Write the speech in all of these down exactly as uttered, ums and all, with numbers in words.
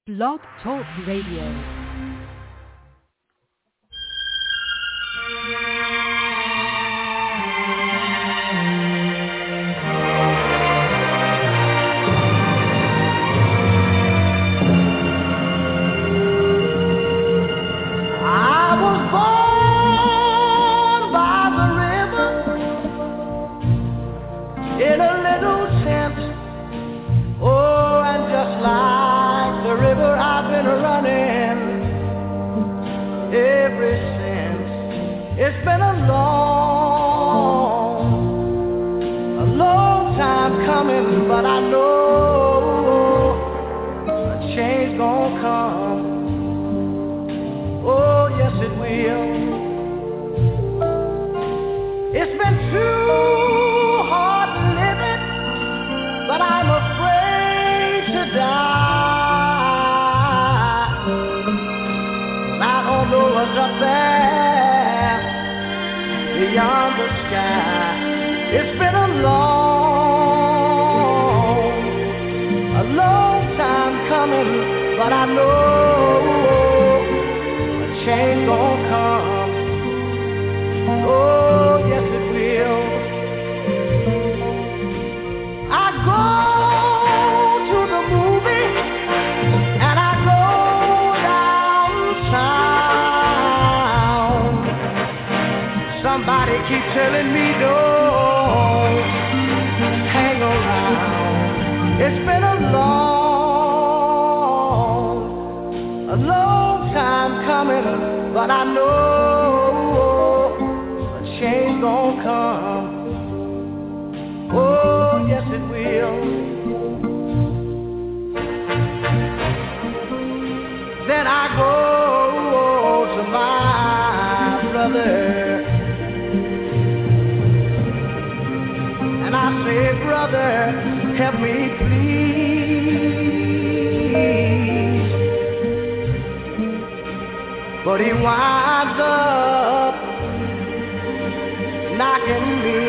Blog Talk Radio. But I know a change gonna come. Oh, yes it will. It's been too hard living, but I'm afraid to die. I don't know what's up there beyond the sky. It's been a long A long time coming, but I know a change gonna come. Oh, yes it will. I go to the movie and I go downtown. Somebody keep telling me don't hang around. It's been a long, a long time coming, but I know a change gonna come. Oh, yes it will. Then I go to my brother and I say, brother, help me please. But he winds up knocking me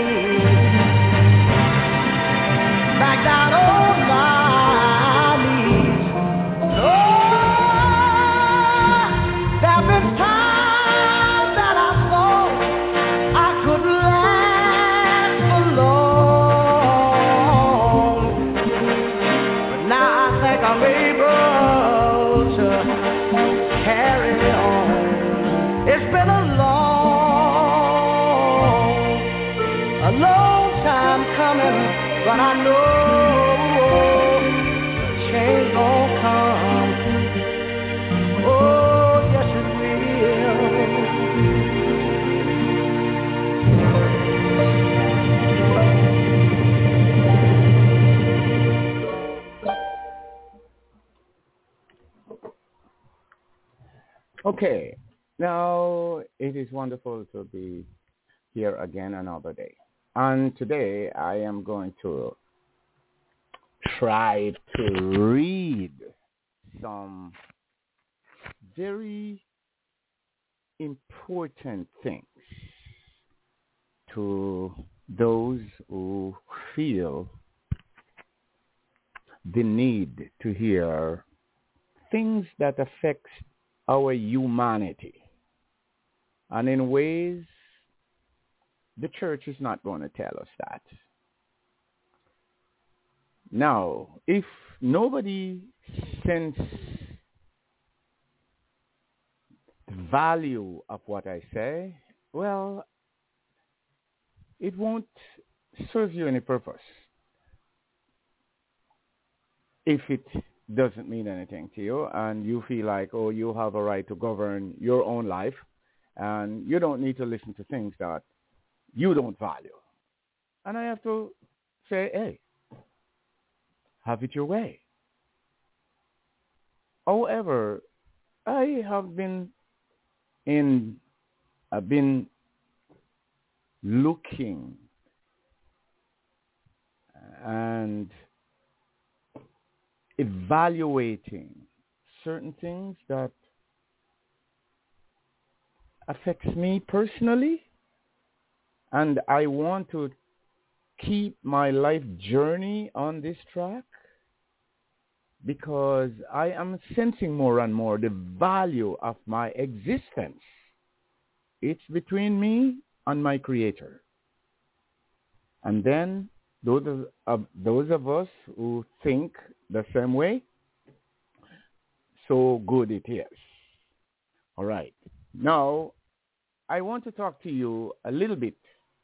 back down on my knees. Oh, there have been times that I thought I could last alone. I'm able to carry on. It's been a long, a long time coming, but I know a change gonna come. Oh, yes it Okay, now it is wonderful to be here again another day. And today I am going to try to read some very important things to those who feel the need to hear things that affect our humanity, and in ways the church is not going to tell us that. Now, if nobody senses the value of what I say, well, it won't serve you any purpose if it doesn't mean anything to you and you feel like, oh, you have a right to govern your own life and you don't need to listen to things that you don't value. And I have to say, hey, have it your way. However, I have been in, I've been looking and evaluating certain things that affects me personally, and I want to keep my life journey on this track. because I am sensing more and more the value of my existence. It's between me and my Creator. And then those of, of those of us who think the same way, so good it is. All right. Now, I want to talk to you a little bit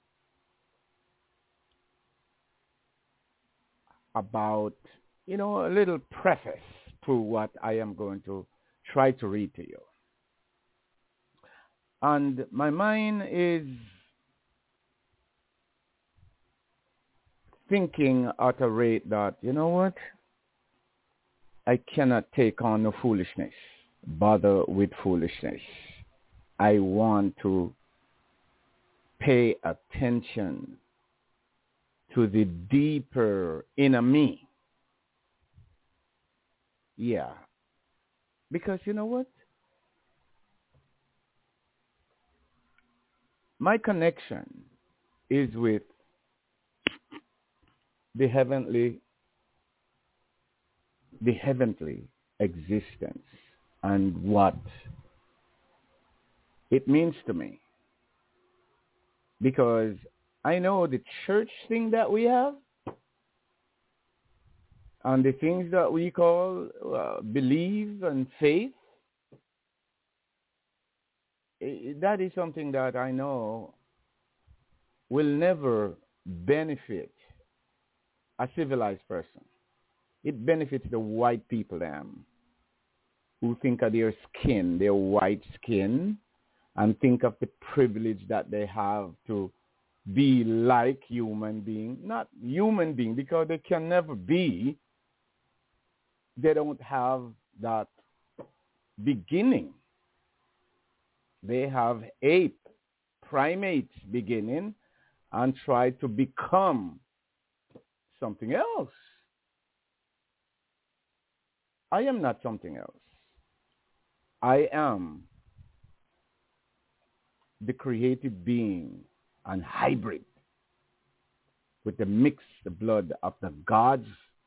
about, you know, a little preface to what I am going to try to read to you. And my mind is thinking at a rate that, you know what, I cannot take on no foolishness, bother with foolishness. I want to pay attention to the deeper inner me. Yeah. Because you know what? My connection is with the heavenly, the heavenly existence and what it means to me. Because I know the church thing that we have and the things that we call uh, belief and faith, it, that is something that I know will never benefit a civilized person. It benefits the white people, them, who think of their skin, their white skin, and think of the privilege that they have to be like human being. Not human being, because they can never be. They don't have that beginning. They have ape, primates beginning, and try to become something else. I am not something else. I am the creative being and hybrid with the mixed blood of the gods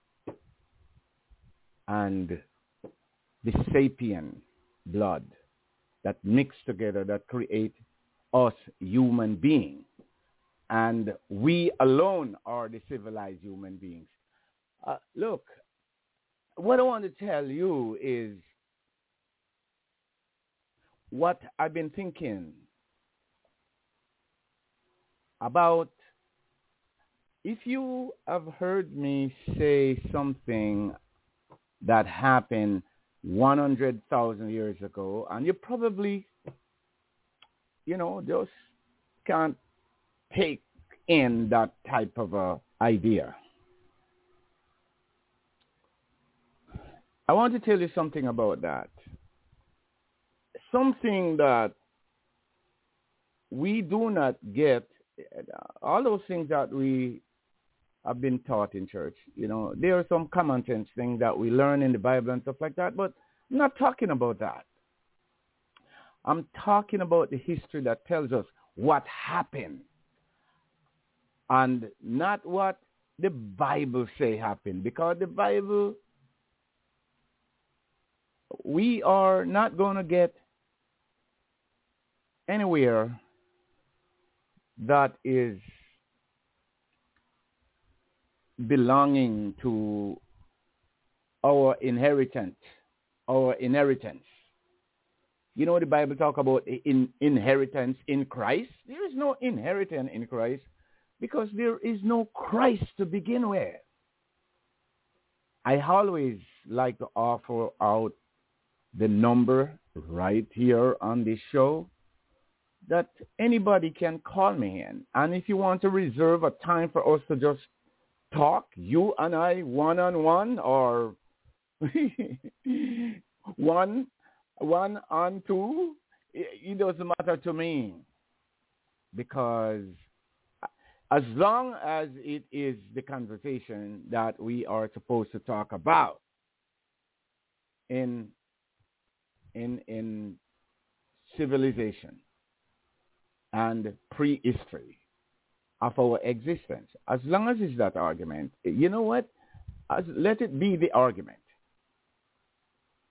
and the sapien blood that mix together, that create us human beings. And we alone are the civilized human beings. Uh, look, what I want to tell you is what I've been thinking about. If you have heard me say something that happened one hundred thousand years ago, and you probably, you know, just can't take in that type of a idea. I want to tell you something about that. Something that we do not get, all those things that we have been taught in church. You know, there are some common sense things that we learn in the Bible and stuff like that, but I'm not talking about that. I'm talking about the history that tells us what happened and not what the Bible say happened, because the Bible, we are not going to get anywhere that is belonging to our inheritance, our inheritance. You know, the Bible talk about in, inheritance in Christ. There is no inheritance in Christ because there is no Christ to begin with. I always like to offer out the number right here on this show that anybody can call me in. And if you want to reserve a time for us to just talk, you and I, one-on-one, or one, one on two, it, it doesn't matter to me. Because as long as it is the conversation that we are supposed to talk about in, in, in civilization and prehistory of our existence, as long as it's that argument, you know what? As, let it be the argument.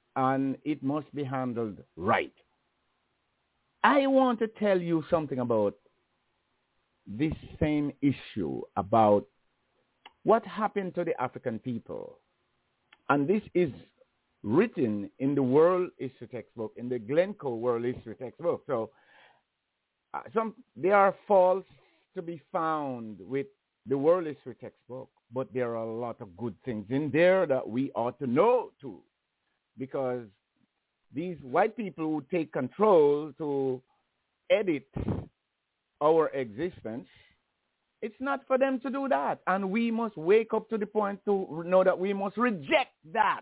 and it must be handled right. I want to tell you something about this same issue about what happened to the African people. And this is written in the World History Textbook, in the Glencoe World History Textbook. So uh, some there are faults to be found with the World History Textbook, but there are a lot of good things in there that we ought to know too, because these white people who take control to edit our existence, it's not for them to do that. And we must wake up to the point to know that we must reject that.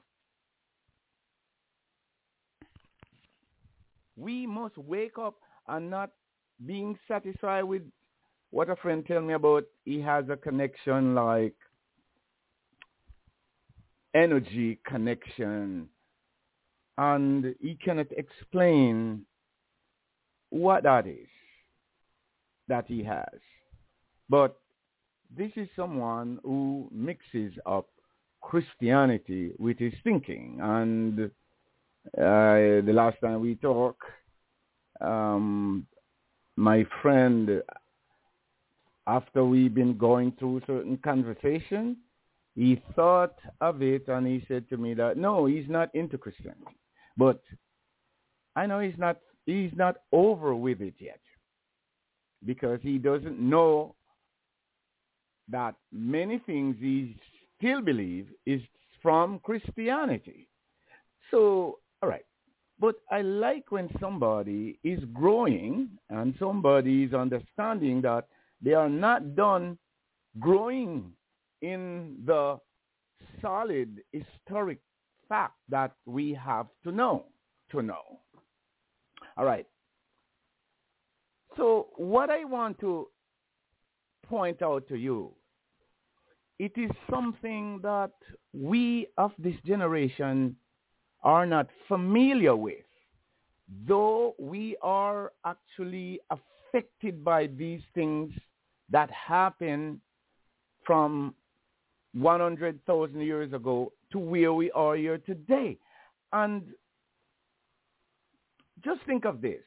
We must wake up and not being satisfied with what a friend told me about. He has a connection like energy connection, and he cannot explain what that is that he has. But this is someone who mixes up Christianity with his thinking. And uh, the last time we talked, um, my friend, after we've been going through certain conversation, he thought of it and he said to me that, no, he's not into Christianity. But I know he's not, he's not over with it yet, because he doesn't know that many things he still believes is from Christianity. So, all right. But I like when somebody is growing and somebody is understanding that they are not done growing in the solid historic fact that we have to know, to know. All right. So what I want to point out to you, it is something that we of this generation are not familiar with, though we are actually affected by these things that happen from one hundred thousand years ago to where we are here today. And just think of this.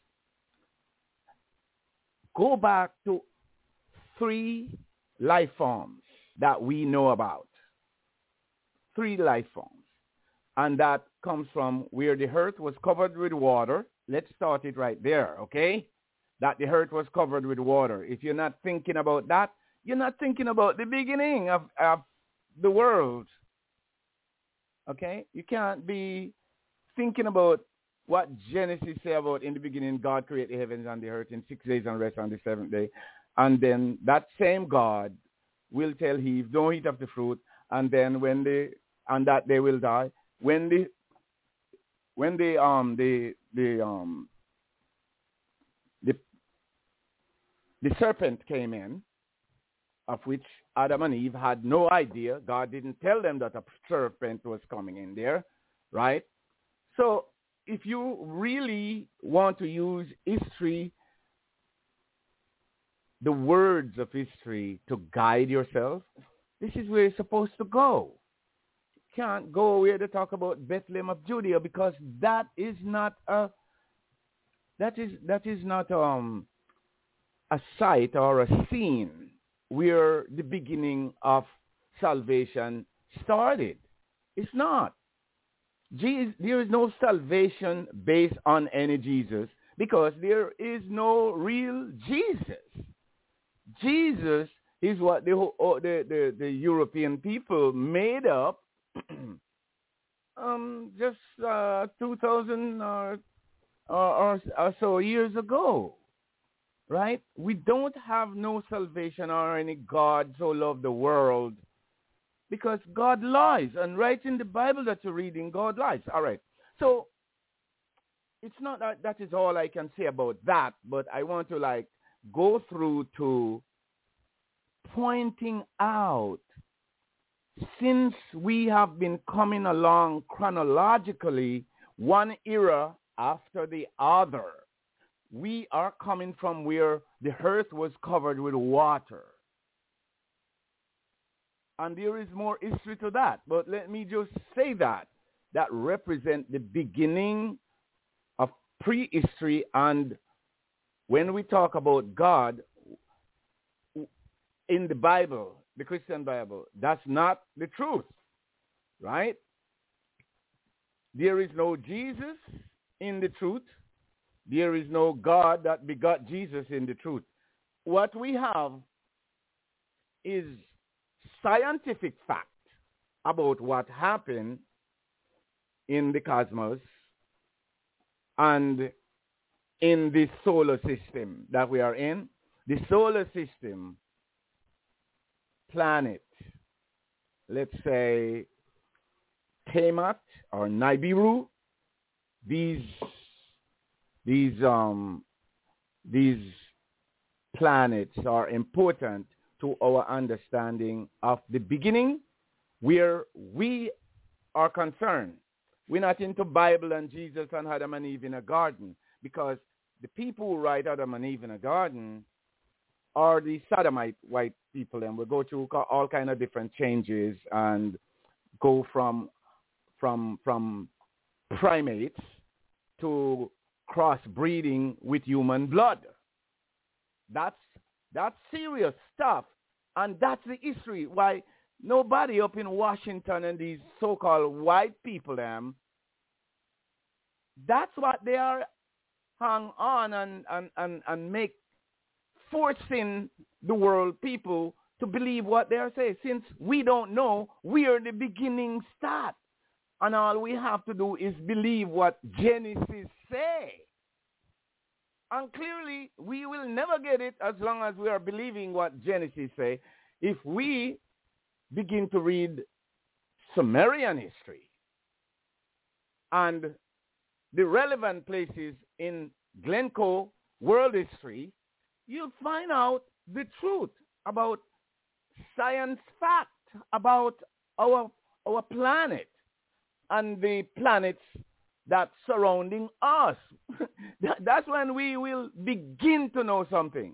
Go back to three life forms that we know about. Three life forms. And that comes from where the earth was covered with water. Let's start it right there, okay? That the earth was covered with water. If you're not thinking about that, you're not thinking about the beginning of, of the world. Okay? You can't be thinking about what Genesis say about in the beginning God created the heavens and the earth in six days and rest on the seventh day. And then that same God will tell Eve, don't eat of the fruit, and then when they and that they will die. When the when the um the the um the the serpent came in, of which Adam and Eve had no idea. God didn't tell them that a serpent was coming in there, right? So if you really want to use history, the words of history to guide yourself, this is where you're supposed to go. You can't go where they talk about Bethlehem of Judea, because that is not a that is that is not um a site or a scene where the beginning of salvation started. It's not. Jesus, there is no salvation based on any Jesus, because there is no real Jesus. Jesus is what the the the, the European people made up um, just uh, two thousand or, or, or so years ago, right? We don't have no salvation or any God so loved the world, because God lies. And right in the Bible that you're reading, God lies. All right. So it's not that that is all I can say about that, but I want to like go through to pointing out, since we have been coming along chronologically, one era after the other, we are coming from where the earth was covered with water. And there is more history to that. But let me just say that that represent the beginning of prehistory. And when we talk about God in the Bible, the Christian Bible, that's not the truth, right? There is no Jesus in the truth. There is no God that begot Jesus in the truth. What we have is scientific fact about what happened in the cosmos and in the solar system that we are in. The solar system, planet, let's say Tiamat or Nibiru, these these um these planets are important to our understanding of the beginning where we are concerned. We're not into Bible and Jesus and Adam and Eve in a garden, because the people who write Adam and Eve in a garden are the sodomite white people, and we go through all kind of different changes and go from from from primates to crossbreeding with human blood. That's that's serious stuff, and that's the history why nobody up in Washington and these so-called white people, them, that's what they are hung on and, and, and, and make, forcing the world people to believe what they are saying. Since we don't know, we are the beginning start. And all we have to do is believe what Genesis say. And clearly, we will never get it as long as we are believing what Genesis say. If we begin to read Sumerian history and the relevant places in Glencoe world history, you'll find out the truth about science fact about our our planet and the planets that surrounding us. that, that's when we will begin to know something.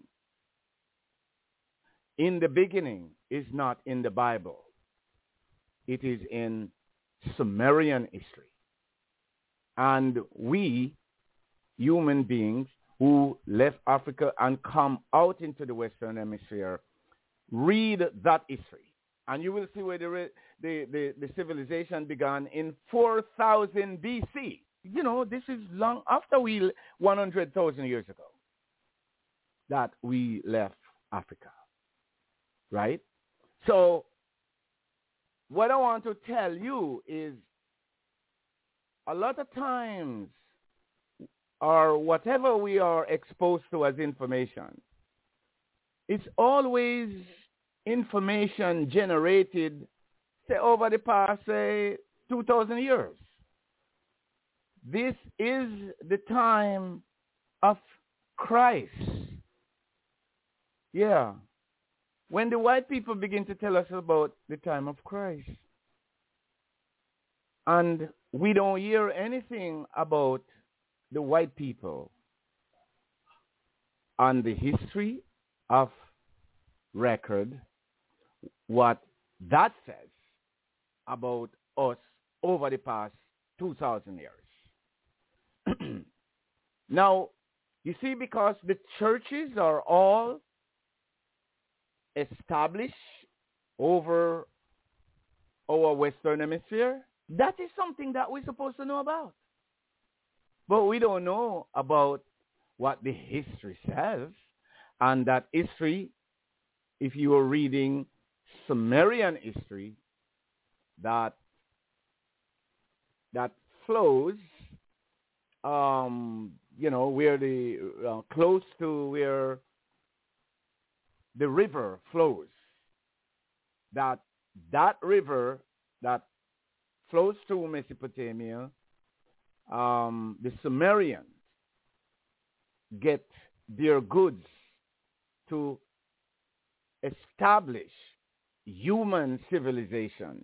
In the beginning is not in the Bible. It is in Sumerian history. And we, human beings who left Africa and come out into the Western Hemisphere, read that history. And you will see where the, the, the, the civilization began in four thousand B C. You know, this is long after we, one hundred thousand years ago, that we left Africa. Right? So what I want to tell you is a lot of times, or whatever we are exposed to as information, it's always information generated, say, over the past, say, two thousand years. This is the time of Christ. Yeah. When the white people begin to tell us about the time of Christ, and we don't hear anything about the white people and the history of record, what that says about us over the past two thousand years. Now, you see, because the churches are all established over our Western Hemisphere, that is something that we're supposed to know about. But we don't know about what the history says. And that history, if you are reading Sumerian history, that that flows, um, you know, where the uh, close to where the river flows. That that river that flows through Mesopotamia, um, the Sumerians get their goods to establish human civilization,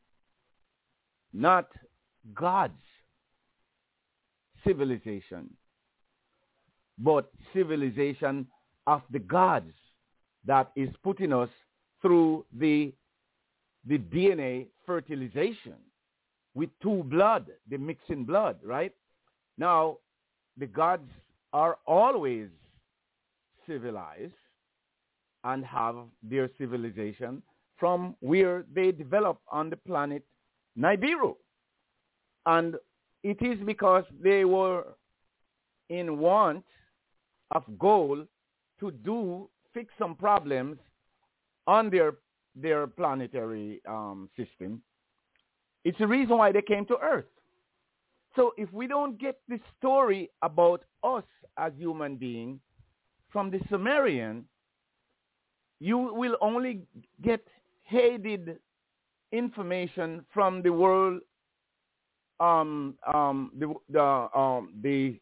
not God's civilization, but civilization of the gods that is putting us through the, the D N A fertilization. with two blood. They mix in blood, right? Now, the gods are always civilized and have their civilization from where they develop on the planet Nibiru. And it is because they were in want of gold to do, fix some problems on their, their planetary um, system. It's the reason why they came to Earth. So if we don't get the story about us as human beings from the Sumerian, you will only get hated information from the world, um, um, the the um, the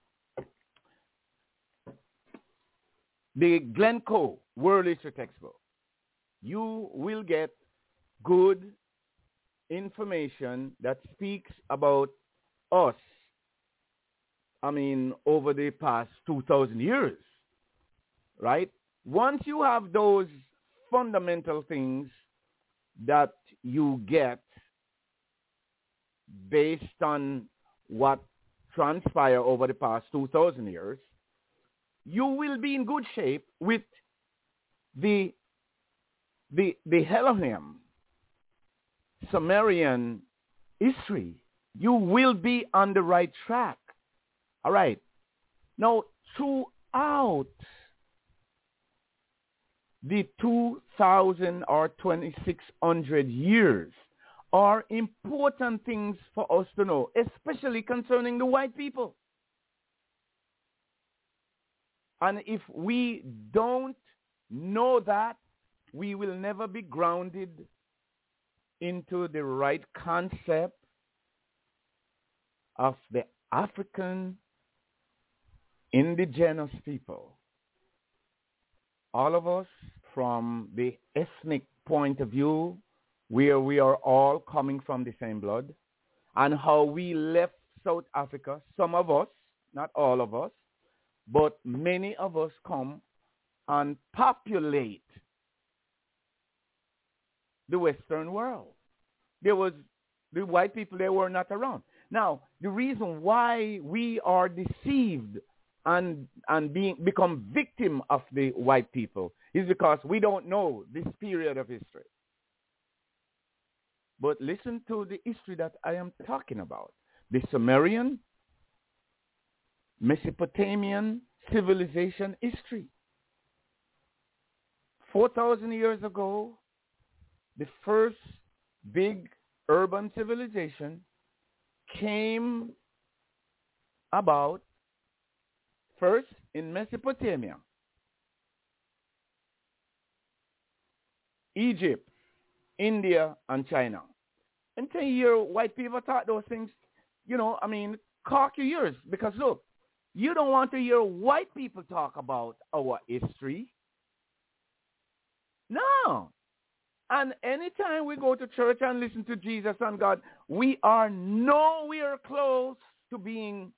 the Glencoe World History Textbook. You will get good information that speaks about us, I mean, over the past two thousand years, right? Once you have those fundamental things that you get based on what transpired over the past two thousand years, you will be in good shape with the, the, the Elohim Sumerian history. You will be on the right track. All right. Now, throughout the two thousand or twenty-six hundred years are important things for us to know, especially concerning the white people. And if we don't know that, we will never be grounded into the right concept of the African indigenous people. All of us, from the ethnic point of view, where we are all coming from the same blood, and how we left South Africa, some of us, not all of us, but many of us come and populate the Western world. There was the white people, they were not around. Now, the reason why we are deceived and and being become victim of the white people is because we don't know this period of history. But listen to the history that I am talking about. The Sumerian, Mesopotamian civilization history. four thousand years ago, the first big urban civilization came about first in Mesopotamia, Egypt, India, and China. And ten year white people thought those things, you know, I mean, cock your ears, because look, you don't want to hear white people talk about our history. No. And anytime we go to church and listen to Jesus and God, we are nowhere close to being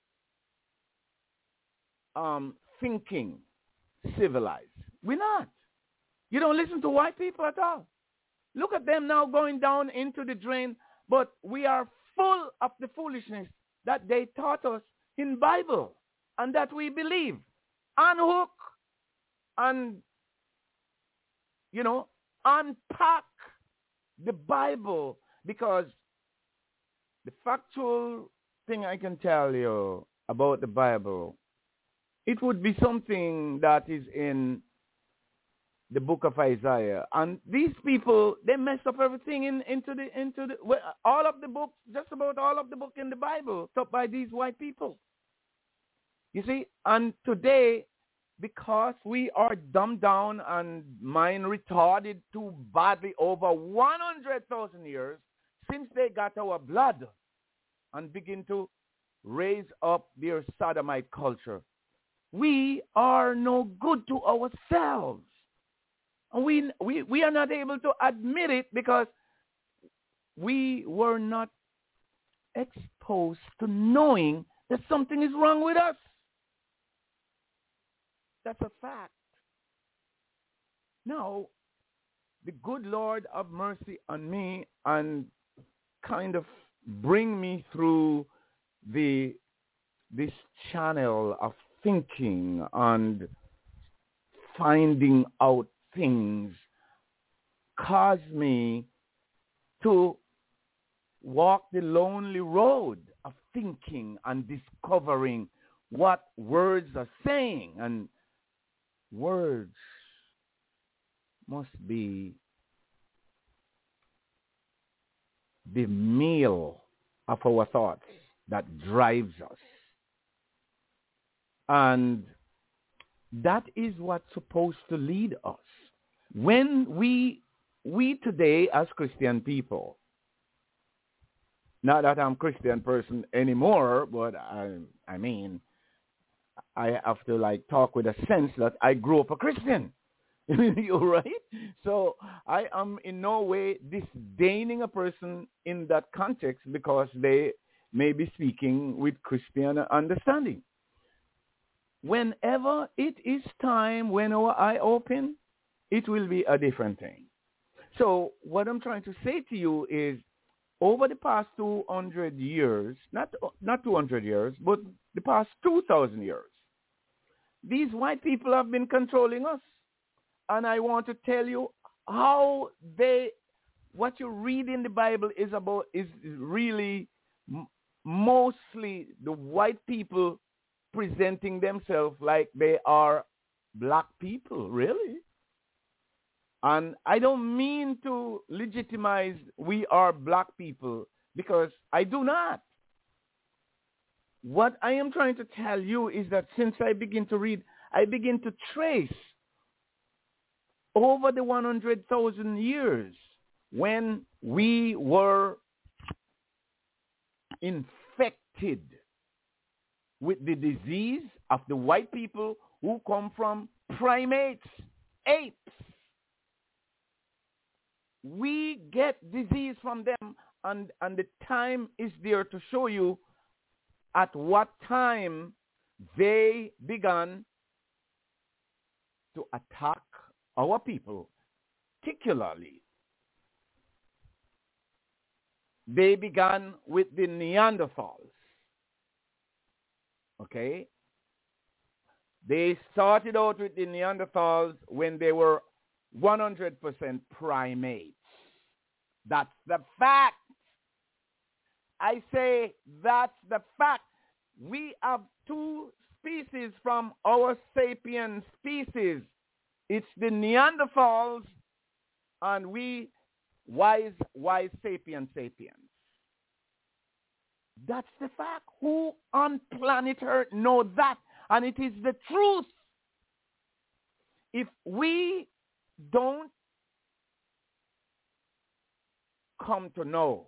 um, thinking civilized. We're not. You don't listen to white people at all. Look at them now going down into the drain, but we are full of the foolishness that they taught us in Bible and that we believe. Unhook and, you know, unpack the Bible, because the factual thing I can tell you about the Bible, it would be something that is in the book of Isaiah. And these people, they mess up everything in, into the, into the, well, all of the books, just about all of the book in the Bible, taught by these white people. You see, and today, because we are dumbed down and mind retarded too badly over one hundred thousand years since they got our blood and begin to raise up their sodomite culture, we are no good to ourselves. And we, we, we are not able to admit it because we were not exposed to knowing that something is wrong with us. That's a fact. Now, the good Lord have mercy on me and kind of bring me through the this channel of thinking and finding out things, cause me to walk the lonely road of thinking and discovering what words are saying. And words must be the meal of our thoughts that drives us. And that is what's supposed to lead us. When we, we today as Christian people, not that I'm a Christian person anymore, but I, I mean, I have to like talk with a sense that I grew up a Christian. You're right? So I am in no way disdaining a person in that context because they may be speaking with Christian understanding. Whenever it is time, when our eye open, it will be a different thing. So what I'm trying to say to you is, over the past two hundred years, not not two hundred years, but the past two thousand years, these white people have been controlling us. And I want to tell you how they, what you read in the Bible is about, is really m- mostly the white people presenting themselves like they are black people, really. And I don't mean to legitimize we are black people, because I do not. What I am trying to tell you is that since I begin to read, I begin to trace over the one hundred thousand years when we were infected with the disease of the white people who come from primates, apes. We get disease from them, and, and the time is there to show you at what time they began to attack our people, particularly. They began with the Neanderthals. Okay? They started out with the Neanderthals when they were one hundred percent primates. That's the fact. I say that's the fact. We have two species from our sapien species. It's the Neanderthals and we wise, wise sapien sapiens. That's the fact. Who on planet Earth know that? And it is the truth. If we don't come to know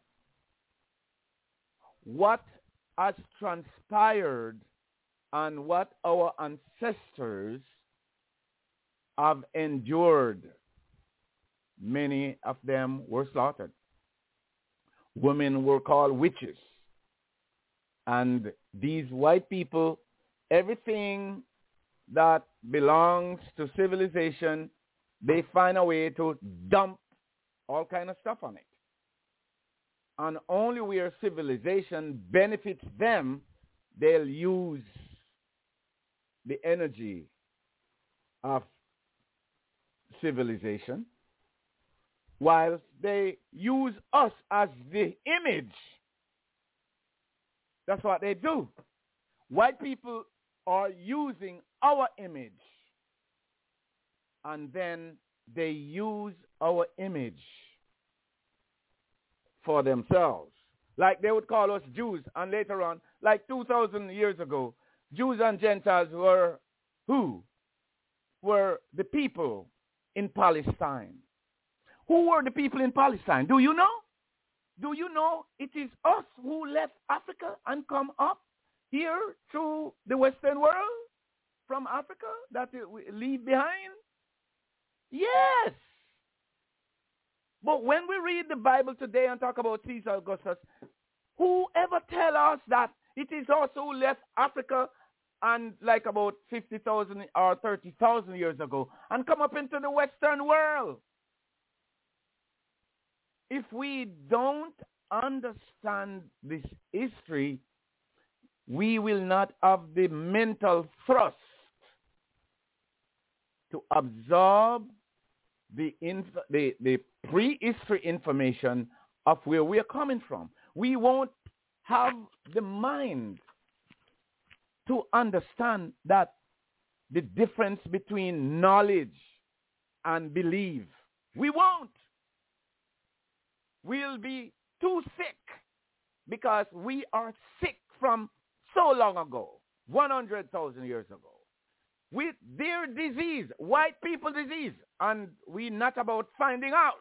what has transpired and what our ancestors have endured, many of them were slaughtered. Women were called witches. And these white people, everything that belongs to civilization, they find a way to dump all kind of stuff on it. And only where civilization benefits them, they'll use the energy of civilization, whilst they use us as the image. That's what they do. White people are using our image, and then they use our image for themselves. Like they would call us Jews, and later on, like two thousand years ago, Jews and Gentiles were who? Were the people in Palestine. Who were the people in Palestine? Do you know? Do you know it is us who left Africa and come up here to the Western world from Africa that we leave behind? Yes. But when we read the Bible today and talk about Caesar Augustus, whoever tell us that it is us who left Africa and like about fifty thousand or thirty thousand years ago and come up into the Western world? If we don't understand this history, we will not have the mental thrust to absorb the, inf- the, the prehistory information of where we are coming from. We won't have the mind to understand that the difference between knowledge and belief. We won't. We'll be too sick because we are sick from so long ago, one hundred thousand years ago, with their disease, white people disease, and we're not about finding out.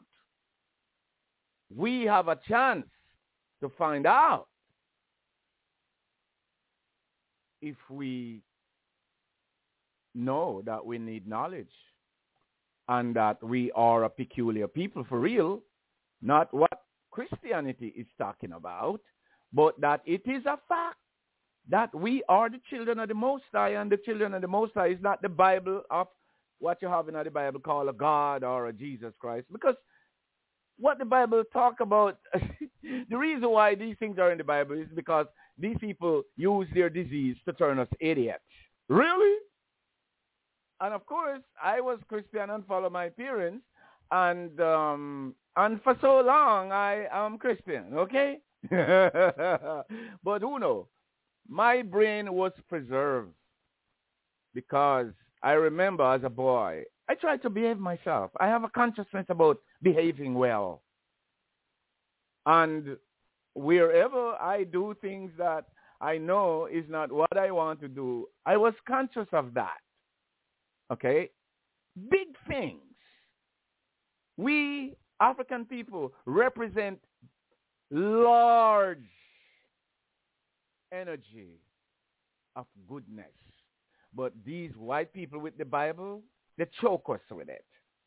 We have a chance to find out if we know that we need knowledge and that we are a peculiar people for real, not what Christianity is talking about, but that it is a fact that we are the children of the Most High, and the children of the Most High is not the Bible of what you have in the Bible called a God or a Jesus Christ. Because what the Bible talk about, the reason why these things are in the Bible is because these people use their disease to turn us idiots. Really? And of course, I was Christian and followed my parents, and um, and for so long I am Christian, okay? But who knows? My brain was preserved because I remember as a boy, I tried to behave myself. I have a consciousness about behaving well. And wherever I do things that I know is not what I want to do, I was conscious of that. Okay? Big things. We African people represent large energy of goodness. But these white people with the Bible, they choke us with it.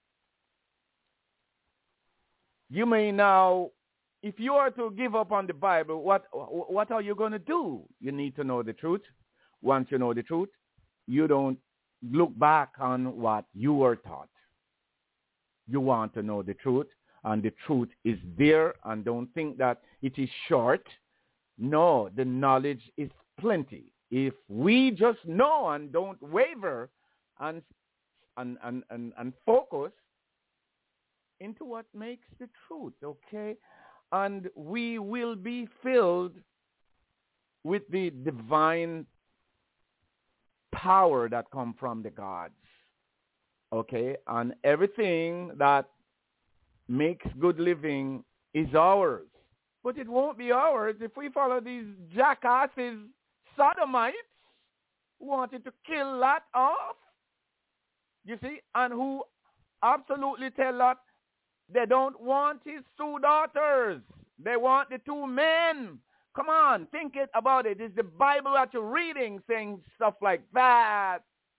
You may now, if you are to give up on the Bible, what what are you going to do? You need to know the truth. Once you know the truth, you don't look back on what you were taught. You want to know the truth, and the truth is there, and don't think that it is short. No, the knowledge is plenty. If we just know and don't waver and and and and, and focus into what makes the truth, okay? And we will be filled with the divine power that come from the gods, okay? And everything that makes good living is ours. But it won't be ours if we follow these jackasses, sodomites, who wanted to kill Lot off. You see? And who absolutely tell Lot they don't want his two daughters. They want the two men. Come on, think it about it. It's the Bible that you're reading saying stuff like that.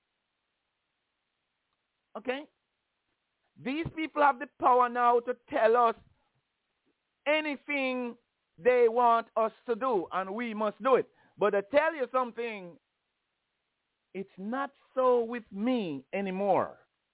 Okay? These people have the power now to tell us anything they want us to do, and we must do it. But I tell you something, it's not so with me anymore.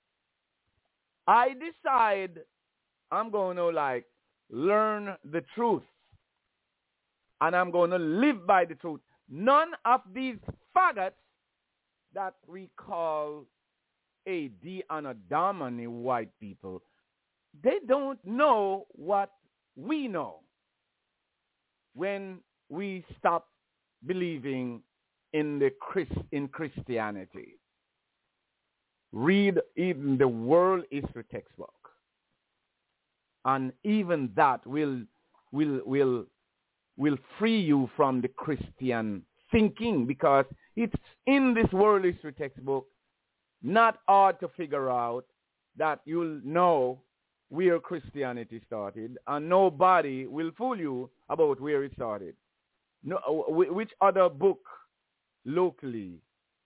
I decide I'm going to like learn the truth, and I'm going to live by the truth. None of these faggots that we call A D and Adamani white people, they don't know what we know when we stop believing in the Christ, in Christianity. Read even the world history textbook, and even that will will will will free you from the Christian thinking, because it's in this world history textbook. Not hard to figure out that you'll know where Christianity started, and nobody will fool you about where it started. No, which other book locally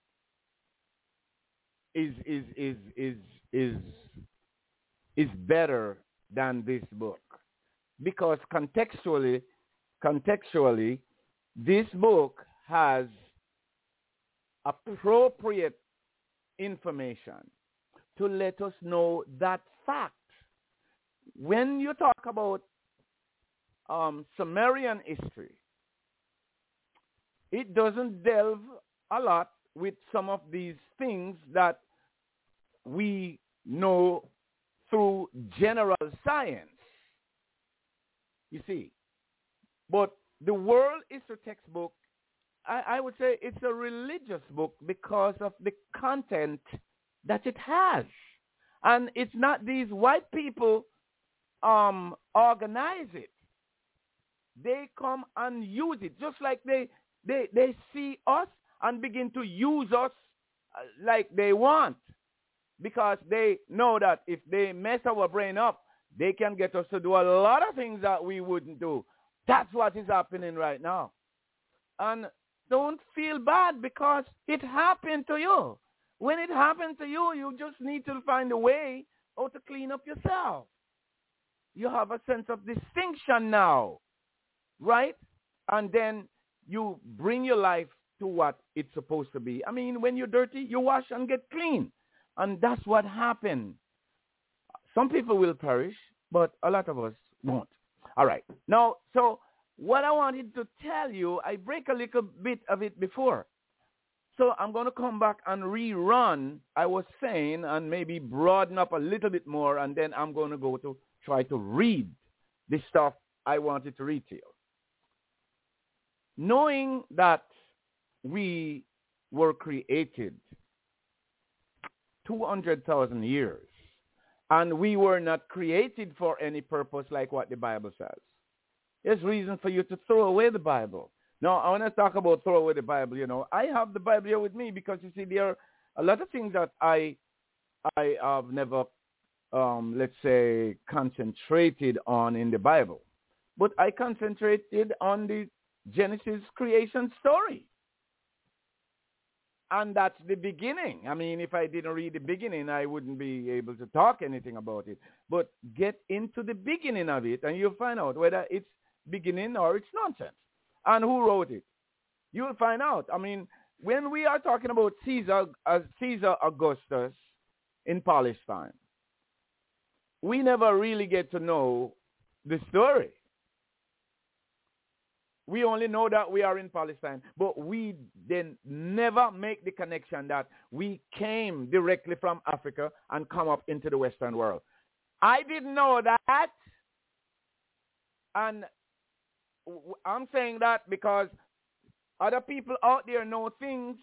is is is is is is better than this book? Because contextually, contextually, this book has appropriate information to let us know that fact. When you talk about um, Sumerian history, it doesn't delve a lot with some of these things that we know through general science, you see. But the world history textbook, I, I would say it's a religious book because of the content that it has. And it's not these white people um, organize it. They come and use it, just like they, they, they see us and begin to use us uh, like they want. Because they know that if they mess our brain up, they can get us to do a lot of things that we wouldn't do. That's what is happening right now. And don't feel bad because it happened to you. When it happened to you, you just need to find a way how to clean up yourself. You have a sense of distinction now, right? And then you bring your life to what it's supposed to be. I mean, when you're dirty, you wash and get clean. And that's what happened. Some people will perish, but a lot of us won't. All right. Now, so what I wanted to tell you, I break a little bit of it before. So I'm going to come back and rerun, I was saying, and maybe broaden up a little bit more, and then I'm going to go to try to read the stuff I wanted to read to you. Knowing that we were created two hundred thousand years, and we were not created for any purpose like what the Bible says. There's reason for you to throw away the Bible. Now, I want to talk about throw away the Bible. You know, I have the Bible here with me because, you see, there are a lot of things that I I have never, um, let's say, concentrated on in the Bible. But I concentrated on the Genesis creation story. And that's the beginning. I mean, if I didn't read the beginning, I wouldn't be able to talk anything about it. But get into the beginning of it, and you'll find out whether it's beginning or it's nonsense. And who wrote it? You'll find out. I mean, when we are talking about Caesar, uh, Caesar Augustus in Palestine, we never really get to know the story. We only know that we are in Palestine, but we then never make the connection that we came directly from Africa and come up into the Western world. I didn't know that, and I'm saying that because other people out there know things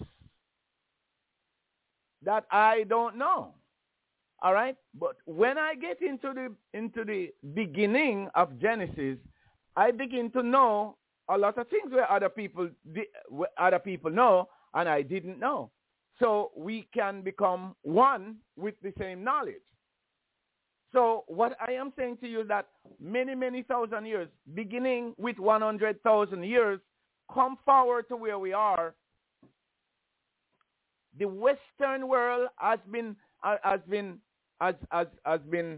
that I don't know. All right? But when I get into the into the beginning of Genesis, I begin to know a lot of things where other people where other people know and I didn't know. So we can become one with the same knowledge. So what I am saying to you is that many, many thousand years, beginning with one hundred thousand years, come forward to where we are. The Western world has been, uh, has been, has, has, has been,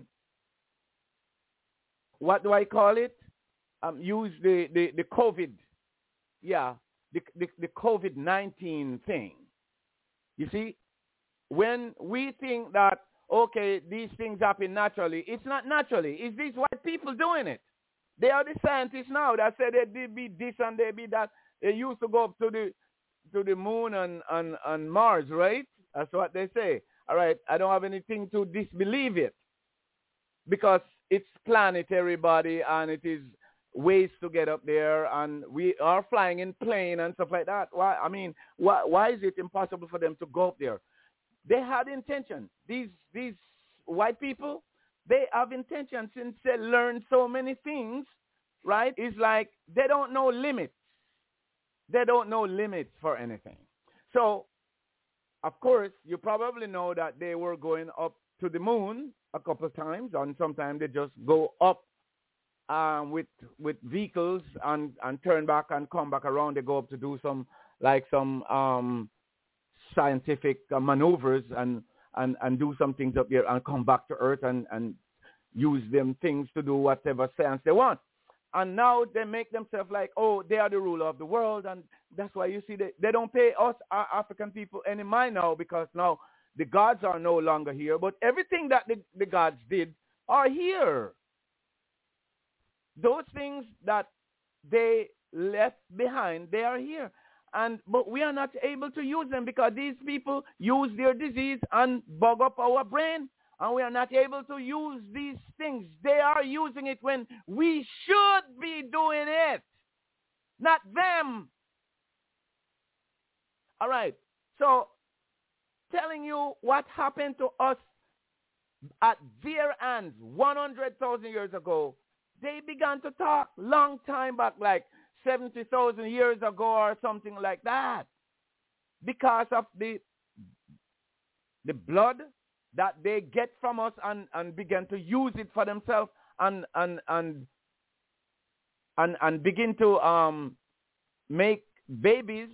what do I call it? Um, use the, the, the COVID, yeah, the, the, the COVID nineteen thing. You see, when we think that, okay, these things happen naturally, it's not naturally. It's these white people doing it. They are the scientists now that say they did be this and they be that. They used to go up to the to the moon and, and, and Mars, right? That's what they say. All right, I don't have anything to disbelieve it because it's planetary body and it is ways to get up there, and we are flying in plane and stuff like that. Why? I mean, why, why is it impossible for them to go up there? They had intention. These these white people, they have intention since they learned so many things, right? It's like they don't know limits. They don't know limits for anything. So, of course, you probably know that they were going up to the moon a couple of times, and sometimes they just go up Um, with with vehicles and, and turn back and come back around. They go up to do some like some um, scientific uh, maneuvers and, and, and do some things up there and come back to Earth and, and use them things to do whatever science they want. And now they make themselves like, oh, they are the ruler of the world, and that's why you see they, they don't pay us our African people any mind now because now the gods are no longer here. But everything that the, the gods did are here. those things that they left behind, they are here. And but we are not able to use them because these people use their disease and bug up our brain. And we are not able to use these things. They are using it when we should be doing it. Not them. All right. So, telling you what happened to us at their hands one hundred thousand years ago, they began to talk long time back, like seventy thousand years ago or something like that. Because of the, the blood that they get from us and, and begin to use it for themselves and and and and, and begin to um, make babies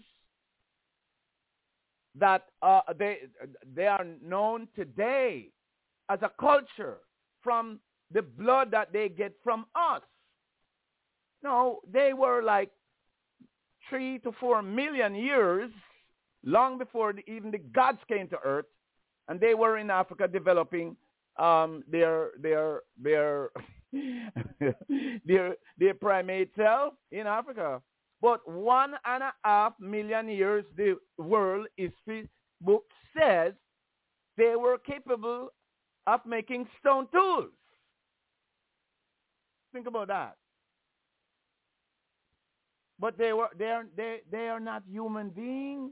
that uh, they they are known today as a culture from the blood that they get from us. No, they were like three to four million years, long before the, even the gods came to earth, and they were in Africa developing um, their their their their their primate self in Africa. But one and a half million years, the world history book says they were capable of making stone tools. Think about that. But they were they are they, they are not human beings.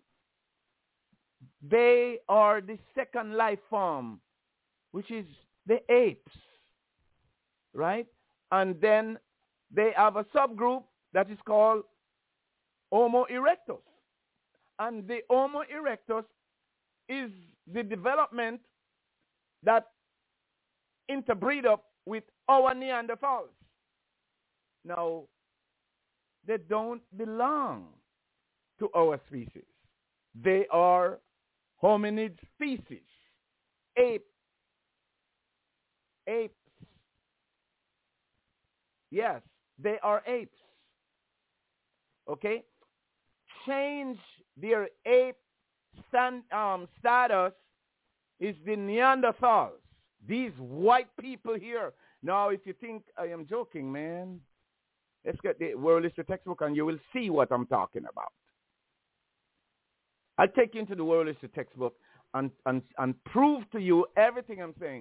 They are the second life form, which is the apes. Right? And then they have a subgroup that is called Homo erectus. And the Homo erectus is the development that interbreed up with our Neanderthals. Now, they don't belong to our species. They are hominid species. Ape. Apes. Yes, they are apes. Okay? Change their ape stand, um, status is the Neanderthals. These white people here. Now, if you think I am joking, man, let's get the World History textbook and you will see what I'm talking about. I'll take you into the World History textbook and, and, and prove to you everything I'm saying.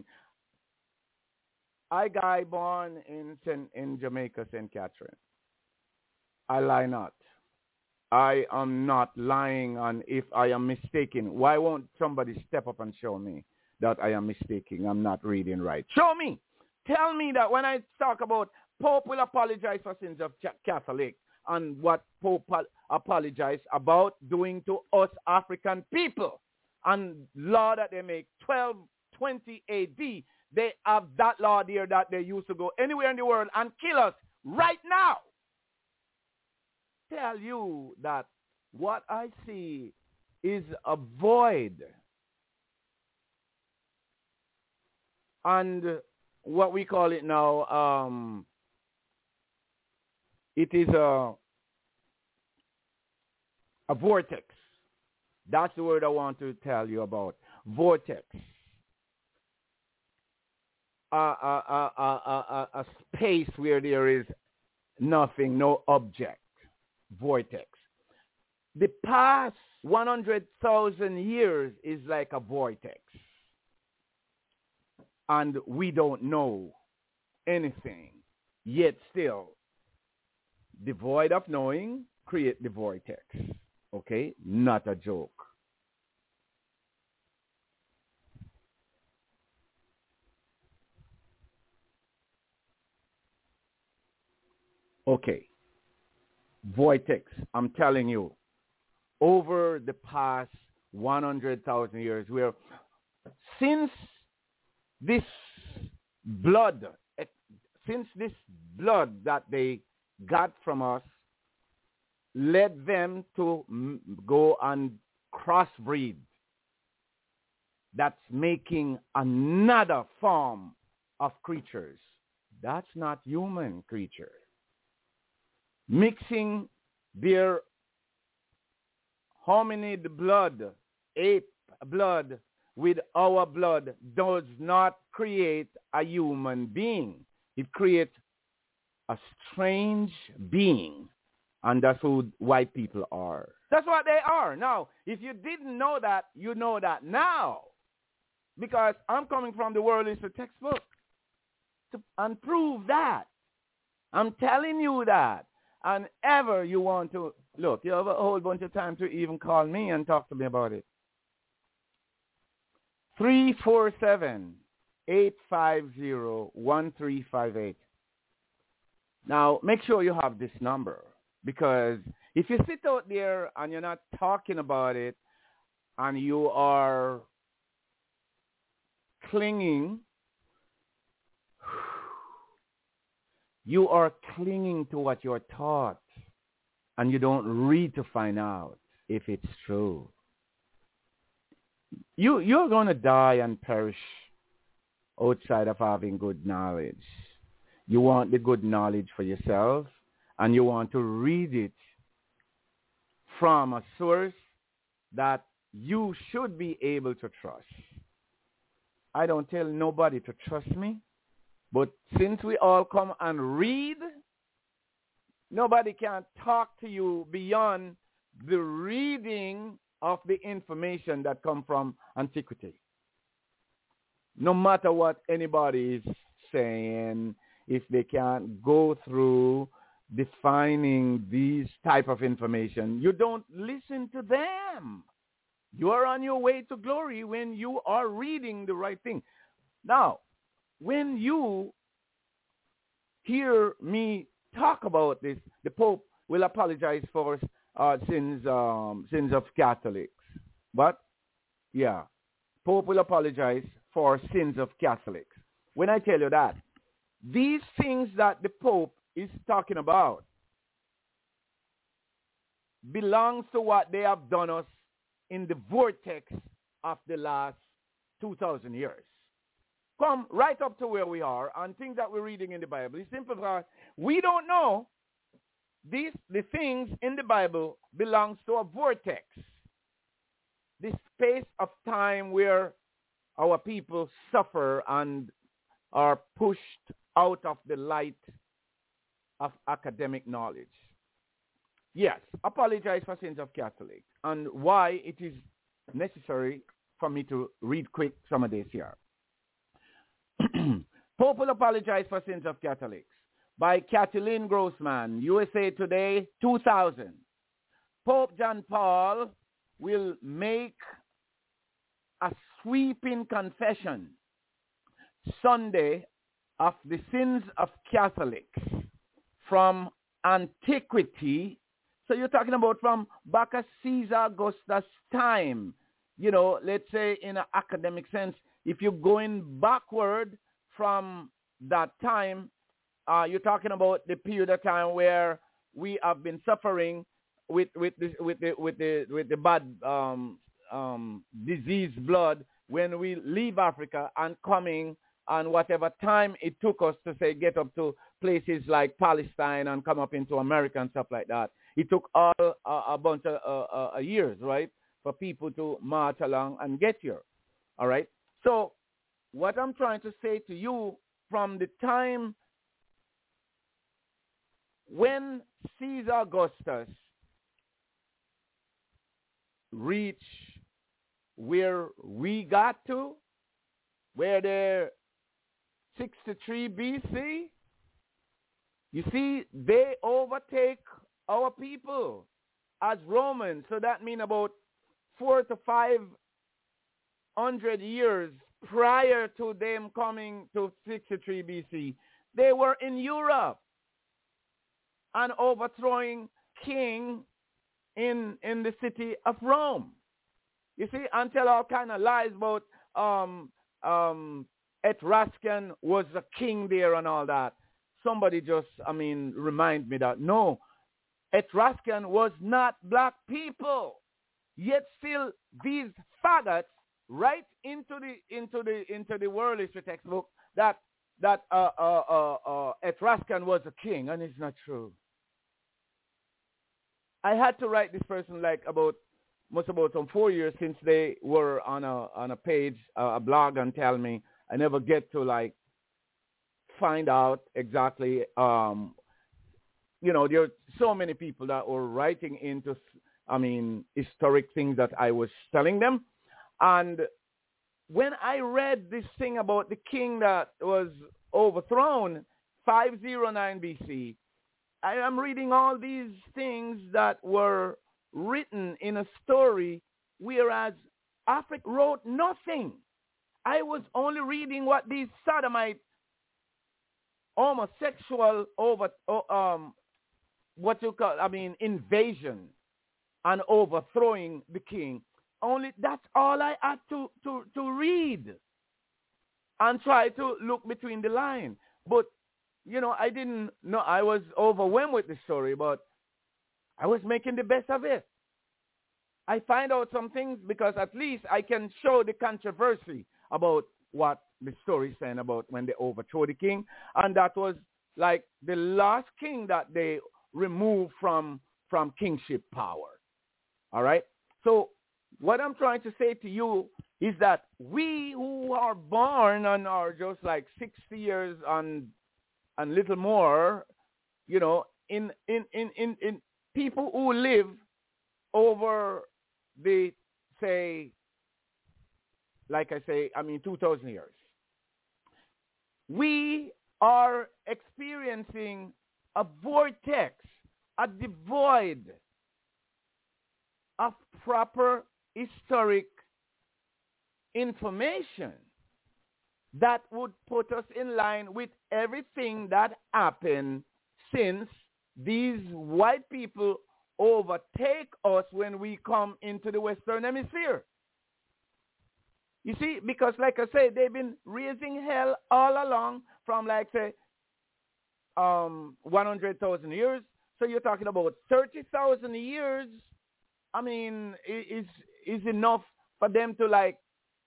I guy born in, in Jamaica, Saint Catherine. I lie not. I am not lying on if I am mistaken. Why won't somebody step up and show me that I am mistaken? I'm not reading right. Show me. Tell me that when I talk about Pope will apologize for sins of Catholic and what Pope apologized about doing to us African people and law that they make twelve twenty A D. They have that law there that they used to go anywhere in the world and kill us right now. Tell you that what I see is a void. And what we call it now, um, it is a, a vortex. That's the word I want to tell you about. Vortex. A, a, a, a, a, a space where there is nothing, no object. Vortex. The past one hundred thousand years is like a vortex. And we don't know anything. Yet still, the void of knowing create the vortex. Okay? Not a joke. Okay. Vortex, I'm telling you, over the past one hundred thousand years, where since this blood, since this blood that they got from us led them to m- go and crossbreed, that's making another form of creatures. That's not human creature. Mixing their hominid blood, ape blood, with our blood does not create a human being. It creates a strange being. And that's who white people are. That's what they are. Now, if you didn't know that, you know that now. Because I'm coming from the World History textbook to, and prove that. I'm telling you that. And ever you want to, look, you have a whole bunch of time to even call me and talk to me about it. three four seven, eight five zero, one three five eight. Now, make sure you have this number. Because if you sit out there and you're not talking about it and you are clinging, you are clinging to what you're taught and you don't read to find out if it's true. You, you're going to die and perish outside of having good knowledge. You want the good knowledge for yourself. And you want to read it from a source that you should be able to trust. I don't tell nobody to trust me, but since we all come and read, nobody can talk to you beyond the reading of the information that come from antiquity. No matter what anybody is saying, if they can't go through defining these type of information, you don't listen to them. You are on your way to glory when you are reading the right thing. Now, when you hear me talk about this, the Pope will apologize for uh, sins, um, sins of Catholics. But, yeah, Pope will apologize for sins of Catholics. When I tell you that, these things that the Pope is talking about belongs to what they have done us in the vortex of the last two thousand years. Come right up to where we are and things that we're reading in the Bible. It's simple for us. We don't know these the things in the Bible belongs to a vortex. This space of time where our people suffer and are pushed out of the light of academic knowledge. Yes, apologize for sins of Catholics and why it is necessary for me to read quick some of this here. Pope will apologize for sins of Catholics by Kathleen Grossman, U S A Today, two thousand. Pope John Paul will make a sweeping confession Sunday of the sins of Catholics from antiquity. So you're talking about from back at Caesar Augustus' time. You know, let's say in an academic sense, if you're going backward from that time, uh, you're talking about the period of time where we have been suffering with with this, with the with the with the bad um, um, disease blood when we leave Africa and coming. And whatever time it took us to, say, get up to places like Palestine and come up into America and stuff like that, it took all uh, a bunch of uh, uh, years, right, for people to march along and get here, all right? So what I'm trying to say to you, from the time when Caesar Augustus reached where we got to, where they're sixty-three B C, you see, they overtake our people as Romans. So that means about four to five hundred years prior to them coming to sixty-three B C, they were in Europe and overthrowing king in in the city of Rome. You see, and tell all kind of lies about um um Etruscan was a king there and all that. Somebody just, I mean, remind me that no, Etruscan was not black people. Yet still these faggots write into the into the into the world history textbook that that uh, uh, uh, uh, Etruscan was a king, and it's not true. I had to write this person like about most about some four years since they were on a on a page, uh, a blog, and tell me I never get to like find out exactly, um, you know, there are so many people that were writing into, I mean, historic things that I was telling them. And when I read this thing about the king that was overthrown, five oh nine B C, I am reading all these things that were written in a story, whereas Africa wrote nothing. I was only reading what these sodomite, homosexual, over, um, what you call, I mean, invasion and overthrowing the king. Only that's all I had to, to, to read and try to look between the lines. But, you know, I didn't know, I was overwhelmed with the story, but I was making the best of it. I find out some things because at least I can show the controversy about what the story is saying about when they overthrew the king. And that was like the last king that they removed from, from kingship power. All right? So what I'm trying to say to you is that we who are born and are just like sixty years and, and little more, you know, in, in, in, in, in people who live over the, say, like I say, I mean, two thousand years. We are experiencing a vortex, a devoid of proper historic information that would put us in line with everything that happened since these white people overtake us when we come into the Western Hemisphere. You see, because like I say, they've been raising hell all along from like, say, um, one hundred thousand years. So you're talking about thirty thousand years. I mean, is is enough for them to like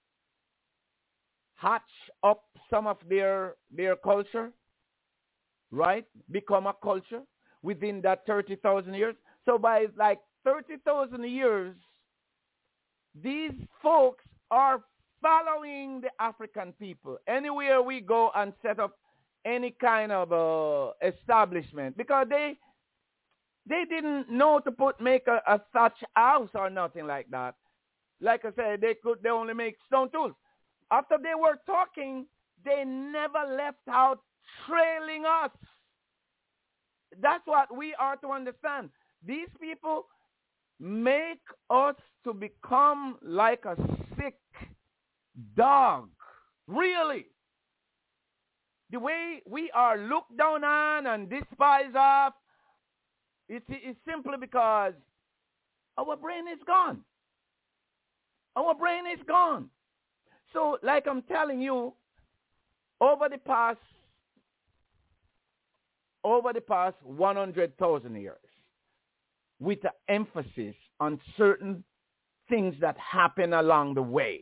hatch up some of their their culture, right? Become a culture within that thirty thousand years. So by like thirty thousand years, these folks are following the African people anywhere we go and set up any kind of uh, establishment, because they they didn't know to put make a, a thatch house or nothing like that. Like I said, they could they only make stone tools. After they were talking, they never left out trailing us. That's what we are to understand. These people make us to become like a sick dog. Really. The way we are looked down on and despised of, it is simply because our brain is gone. Our brain is gone. So, like I'm telling you, over the past, over the past one hundred thousand years, with the emphasis on certain things that happen along the way,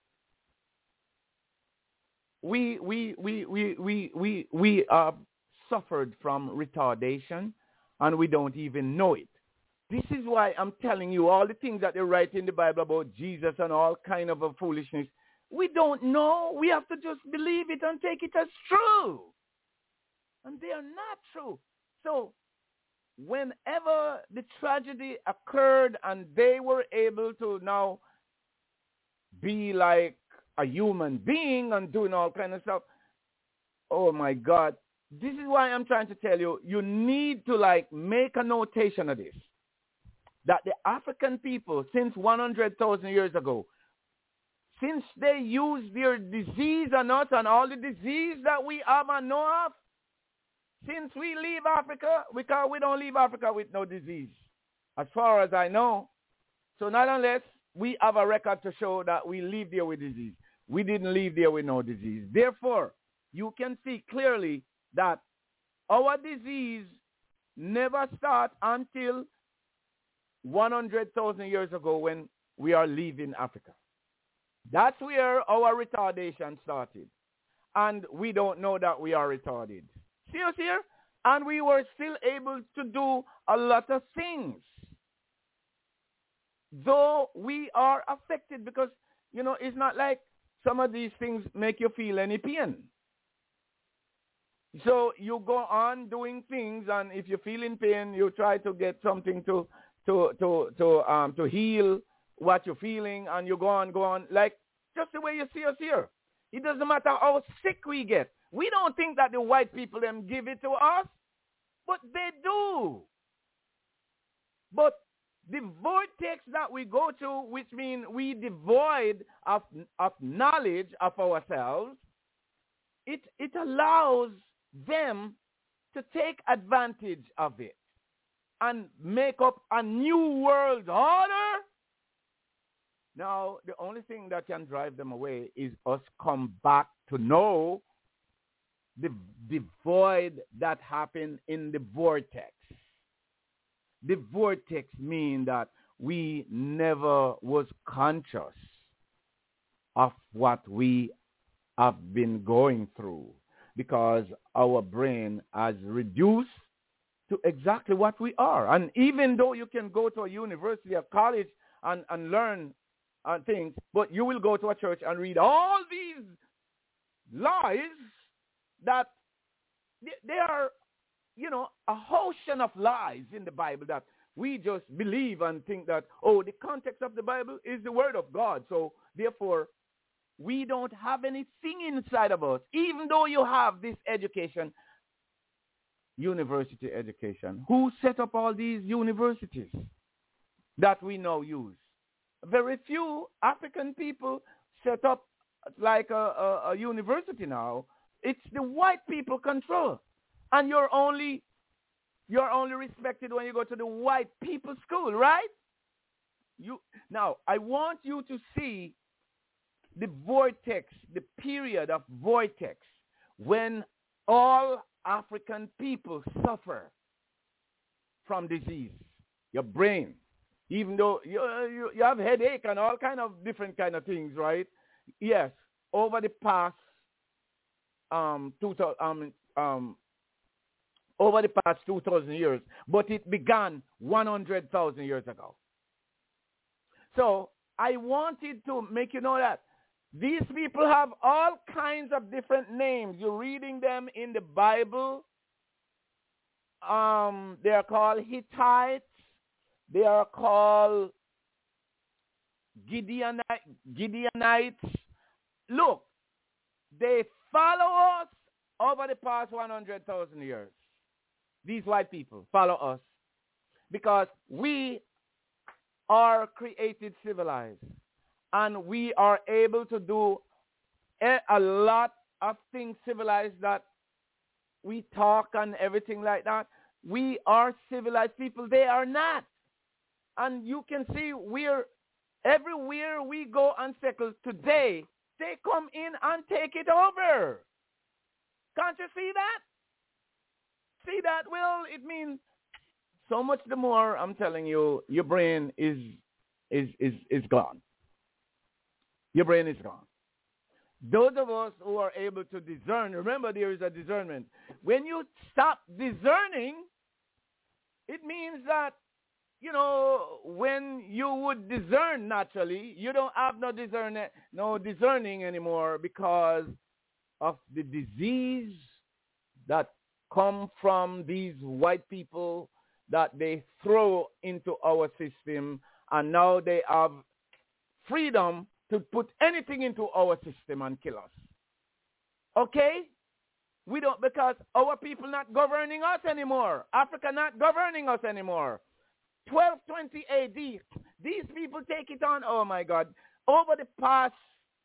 we we we we we we we uh, suffered from retardation, and we don't even know it. This is why I'm telling you all the things that they write in the Bible about Jesus and all kind of a foolishness. We don't know. We have to just believe it and take it as true. And they are not true. So whenever the tragedy occurred and they were able to now be like a human being and doing all kind of stuff, oh my God, this is why I'm trying to tell you, you need to like make a notation of this, that the African people since one hundred thousand years ago, since they used their disease on us and all the disease that we have and know of, since we leave Africa, because we don't leave Africa with no disease, as far as I know. So not unless we have a record to show that we leave there with disease. We didn't leave there with no disease. Therefore, you can see clearly that our disease never starts until one hundred thousand years ago when we are leaving Africa. That's where our retardation started. And we don't know that we are retarded. See us here? And we were still able to do a lot of things. Though we are affected because, you know, it's not like some of these things make you feel any pain. So you go on doing things, and if you feel in pain, you try to get something to to to to um to heal what you're feeling, and you go on, go on, like just the way you see us here. It doesn't matter how sick we get. We don't think that the white people them give it to us, but they do. But the vortex that we go to, which means we devoid of of knowledge of ourselves, it it allows them to take advantage of it and make up a new world order. Now, the only thing that can drive them away is us come back to know the, the void that happened in the vortex. The vortex means that we never was conscious of what we have been going through, because our brain has reduced to exactly what we are. And even though you can go to a university or college and, and learn uh, things, but you will go to a church and read all these lies that they, they are, you know, a ocean of lies in the Bible that we just believe and think that, oh, the context of the Bible is the word of God. So therefore, we don't have anything inside of us, even though you have this education, university education. Who set up all these universities that we now use? Very few African people set up like a, a, a university now. It's the white people control. And you're only, you're only respected when you go to the white people school, right? You, now, I want you to see the vortex, the period of vortex, when all African people suffer from disease. Your brain, even though you, you, you have headache and all kind of different kind of things, right? Yes, over the past um, two, um, um, over the past two thousand years, but it began one hundred thousand years ago. So I wanted to make you know that these people have all kinds of different names. You're reading them in the Bible. Um, they are called Hittites. They are called Gideonite, Gideonites. Look, they follow us over the past one hundred thousand years. These white people follow us because we are created civilized. And we are able to do a, a lot of things civilized that we talk and everything like that. We are civilized people. They are not. And you can see we're, everywhere we go and settle today, they come in and take it over. Can't you see that? See that? Well, it means so much the more, I'm telling you, your brain is is is, is gone. Your brain is gone. Those of us who are able to discern, remember there is a discernment. When you stop discerning, it means that, you know, when you would discern naturally, you don't have no discern, no discerning anymore because of the disease that come from these white people that they throw into our system, and now they have freedom to put anything into our system and kill us. Okay? We don't, because our people not governing us anymore. Africa not governing us anymore. twelve twenty A D, these people take it on, oh my God, over the past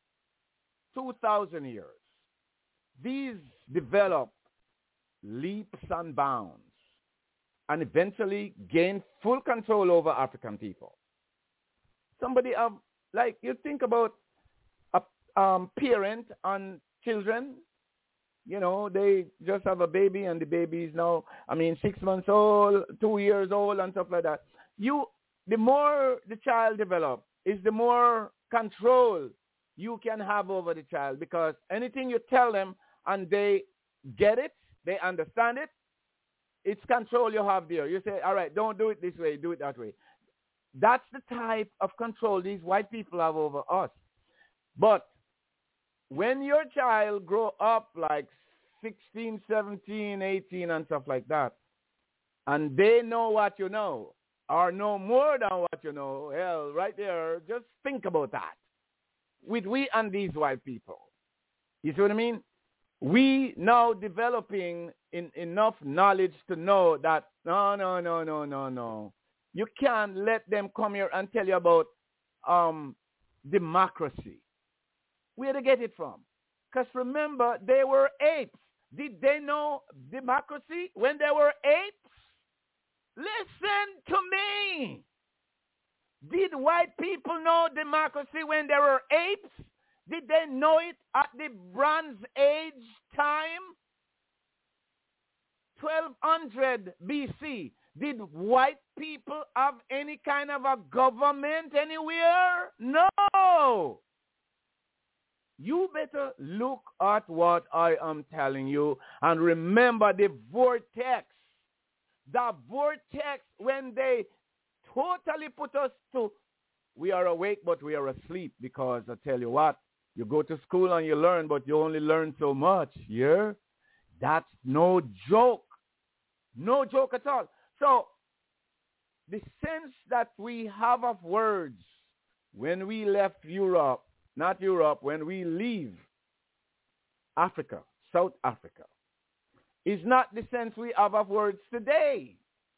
two thousand years. These develop leaps and bounds and eventually gain full control over African people. Somebody have, like, you think about a um, parent and children, you know, they just have a baby and the baby is now, I mean, six months old, two years old and stuff like that. You, the more the child develops, is the more control you can have over the child, because anything you tell them and they get it, they understand it, it's control you have there. You say, all right, don't do it this way, do it that way. That's the type of control these white people have over us. But when your child grow up like sixteen, seventeen, eighteen, and stuff like that, and they know what you know, or know more than what you know, hell, right there, just think about that. With we and these white people. You see what I mean? We now developing in, enough knowledge to know that, no, no, no, no, no, no. You can't let them come here and tell you about um, democracy. Where to get it from? Because remember, they were apes. Did they know democracy when they were apes? Listen to me. Did white people know democracy when they were apes? Did they know it at the Bronze Age time? twelve hundred B C. Did white people have any kind of a government anywhere? No. You better look at what I am telling you and remember the vortex. The vortex when they totally put us to, we are awake but we are asleep, because I tell you what, you go to school and you learn, but you only learn so much, yeah? That's no joke. No joke at all. So, the sense that we have of words when we left Europe, not Europe, when we leave Africa, South Africa, is not the sense we have of words today.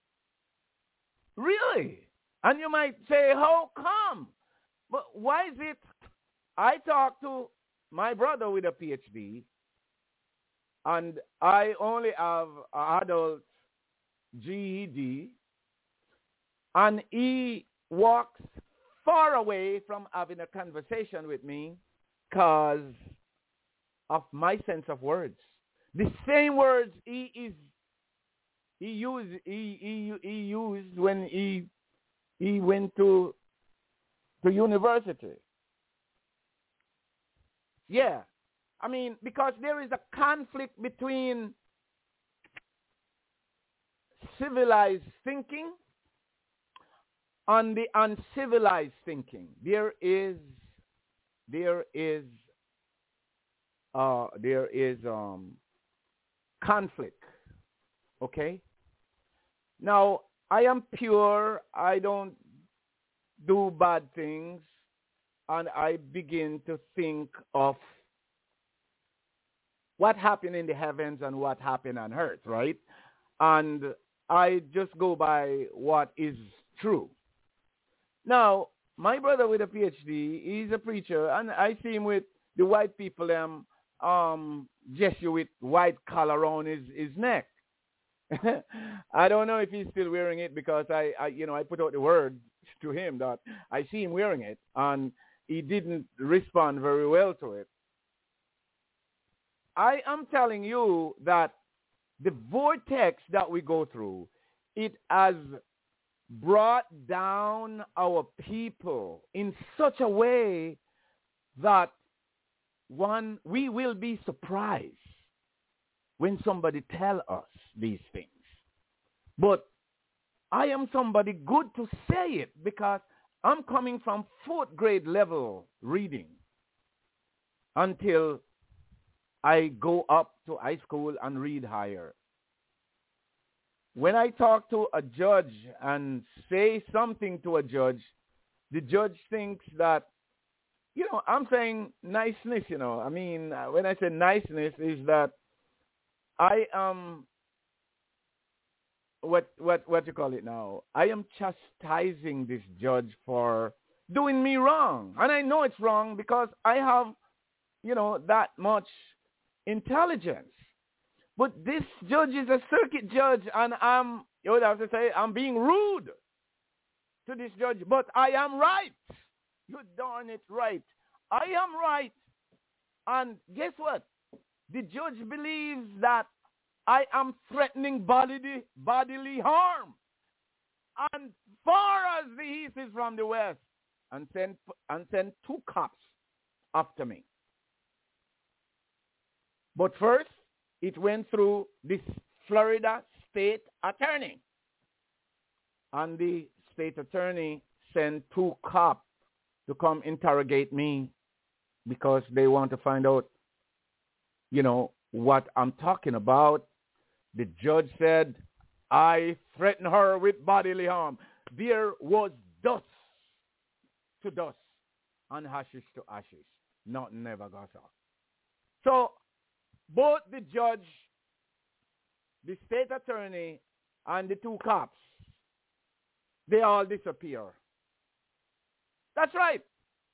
Really? And you might say, how come? But why is it? I talked to my brother with a P H D, and I only have an adult G E D, and he walks far away from having a conversation with me because of my sense of words. The same words he is he used he he, he used when he he went to to university. Yeah. I mean, because there is a conflict between civilized thinking and the uncivilized thinking. There is there is uh there is um conflict. Okay? Now, I am pure. I don't do bad things. And I begin to think of what happened in the heavens and what happened on earth, right? And I just go by what is true. Now, my brother with a P H D, he's a preacher, and I see him with the white people, um, um, gesture with white collar around his, his neck. I don't know if he's still wearing it, because I, I, you know, I put out the word to him that I see him wearing it, and he didn't respond very well to it. I am telling you that the vortex that we go through, it has brought down our people in such a way that, one, we will be surprised when somebody tell us these things. But I am somebody good to say it, because I'm coming from fourth grade level reading until I go up to high school and read higher. When I talk to a judge and say something to a judge, the judge thinks that, you know, I'm saying niceness, you know. I mean, when I say niceness, is that I am, what, what, what you call it now? I am chastising this judge for doing me wrong. And I know it's wrong because I have, you know, that much intelligence. But this judge is a circuit judge, and I'm, you would have to say, I'm being rude to this judge, but I am right. You darn it right. I am right. And guess what? The judge believes that I am threatening bodily, bodily harm. And far as the east is from the west, and send, and send two cops after me. But first, it went through this Florida state attorney. And the state attorney sent two cops to come interrogate me because they want to find out, you know, what I'm talking about. The judge said, I threatened her with bodily harm. There was dust to dust and ashes to ashes. Nothing ever got off. So both the judge, the state attorney, and the two cops, they all disappear. That's right.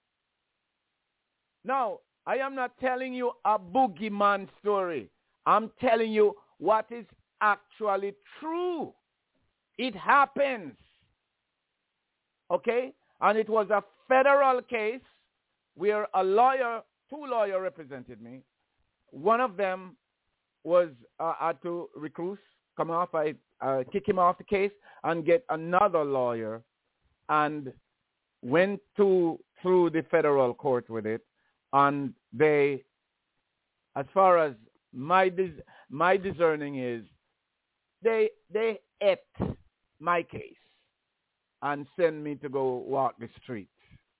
Now, I am not telling you a boogeyman story. I'm telling you what is actually true. It happens. Okay? And it was a federal case where a lawyer, two lawyers represented me. One of them was uh, had to recluse, come off, I uh, kick him off the case and get another lawyer and went to through the federal court with it. And they, as far as my dis- my discerning is, they they ate my case and sent me to go walk the streets.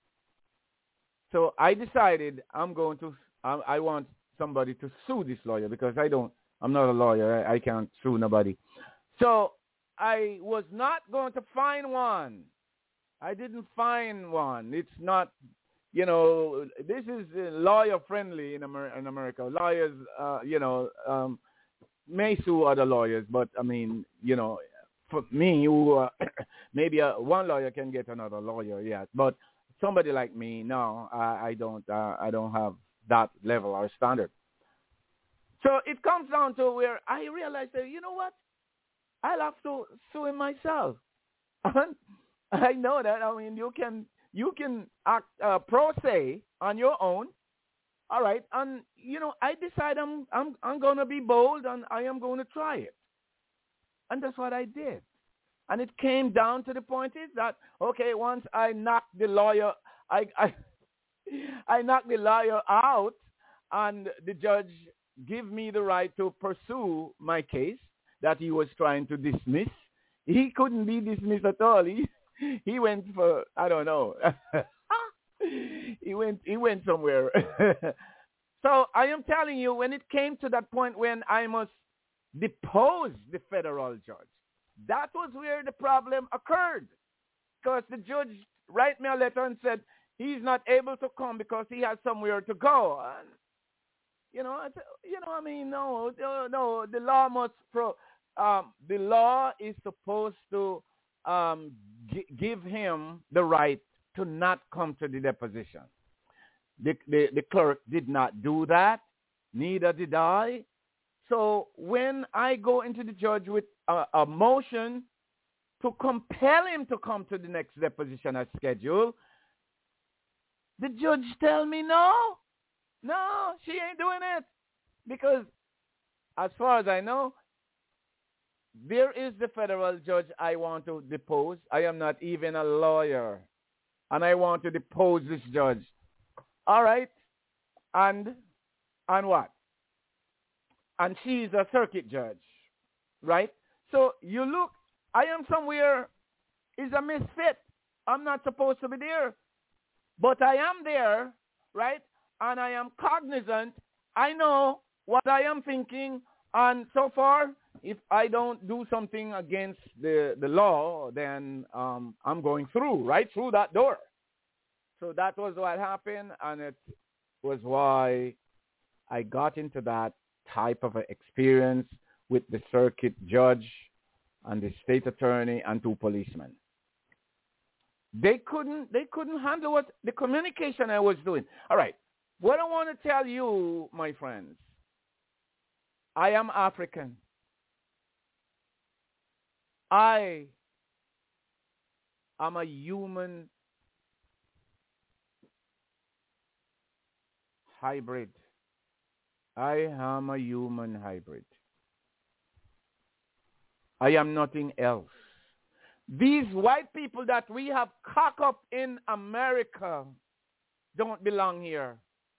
So I decided I'm going to, I, I want somebody to sue this lawyer because I don't, I'm not a lawyer. I, I can't sue nobody. So I was not going to find one. I didn't find one. It's not, you know, this is lawyer friendly in, Amer- in America. Lawyers, uh, you know, um, may sue other lawyers, but I mean, you know, for me, who, uh, maybe uh, one lawyer can get another lawyer, yes, but somebody like me, no, I, I don't, uh, I don't have that level or standard. So it comes down to where I realized that, you know what, I'll have to sue him myself. I know that. I mean, you can you can act uh, pro se on your own, all right. And you know, I decide I'm I'm I'm gonna be bold and I am going to try it, and that's what I did. And it came down to the point is that okay, once I knocked the lawyer, I I I knocked the lawyer out, and the judge gave me the right to pursue my case that he was trying to dismiss. He couldn't be dismissed at all. He he went for, I don't know. he went he went somewhere. So I am telling you, when it came to that point when I must depose the federal judge, that was where the problem occurred. Because the judge wrote me a letter and said he's not able to come because he has somewhere to go. And, you know, I, you know, I mean, no, no, no, the law must pro. Um, the law is supposed to um, g- give him the right to not come to the deposition. The, the, the clerk did not do that. Neither did I. So when I go into the judge with a, a motion to compel him to come to the next deposition as scheduled, the judge tell me no, no, she ain't doing it. Because as far as I know, there is the federal judge I want to depose. I am not even a lawyer. And I want to depose this judge. All right. And, and what? And she's a circuit judge. Right? So you look, I am somewhere, is a misfit. I'm not supposed to be there. But I am there, right? And I am cognizant. I know what I am thinking. And so far, if I don't do something against the, the law, then um, I'm going through, right through that door. So that was what happened, and it was why I got into that type of experience with the circuit judge and the state attorney and two policemen. They couldn't, they couldn't handle what the communication I was doing. All right, what I want to tell you, my friends, I am African. I am a human hybrid. I am a human hybrid. I am nothing else. These white people that we have cock up in America don't belong here.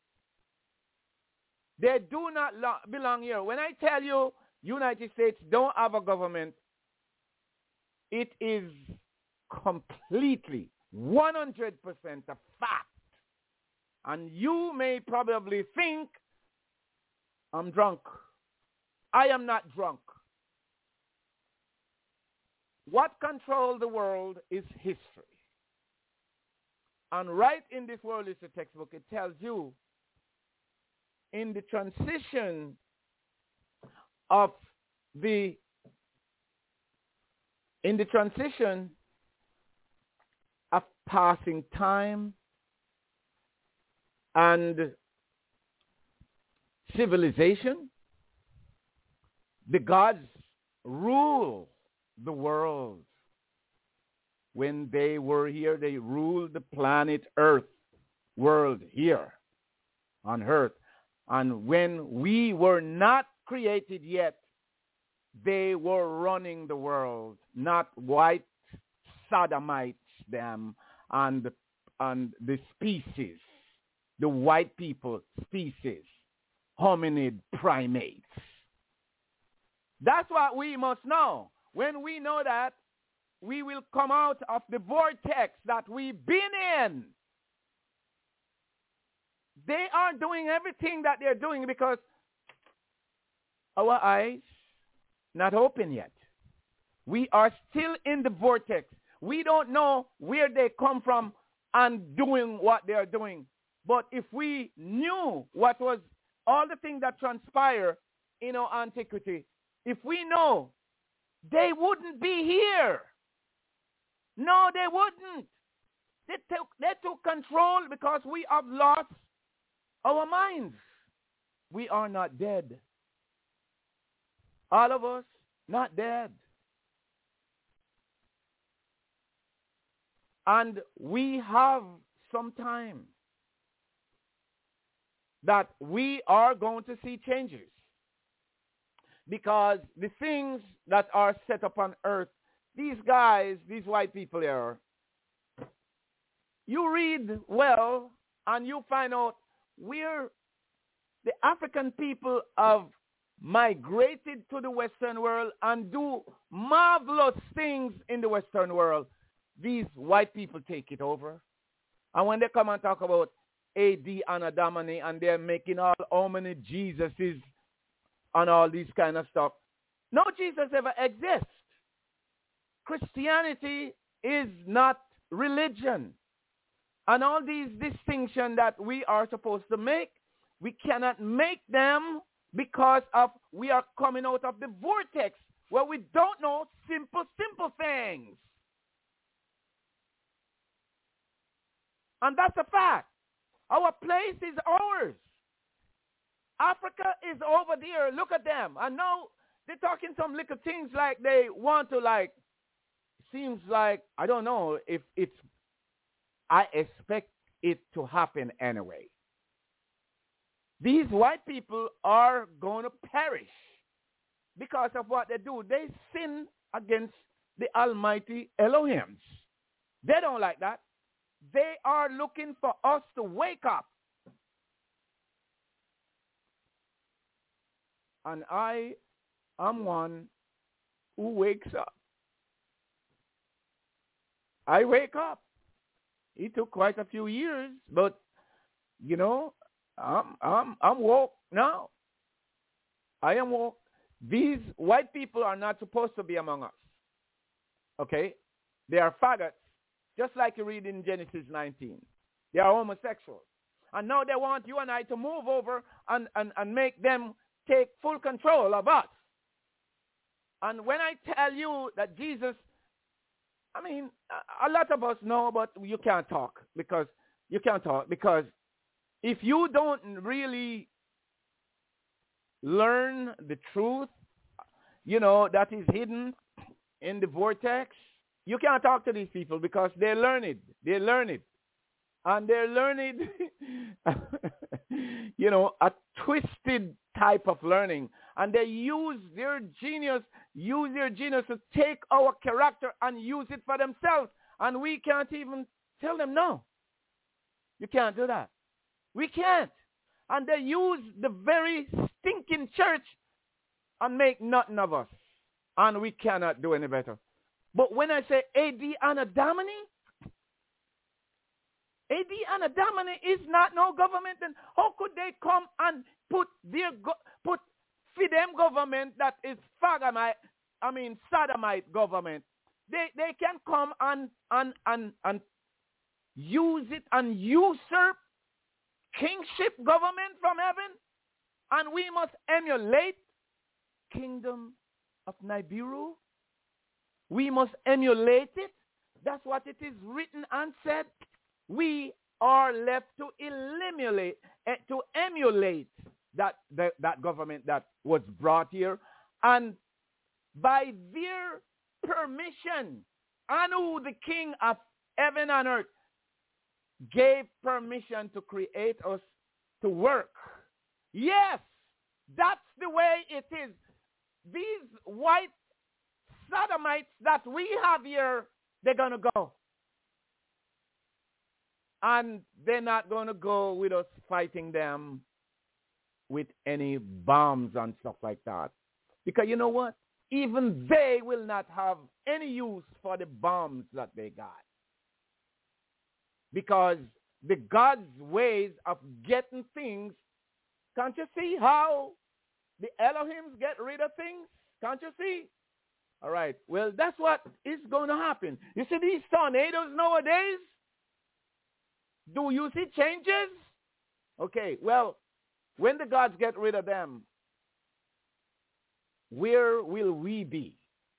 They do not lo- belong here. When I tell you United States don't have a government, it is completely one hundred percent a fact. And you may probably think I'm drunk. I am not drunk. What controls the world is history. And right in this world history textbook, it tells you in the transition of the, in the transition of passing time and civilization, the gods rule the world. When they were here, they ruled the planet Earth, world here on Earth. And when we were not created yet, they were running the world, not white sodomites them and, and the species, the white people species, hominid primates. That's what we must know. When we know that, we will come out of the vortex that we've been in. They are doing everything that they're doing because our eyes not open yet. We are still in the vortex. We don't know where they come from and doing what they are doing. But if we knew what was all the things that transpire in our antiquity, if we know, they wouldn't be here. No, they wouldn't. They took, they took control because we have lost our minds. We are not dead. All of us, not dead. And we have some time that we are going to see changes. Because the things that are set up on earth, these guys, these white people here, you read well and you find out where the African people have migrated to the Western world and do marvelous things in the Western world. These white people take it over. And when they come and talk about A D Anno Domini and they're making all how many Jesuses and all these kind of stuff. No Jesus ever exists. Christianity is not religion. And all these distinctions that we are supposed to make, we cannot make them because of we are coming out of the vortex where we don't know simple, simple things. And that's a fact. Our place is ours. Africa is over there. Look at them. I know they're talking some little things like they want to like, seems like, I don't know if it's, I expect it to happen anyway. These white people are going to perish because of what they do. They sin against the Almighty Elohims. They don't like that. They are looking for us to wake up. And I am one who wakes up. I wake up. It took quite a few years, but, you know, I'm, I'm, I'm woke now. I am woke. These white people are not supposed to be among us. Okay? They are faggots, just like you read in Genesis nineteen. They are homosexuals. And now they want you and I to move over and, and, and make them take full control of us. And when I tell you that Jesus, I mean, a lot of us know, but you can't talk because you can't talk because if you don't really learn the truth, you know, that is hidden in the vortex, you can't talk to these people because they learn it. They learn it. And they're learning, you know, a twisted type of learning. And they use their genius, use their genius to take our character and use it for themselves. And we can't even tell them no. You can't do that. We can't. And they use the very stinking church and make nothing of us. And we cannot do any better. But when I say A D Anno Domini, A D Anno Domini is not no government. And how could they come and put their go- put for them government that is Fagamite, I mean Sodomite government, they, they can come and, and, and, and use it and usurp kingship government from heaven, and we must emulate kingdom of Nibiru. We must emulate it. That's what it is written and said. We are left to eliminate, uh, to emulate that, that that government that was brought here, and by their permission, Anu, the King of heaven and earth, gave permission to create us to work. Yes, that's the way it is. These white sodomites that we have here, they're going to go. And they're not going to go with us fighting them with any bombs and stuff like that. Because you know what? Even they will not have any use for the bombs that they got. Because the God's ways of getting things, can't you see how the Elohims get rid of things? Can't you see? All right. Well, that's what is going to happen. You see these tornadoes nowadays? Do you see changes? Okay. Well, when the gods get rid of them, where will we be?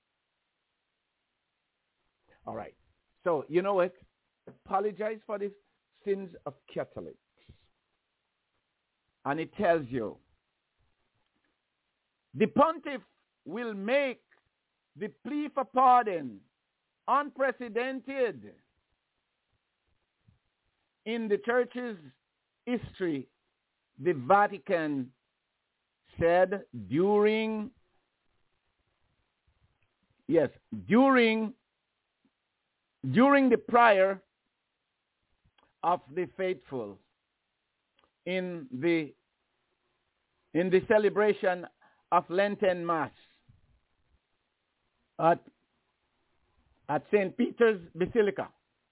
All right. So, you know what? Apologize for the sins of Catholics. And it tells you, the pontiff will make the plea for pardon unprecedented in the church's history. The Vatican said during, yes, during, during the prayer of the faithful in the in the celebration of Lenten Mass at, at Saint Peter's Basilica.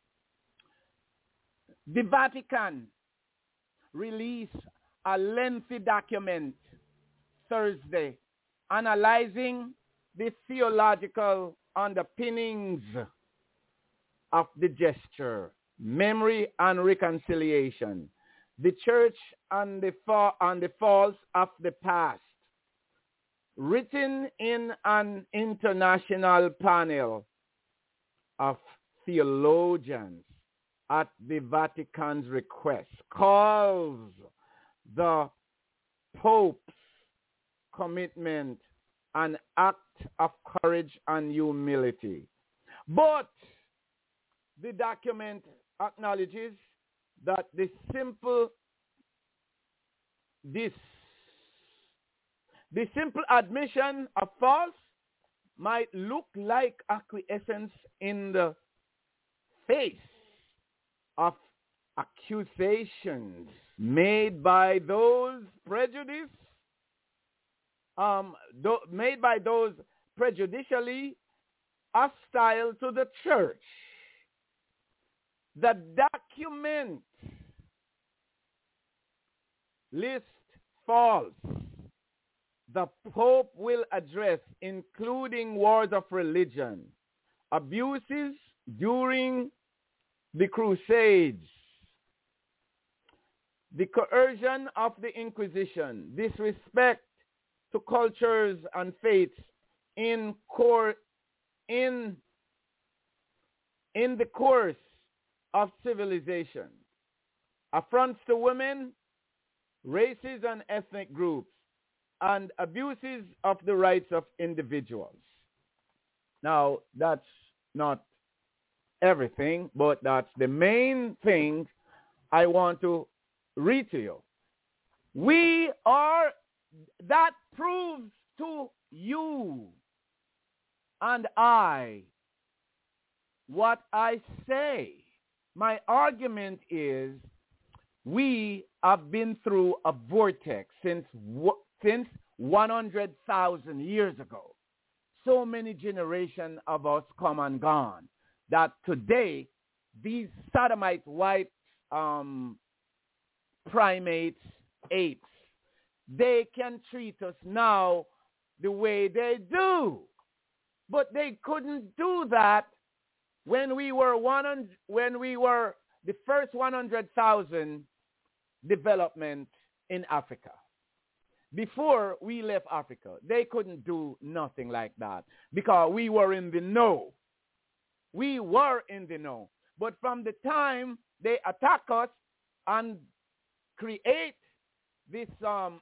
The Vatican released a lengthy document Thursday analyzing the theological underpinnings of the gesture, memory and reconciliation, the church and the, fa- and the faults of the past, written in an international panel of theologians at the Vatican's request, calls the Pope's commitment an act of courage and humility. But the document acknowledges that the simple this the simple admission of faults might look like acquiescence in the face of accusations made by those prejudice um th- made by those prejudicially hostile to the church. The document lists faults the Pope will address, including wars of religion, abuses during the Crusades, the coercion of the Inquisition, disrespect to cultures and faiths in cor- in in the course of civilization, affronts to women, races and ethnic groups, and abuses of the rights of individuals. Now, that's not everything, but that's the main thing I want to read to you. We are, that proves to you and I what I say. My argument is we have been through a vortex since since one hundred thousand years ago. So many generations of us come and gone that today these sodomite white um, primates, apes, they can treat us now the way they do. But they couldn't do that when we were one hundred, when we were the first one hundred thousand development in Africa. Before we left Africa, they couldn't do nothing like that because we were in the know. We were in the know. But from the time they attack us and create this um,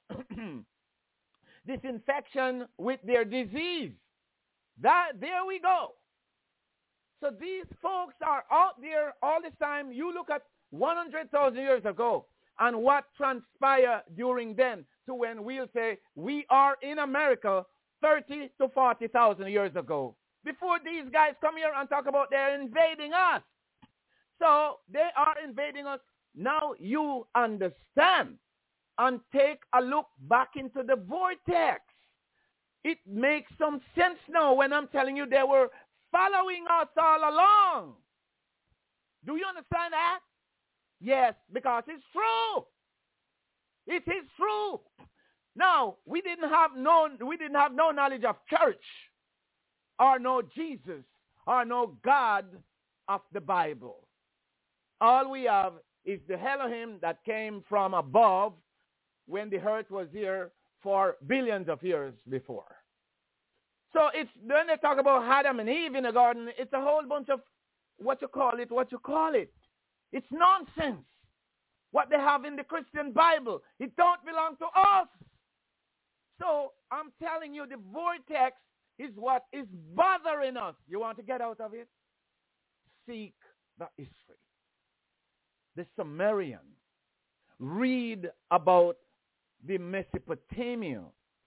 this infection with their disease, that there we go. So these folks are out there all this time. You look at one hundred thousand years ago and what transpired during then to when we'll say we are in America thirty to forty thousand years ago. Before these guys come here and talk about they're invading us. So they are invading us. Now you understand and take a look back into the vortex. It makes some sense now when I'm telling you they were following us all along. Do you understand that? Yes, because it's true. It is true. Now, we didn't have no we didn't have no knowledge of church or no Jesus or no God of the Bible. All we have is the Elohim that came from above when the earth was here for billions of years before. So it's when they talk about Adam and Eve in the garden, it's a whole bunch of what you call it, what you call it. It's nonsense. What they have in the Christian Bible, it don't belong to us. So I'm telling you, the vortex is what is bothering us. You want to get out of it? Seek the history. The Sumerian. Read about the Mesopotamia.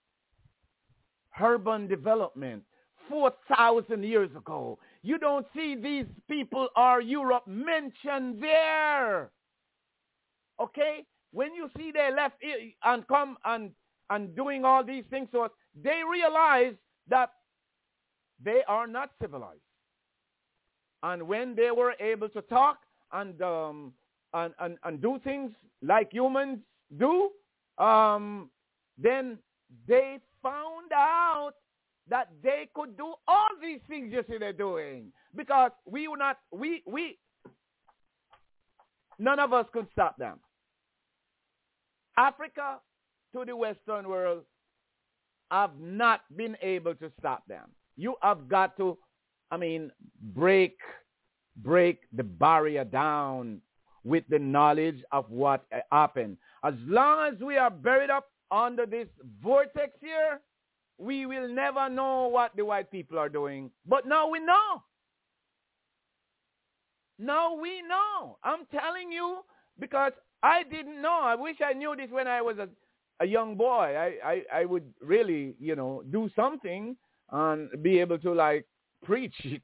Urban development. four thousand years ago. You don't see these people or Europe mentioned there. Okay? When you see they left and come and, and doing all these things to us, they realize that they are not civilized. And when they were able to talk and um, and, and, and do things like humans do, um, then they found out that they could do all these things you see they're doing. Because we were not, we, we, none of us could stop them. Africa to the Western world have not been able to stop them. You have got to, I mean, break, break the barrier down with the knowledge of what happened. As long as we are buried up under this vortex here, we will never know what the white people are doing. But now we know. Now we know. I'm telling you because I didn't know. I wish I knew this when I was a, a young boy. I, I, I would really, you know, do something and be able to, like, preach it.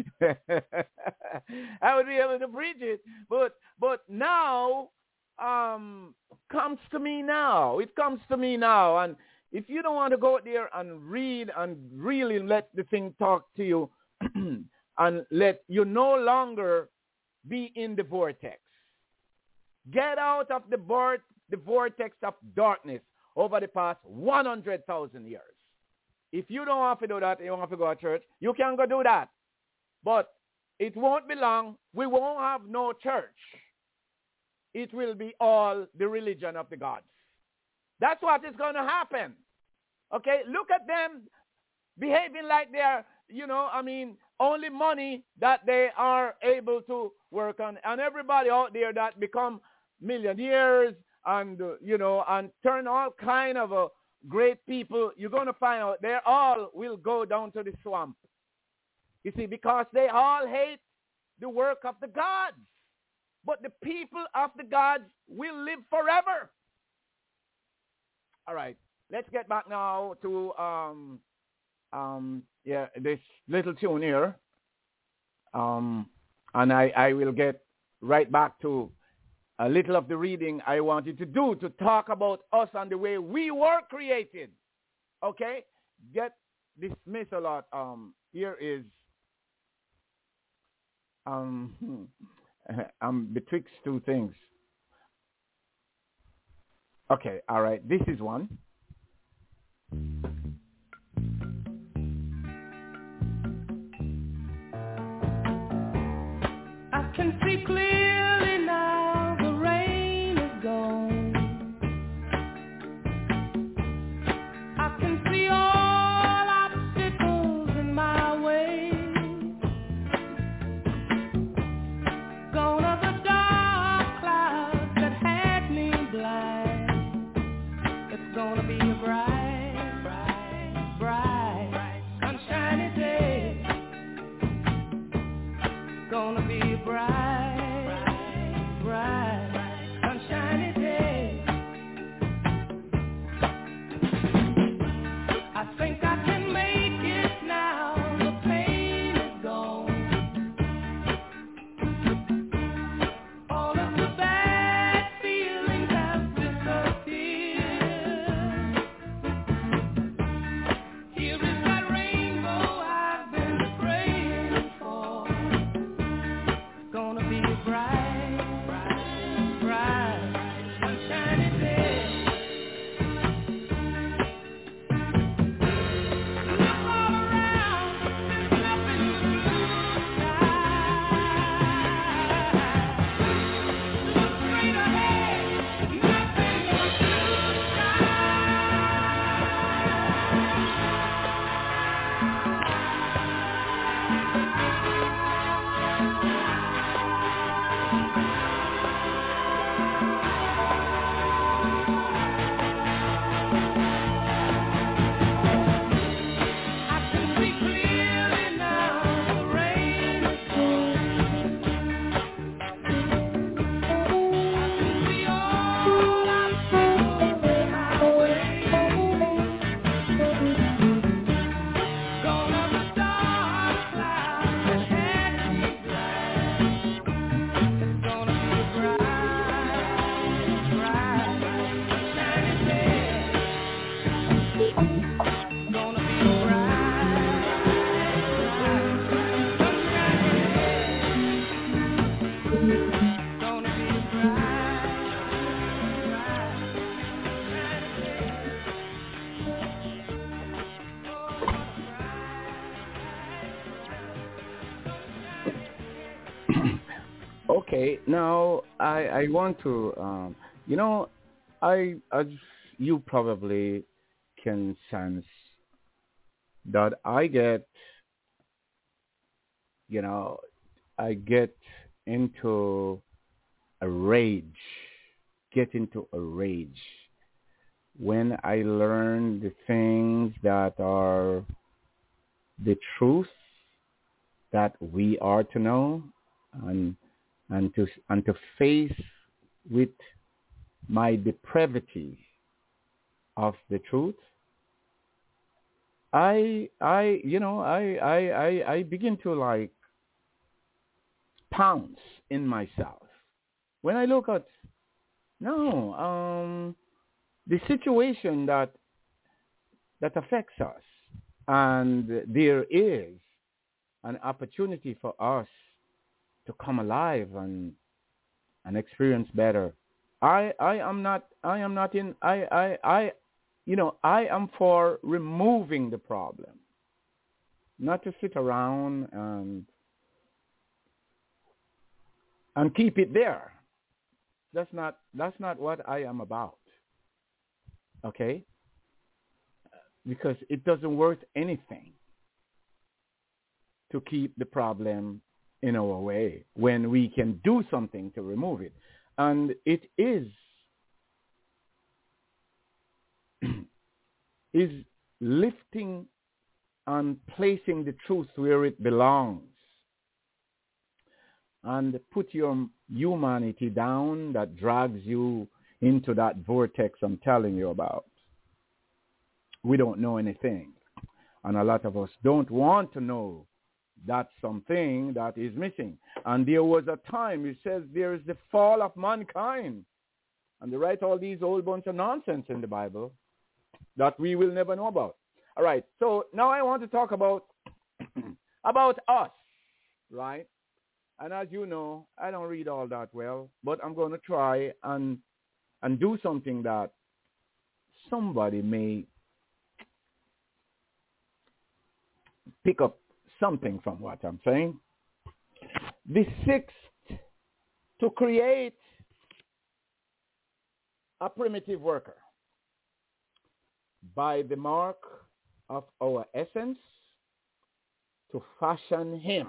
I would be able to preach it. But but now um comes to me now. It comes to me now. And if you don't want to go out there and read and really let the thing talk to you and let you no longer be in the vortex. Get out of the, vor- the vortex of darkness over the past one hundred thousand years. If you don't want to do that, you want to go to church, you can go do that. But it won't be long. We won't have no church. It will be all the religion of the gods. That's what is going to happen. Okay, look at them behaving like they're, you know, I mean, only money that they are able to work on. And everybody out there that become millionaires and, uh, you know, and turn all kind of uh, great people, you're going to find out they all will go down to the swamp. You see, because they all hate the work of the gods. But the people of the gods will live forever. All right, let's get back now to um, um, yeah, this little tune here. Um, and I, I will get right back to a little of the reading I wanted to do to talk about us and the way we were created. Okay? Get dismissed a lot. Um, here is, um, I'm betwixt two things. Okay, all right. This is one. I can see clearly now the rain is gone. I can see all obstacles in my way. Gone are the dark clouds that had me blind. It's gonna be a bright, bright, bright, sunshiny day. Gonna be a bright, bright, sunshiny day. I think I can make it now. The pain is gone. All of the bad feelings have disappeared. Here is that rainbow I've been praying for. Gonna be a bright, bright, bright, sunshiny day. Look all around, there's nothing but blue sky. Look straight ahead, nothing but blue I can see clearly now the rain is gone. I can see all obstacles in my way. Gone are the dark clouds that had me blind. It's gonna be a bright, bright, sunshiny day. Gonna be a bright, bright, sunshiny day. Gonna be a bright, bright, Okay, now I I want to um, you know, I as you probably can sense that I get, you know, I get into a rage, get into a rage when I learn the things that are the truth that we are to know, and and to and to face with my depravity of the truth. I I you know I I I, I begin to like pounce in myself when I look at no um the situation that that affects us, and there is an opportunity for us to come alive and and experience better. I I am not I am not in I I I you know I am for removing the problem, not to sit around and and keep it there. That's not that's not what I am about. Okay? Because it doesn't worth anything to keep the problem in our way when we can do something to remove it. And it is is lifting and placing the truth where it belongs, and put your humanity down that drags you into that vortex I'm telling you about. We don't know anything, and a lot of us don't want to know that something that is missing. And there was a time, it says there is the fall of mankind, and they write all these old bunch of nonsense in the Bible that we will never know about. All right, so now I want to talk about about us, right? And as you know, I don't read all that well, but I'm going to try and and do something that somebody may pick up something from what I'm saying. The sixth, to create a primitive worker by the mark of our essence, to fashion him.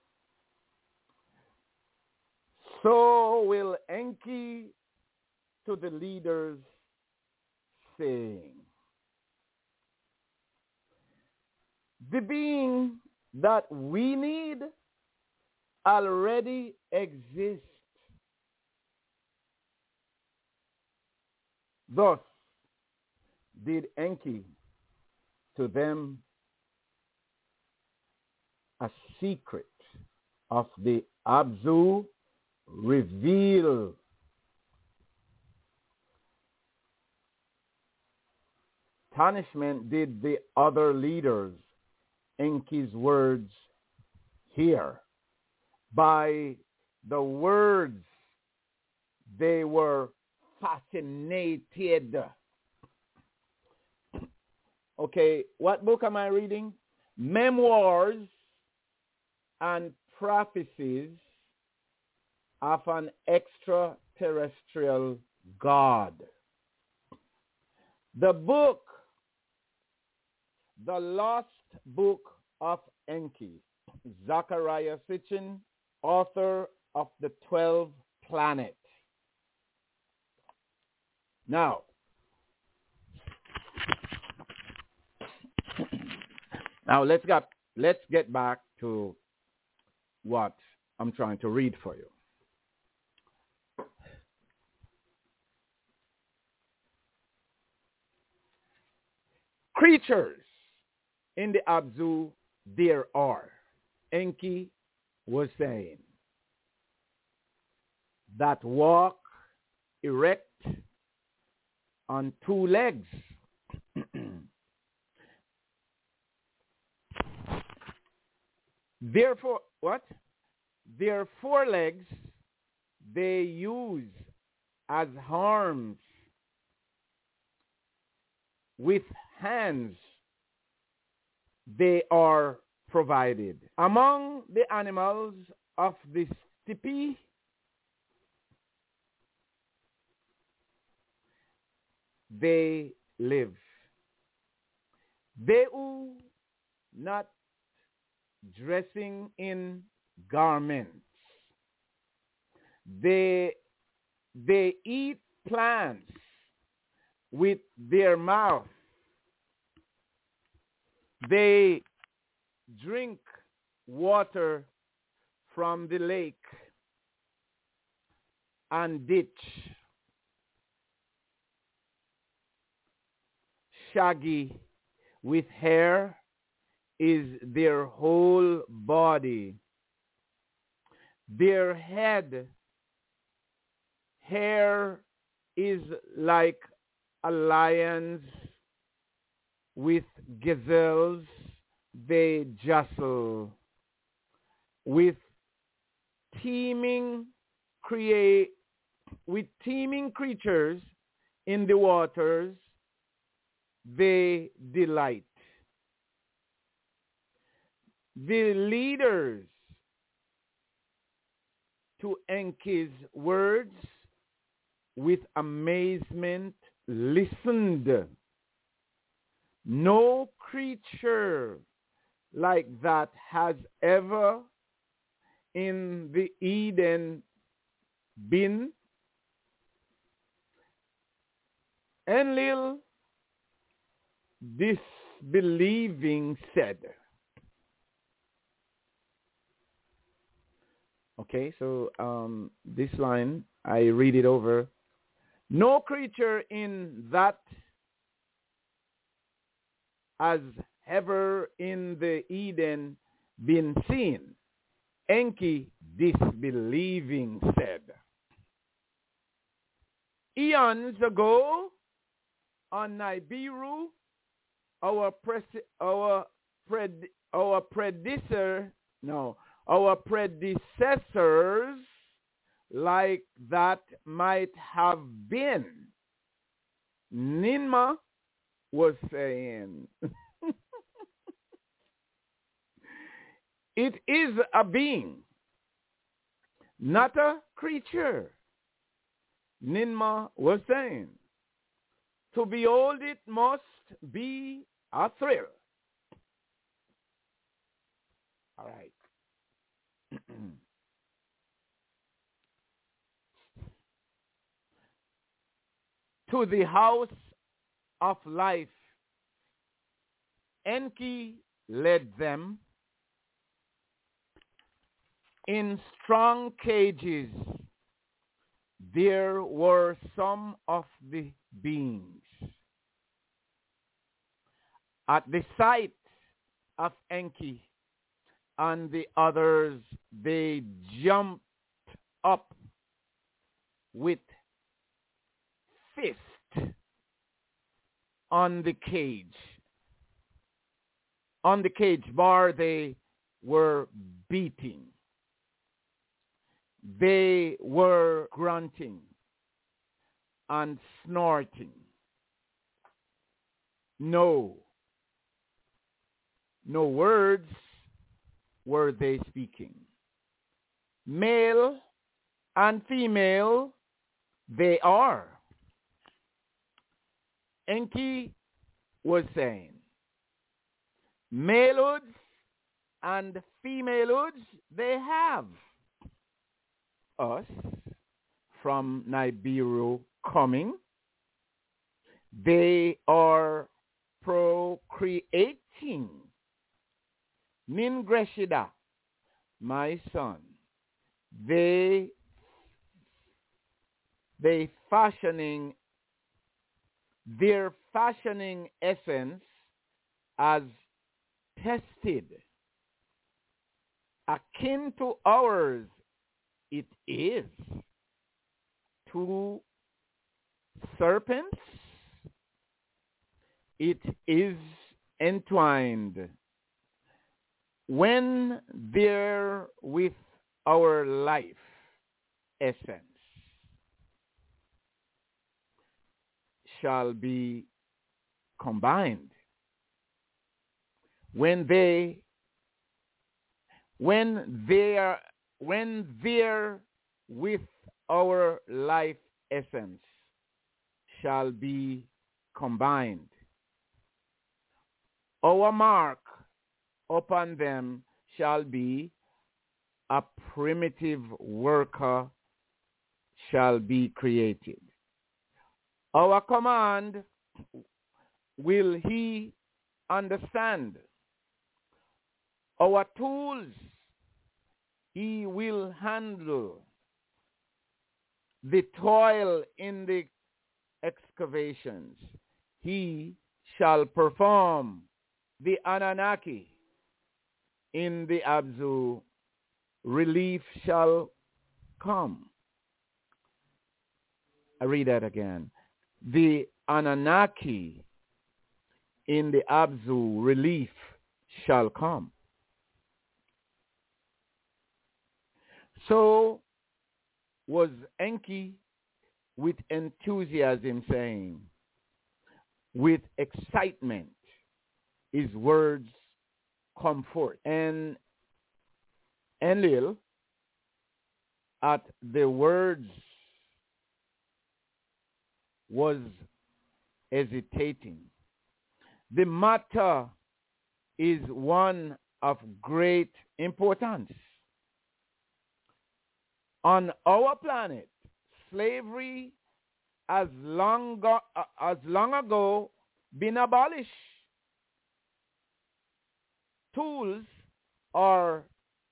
So will Enki to the leaders saying, the being that we need already exists. Thus did Enki to them a secret of the Abzu reveal. Punishment did the other leaders Enki's words hear. By the words they were fascinated. Okay, what book am I reading? Memoirs and Prophecies of an Extraterrestrial God. The book, The Lost Book of Enki, Zachariah Sitchin, author of The Twelve Planets. Now, now let's get let's get back to what I'm trying to read for you. Creatures in the Abzu there are, Enki was saying, that walk erect on two legs. Therefore, what? Their forelegs they use as arms. With hands they are provided. Among the animals of the steppe, they live. They who not dressing in garments. They they eat plants with their mouth. They drink water from the lake and ditch. Shaggy with hair is their whole body. Their head hair is like a lion's. With gazelles they jostle. With teeming create with teeming creatures in the waters they delight. The leaders to Enki's words with amazement listened. No creature like that has ever in the Eden been. Enlil, disbelieving, said. Okay, so um, this line, I read it over. No creature in that has ever in the Eden been seen. Enki, disbelieving, said. Eons ago, on Nibiru, our pres- our pred- our predecessor, no, our predecessors, like that might have been. Ninma was saying, it is a being, not a creature. Ninma was saying, to behold it must be a thrill. All right. To the house of life, Enki led them in strong cages. There were some of the beings. At the sight of Enki and the others, they jumped up with fist on the cage. On the cage bar, they were beating. They were grunting and snorting. No, no words were they speaking. Male and female they are. Enki was saying, malehoods and femalehoods they have. Us from Nibiru coming, they are procreating. Ningreshida, my son, they they fashioning their fashioning essence as tested, akin to ours. It is two serpents. It is entwined. When they're with our life essence shall be combined. When they when they are when they're with our life essence shall be combined. Our mark upon them shall be a primitive worker shall be created. Our command will he understand. Our tools he will handle. The toil in the excavations he shall perform. The Anunnaki in the Abzu relief shall come. I read that again. The Anunnaki in the Abzu relief shall come. So was Enki with enthusiasm saying, with excitement, his words come forth. And Enlil, at the words, was hesitating. The matter is one of great importance. On our planet, slavery has long, go, uh, has long ago been abolished. Tools are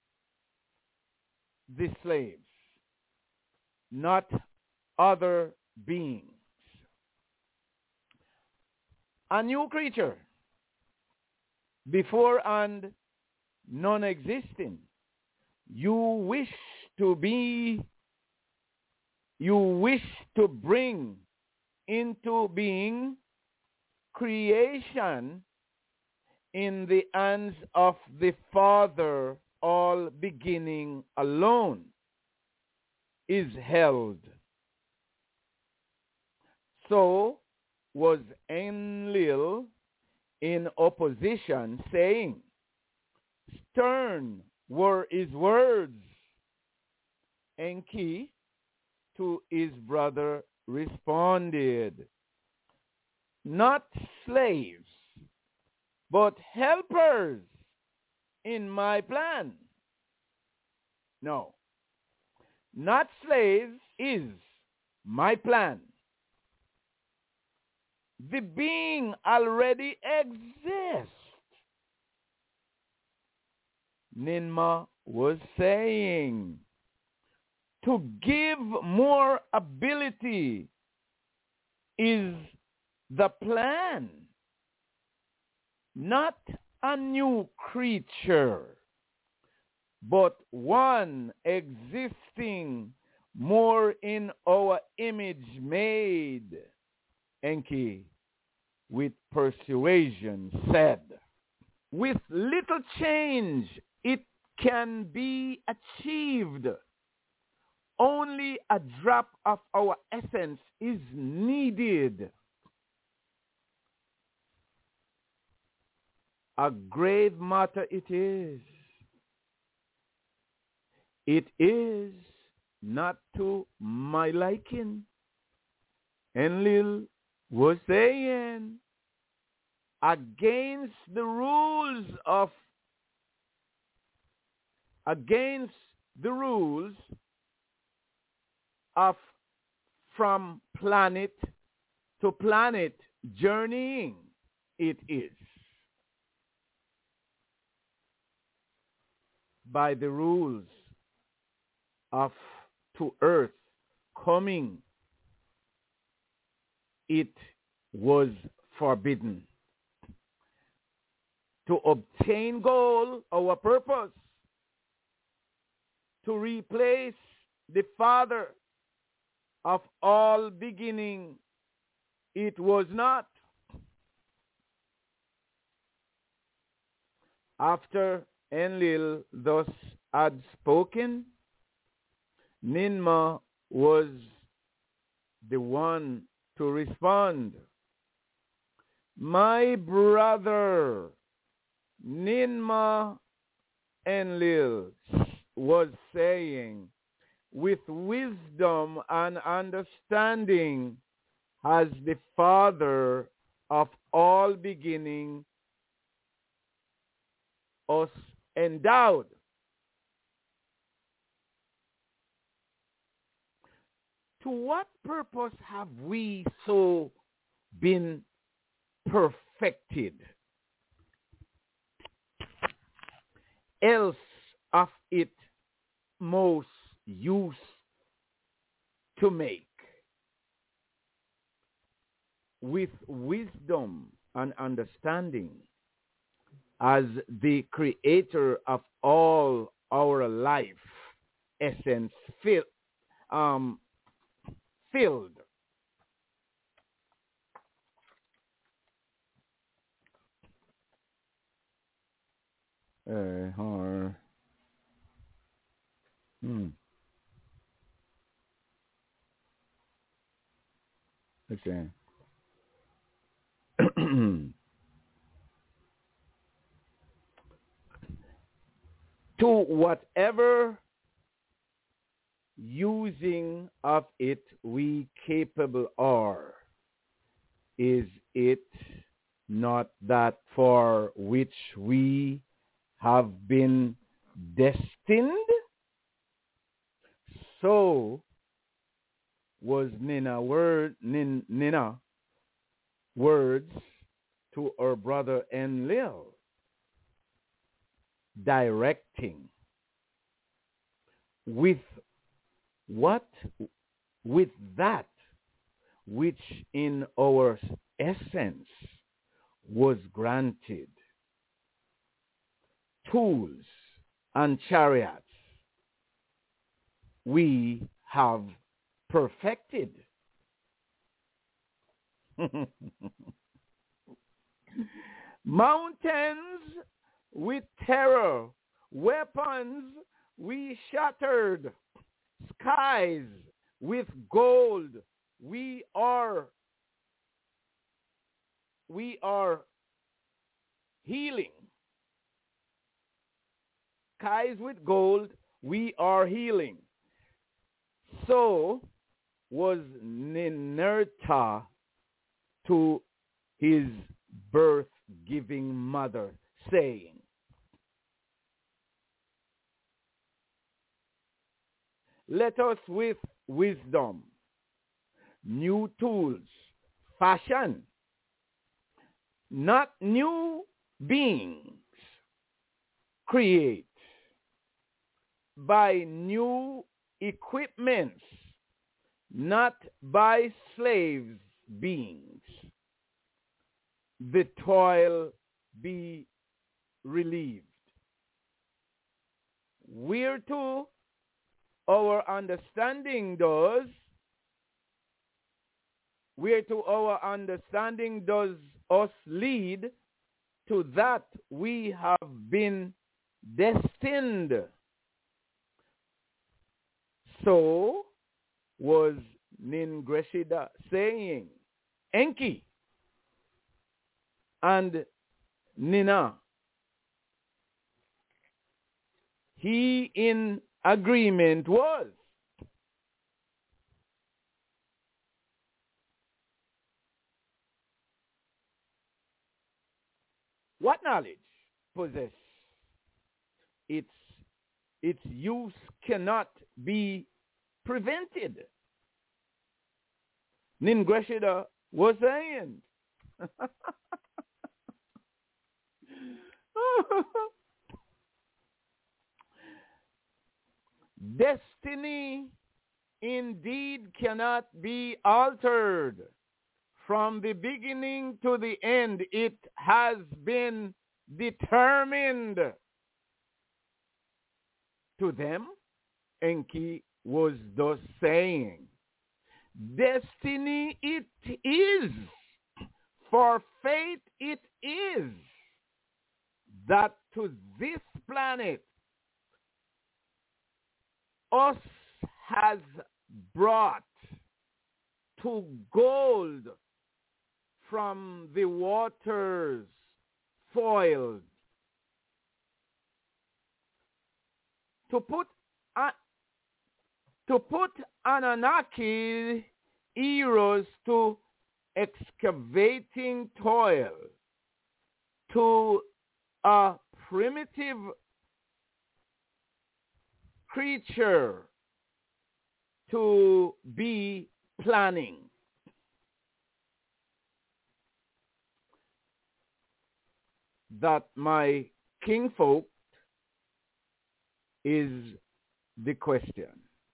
the slaves, not other beings. A new creature, before and non-existing. You wish to be, you wish to bring into being creation in the hands of the Father, all beginning alone is held. So was Enlil in opposition, saying, stern were his words. Enki to his brother responded, not slaves, but helpers in my plan. No, not slaves is my plan. The being already exists. Ninmah was saying, to give more ability is the plan, not a new creature, but one existing more in our image made. Enki, with persuasion, said, with little change it can be achieved. Only a drop of our essence is needed. A grave matter it is. It is not to my liking. Enlil was saying, against the rules of, against the rules of from planet to planet journeying it is. By the rules of to earth coming, it was forbidden. To obtain goal, our purpose, to replace the Father of all beginning, it was not. After Enlil thus had spoken, Ninmah was the one to respond. My brother, Ninmah Enlil was saying, with wisdom and understanding has the Father of all beginning us endowed. To what purpose have we so been perfected? Else of it most use to make. With wisdom and understanding as the creator of all our life essence fill, um, filled. Uh, or, hmm. Okay. To whatever using of it we capable are, is it not that for which we have been destined? So was Nina word Nin, Nina words to her brother Enlil, directing with what? With that which in our essence was granted. Tools and chariots we have perfected. Mountains with terror, weapons we shattered, skies with gold we are we are healing. Skies with gold, we are healing. So was Ninurta to his birth-giving mother, saying, let us with wisdom, new tools, fashion, not new beings, create by new equipments, not by slaves beings. The toil be relieved. Whereto our understanding does, whereto our understanding does us lead, to that we have been destined. So was Ningreshida saying, Enki and Nina, he in agreement was. What knowledge possess? Its, its use cannot be prevented. Ningreshida was saying. Destiny indeed cannot be altered. From the beginning to the end, it has been determined. To them, Enki was thus saying, destiny it is, for fate it is, that to this planet us has brought to gold from the waters foiled, to put a, to put Anunnaki heroes to excavating toil, to a primitive creature to be planning. That my kinfolk is the question.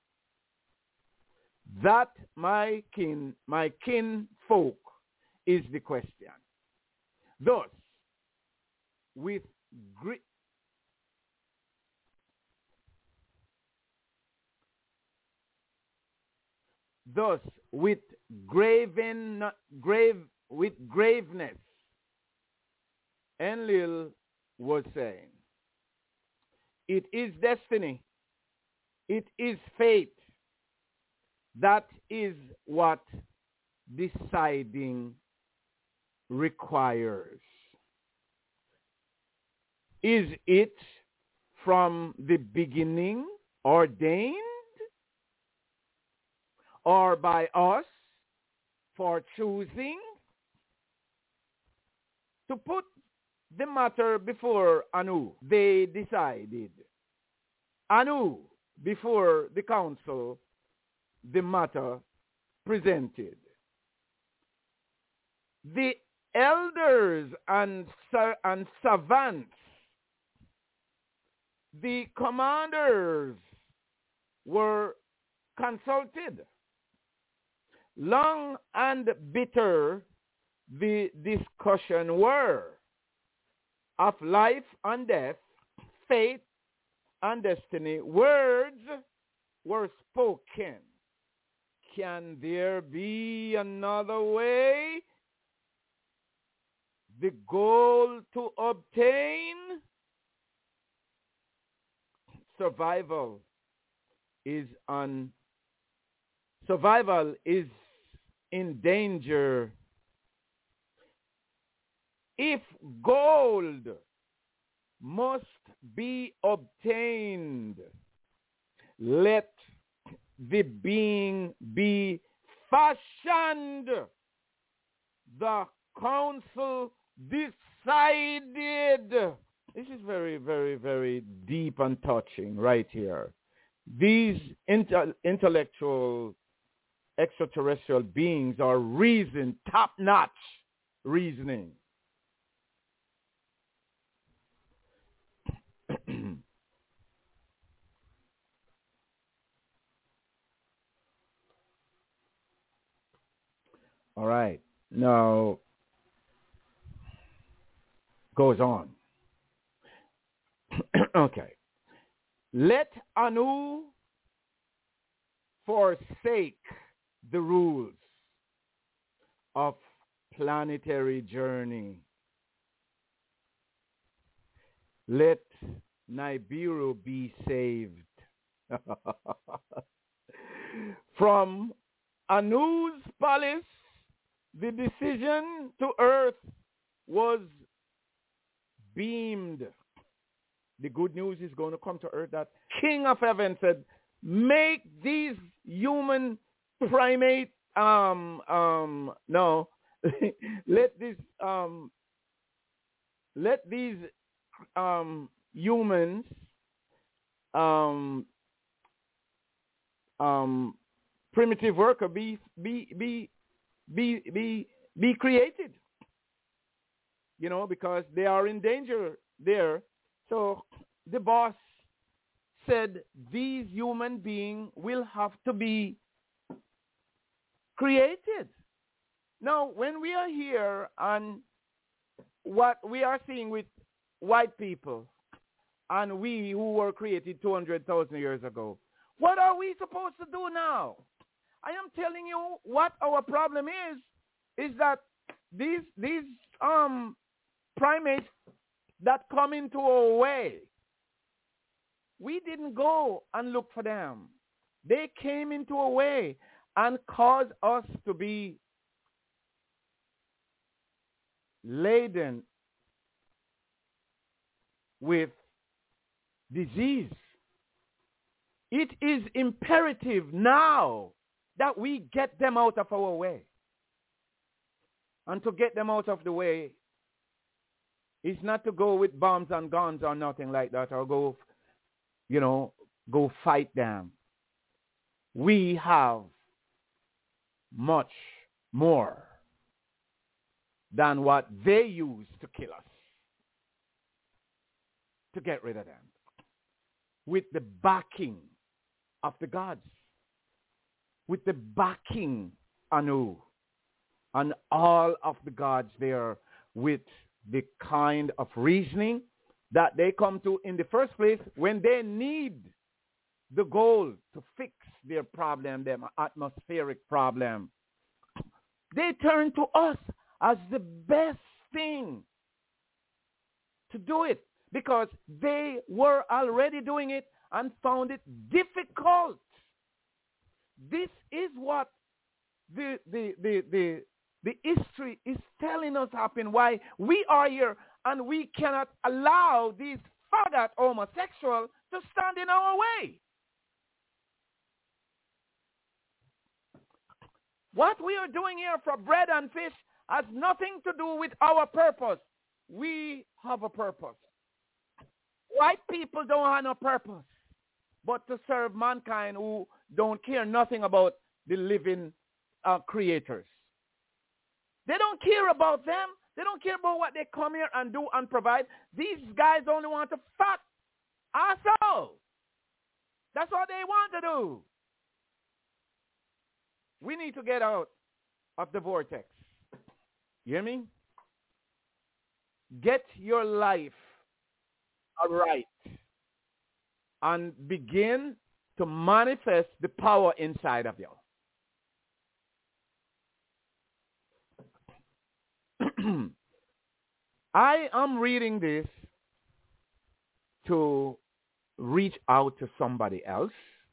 That my kin, my kinfolk is the question. Thus, with great Thus, with graven, grave, with graveness, Enlil was saying, it is destiny. It is fate. That is what deciding requires. Is it from the beginning ordained, or by us for choosing? To put the matter before Anu, they decided. Anu, before the council, the matter presented. The elders and, and savants, the commanders, were consulted. Long and bitter the discussion were of life and death, fate and destiny. Words were spoken. Can there be another way? The goal to obtain survival is on survival is in danger. if gold must be obtained, let the being be fashioned. The council decided. This is very, very, very deep and touching right here. These inter- intellectual extraterrestrial beings are reason, top-notch reasoning. All right. Now, goes on. Okay. Let Anu forsake the rules of planetary journey. Let Nibiru be saved. From Anu's palace, the decision to earth was beamed. The good news is going to come to earth that King of Heaven said, make these human primate, um, um, no, let this, um, let these um, humans, um, um, primitive worker be be be be be be created. You know, because they are in danger there. So the boss said these human beings will have to be created. Now, when we are here and what we are seeing with white people and we who were created two hundred thousand years ago, what are we supposed to do now? I am telling you what our problem is, is that these, these um, primates that come into our way, we didn't go and look for them. They came into our way and caused us to be laden with disease. It is imperative now that we get them out of our way. And to get them out of the way is not to go with bombs and guns or nothing like that, or go, you know, go fight them. We have much more than what they use to kill us, to get rid of them, with the backing of the gods, with the backing Anu and all of the gods there, with the kind of reasoning that they come to in the first place when they need the goal to fix their problem, their atmospheric problem. They turn to us as the best thing to do it, because they were already doing it and found it difficult. This is what the the the the, the history is telling us happened, why we are here and we cannot allow these faggot homosexuals to stand in our way. What we are doing here for bread and fish has nothing to do with our purpose. We have a purpose. White people don't have no purpose but to serve mankind who don't care nothing about the living uh, creators. They don't care about them. They don't care about what they come here and do and provide. These guys only want to fuck ourselves. That's what they want to do. We need to get out of the vortex. You hear me? Get your life right and begin to manifest the power inside of you. I am reading this to reach out to somebody else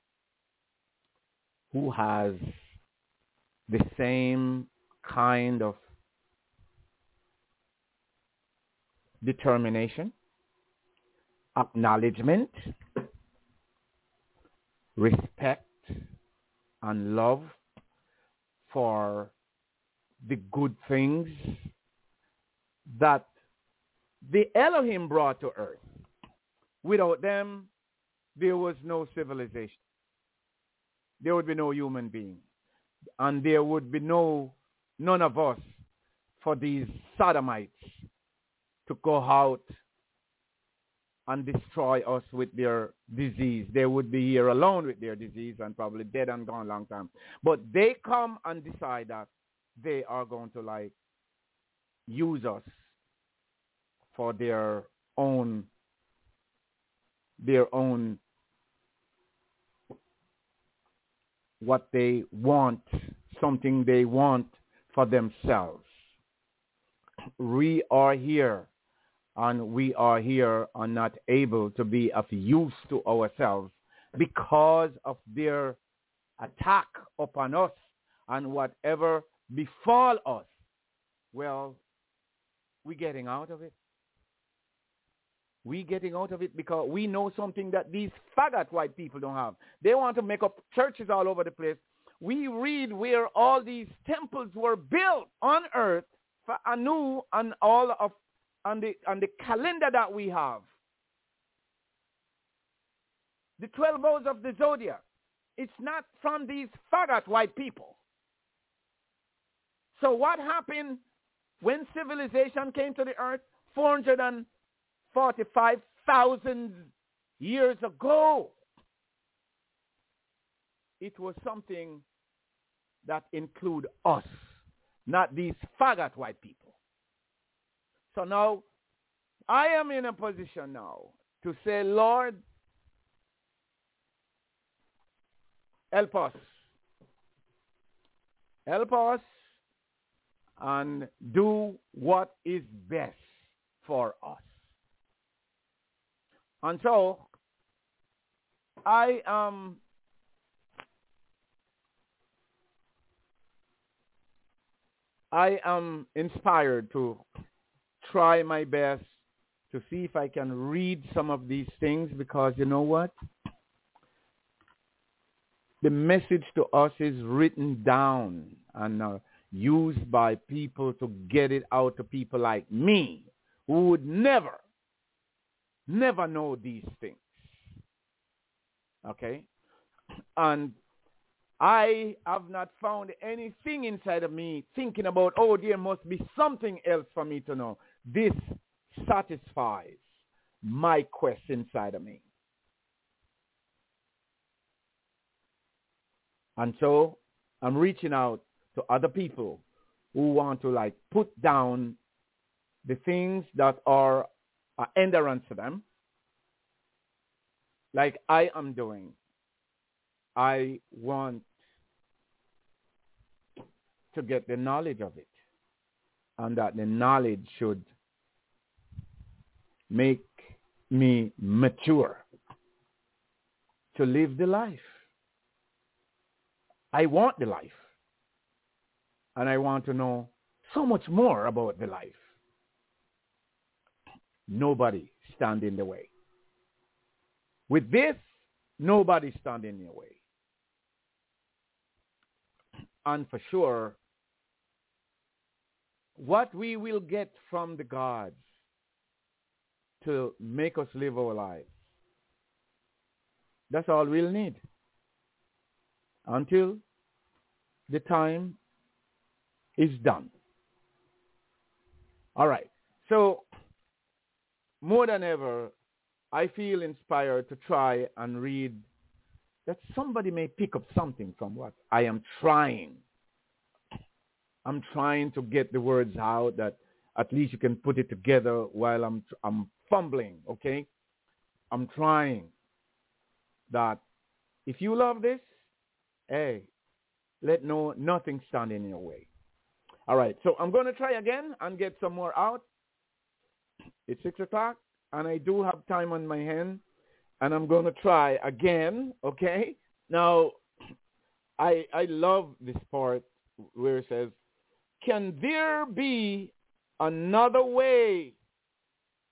who has the same kind of determination, acknowledgement, respect, and love for the good things that the Elohim brought to earth. Without them, there was no civilization. There would be no human being. And there would be no, none of us for these sodomites to go out and destroy us with their disease. They would be here alone with their disease and probably dead and gone a long time. But they come and decide that they are going to like use us for their own, their own, what they want, something they want for themselves. We are here, and we are here and not able to be of use to ourselves because of their attack upon us and whatever befall us. Well, we're getting out of it. We getting out of it because we know something that these faggot white people don't have. They want to make up churches all over the place. We read where all these temples were built on earth for Anu and all of on the on the calendar that we have. The twelve hours of the zodiac. It's not from these faggot white people. So what happened when civilization came to the earth four hundred forty-five thousand years ago? It was something that include us, not these faggot white people. So now, I am in a position now to say, Lord, help us. Help us and do what is best for us. And so, I am I am inspired to try my best to see if I can read some of these things, because you know what? The message to us is written down and uh, used by people to get it out to people like me who would never, never know these things. Okay? And I have not found anything inside of me thinking about, oh, there must be something else for me to know. This satisfies my quest inside of me. And so I'm reaching out to other people who want to like put down the things that are an hindrance to them, like I am doing. I want to get the knowledge of it, and that the knowledge should make me mature to live the life. I want the life, and I want to know so much more about the life. Nobody stand in the way. With this, nobody stand in your way. And for sure, what we will get from the gods to make us live our lives, that's all we'll need until the time is done. All right. So more than ever, I feel inspired to try and read that somebody may pick up something from what I am trying. I'm trying to get the words out that at least you can put it together while I'm I'm fumbling, okay? I'm trying that if you love this, hey, let no nothing stand in your way. All right, so I'm going to try again and get some more out. It's six o'clock, and I do have time on my hand, and I'm going to try again, okay? Now, I I love this part where it says, can there be another way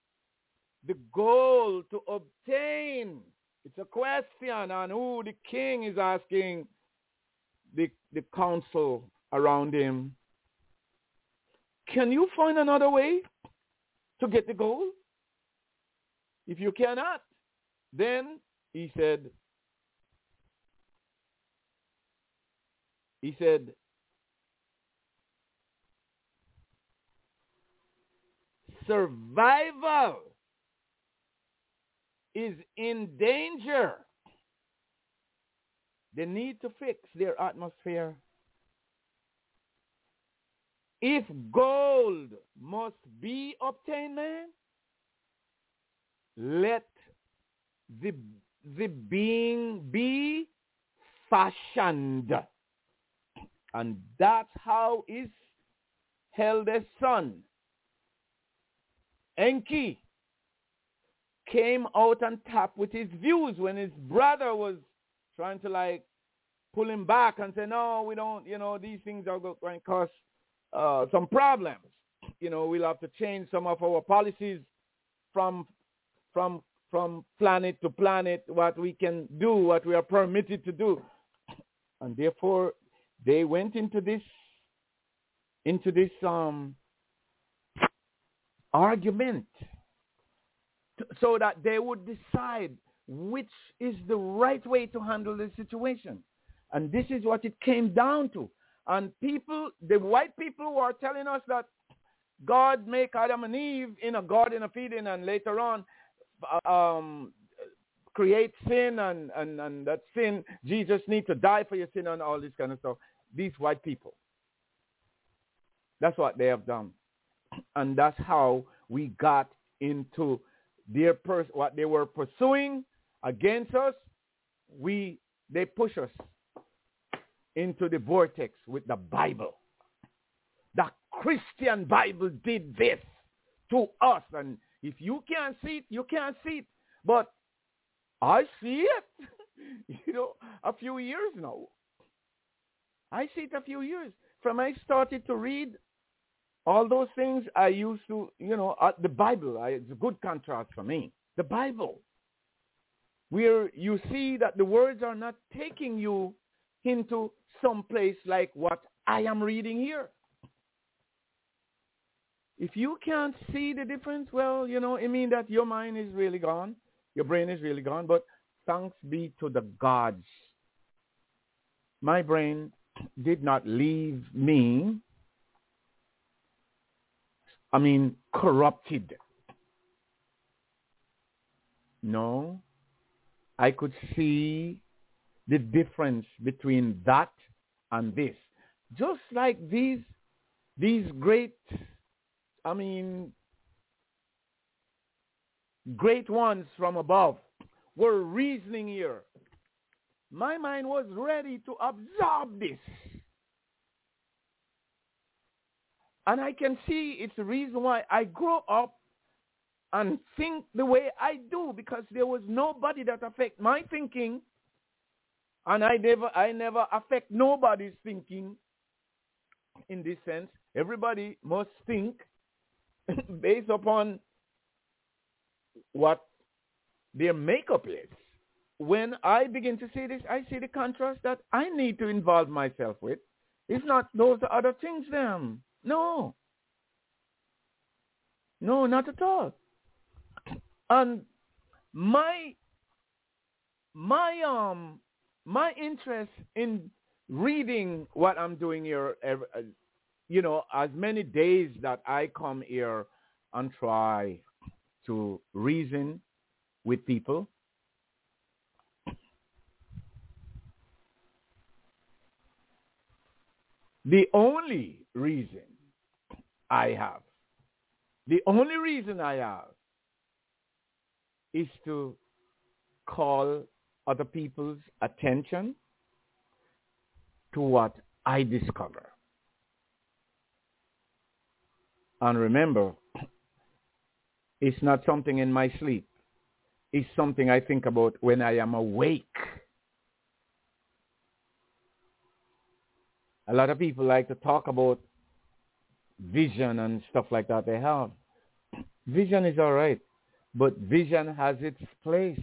the goal to obtain. It's a question, and who the king is asking the, the council around him, can you find another way to get the gold? If you cannot, then he said, he said, survival is in danger. They need to fix their atmosphere. If gold must be obtained, man, let the, the being be fashioned. And that's how his eldest son, Enki, came out on top with his views when his brother was trying to like pull him back and say, no, we don't, you know, these things are going to cause uh, some problems. You know, we'll have to change some of our policies from from from planet to planet, what we can do, what we are permitted to do. And therefore, they went into this into this um, argument t- so that they would decide which is the right way to handle the situation. And this is what it came down to. And people, the white people were telling us that God made Adam and Eve in a garden of Eden, and later on um, create sin, and, and, and that sin, Jesus needs to die for your sin and all this kind of stuff. These white people. That's what they have done. And that's how we got into their pers- what they were pursuing against us. We they push us into the vortex with the Bible. The Christian Bible did this to us. And if you can't see it, you can't see it. But I see it, you know, a few years now. I see it a few years. From I started to read all those things, I used to, you know, uh, the Bible, I, it's a good contrast for me. The Bible, where you see that the words are not taking you into some place like what I am reading here. If you can't see the difference, well, you know, it means that your mind is really gone. Your brain is really gone. But thanks be to the gods. My brain did not leave me, I mean, corrupted. No, I could see the difference between that and this. Just like these, these great, I mean, great ones from above were reasoning here. My mind was ready to absorb this. And I can see it's the reason why I grew up and think the way I do, because there was nobody that affect my thinking, and I never, I never affect nobody's thinking in this sense. Everybody must think based upon what their makeup is. When I begin to see this, I see the contrast that I need to involve myself with. It's not those other things then. No. No, not at all. And my my um my interest in reading what I'm doing here, you know, as many days that I come here and try to reason with people, the only reason I have, the only reason I have is to call other people's attention to what I discover. And remember, it's not something in my sleep. It's something I think about when I am awake. A lot of people like to talk about vision and stuff like that they have. Vision is all right. but vision has its place.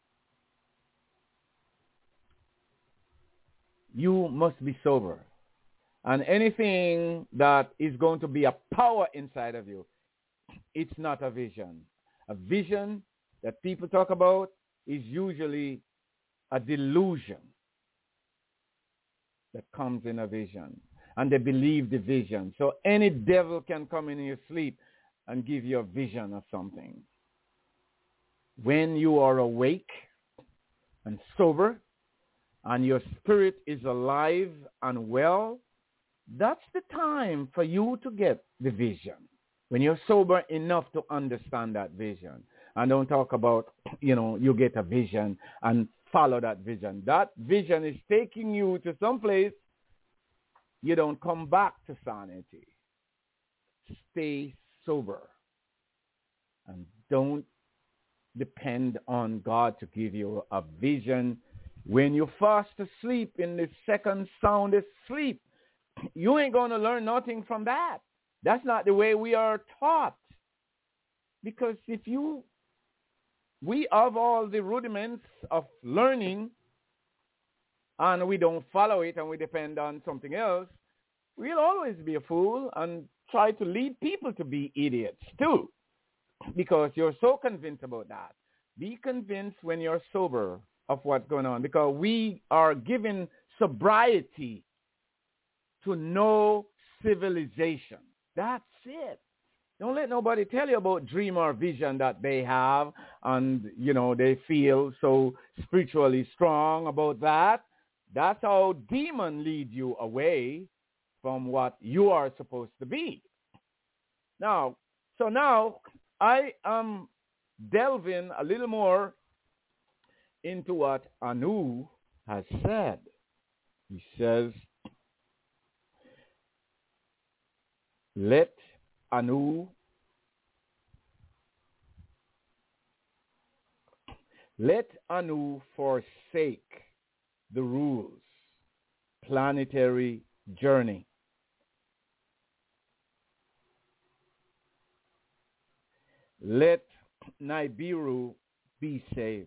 You must be sober. And anything that is going to be a power inside of you, it's not a vision. A vision that people talk about is usually a delusion that comes in a vision. And they believe the vision. So any devil can come in your sleep and give you a vision of something. When you are awake and sober and your spirit is alive and well, that's the time for you to get the vision. When you're sober enough to understand that vision. And don't talk about, you know, you get a vision and follow that vision. That vision is taking you to some place you don't come back to sanity. Stay sober. And don't depend on God to give you a vision. When you fast asleep in the second soundest sleep, you ain't going to learn nothing from that. That's not the way we are taught. Because if you, we have all the rudiments of learning and we don't follow it and we depend on something else, we'll always be a fool and try to lead people to be idiots too. Because you're so convinced about that. Be convinced when you're sober of what's going on. Because we are given sobriety to know civilization. That's it. Don't let nobody tell you about dream or vision that they have and, you know, they feel so spiritually strong about that. That's how demons lead you away from what you are supposed to be. Now, so now I am delving a little more into what Anu has said. He says, let Anu let Anu forsake the rules, planetary journey. Let Nibiru be saved.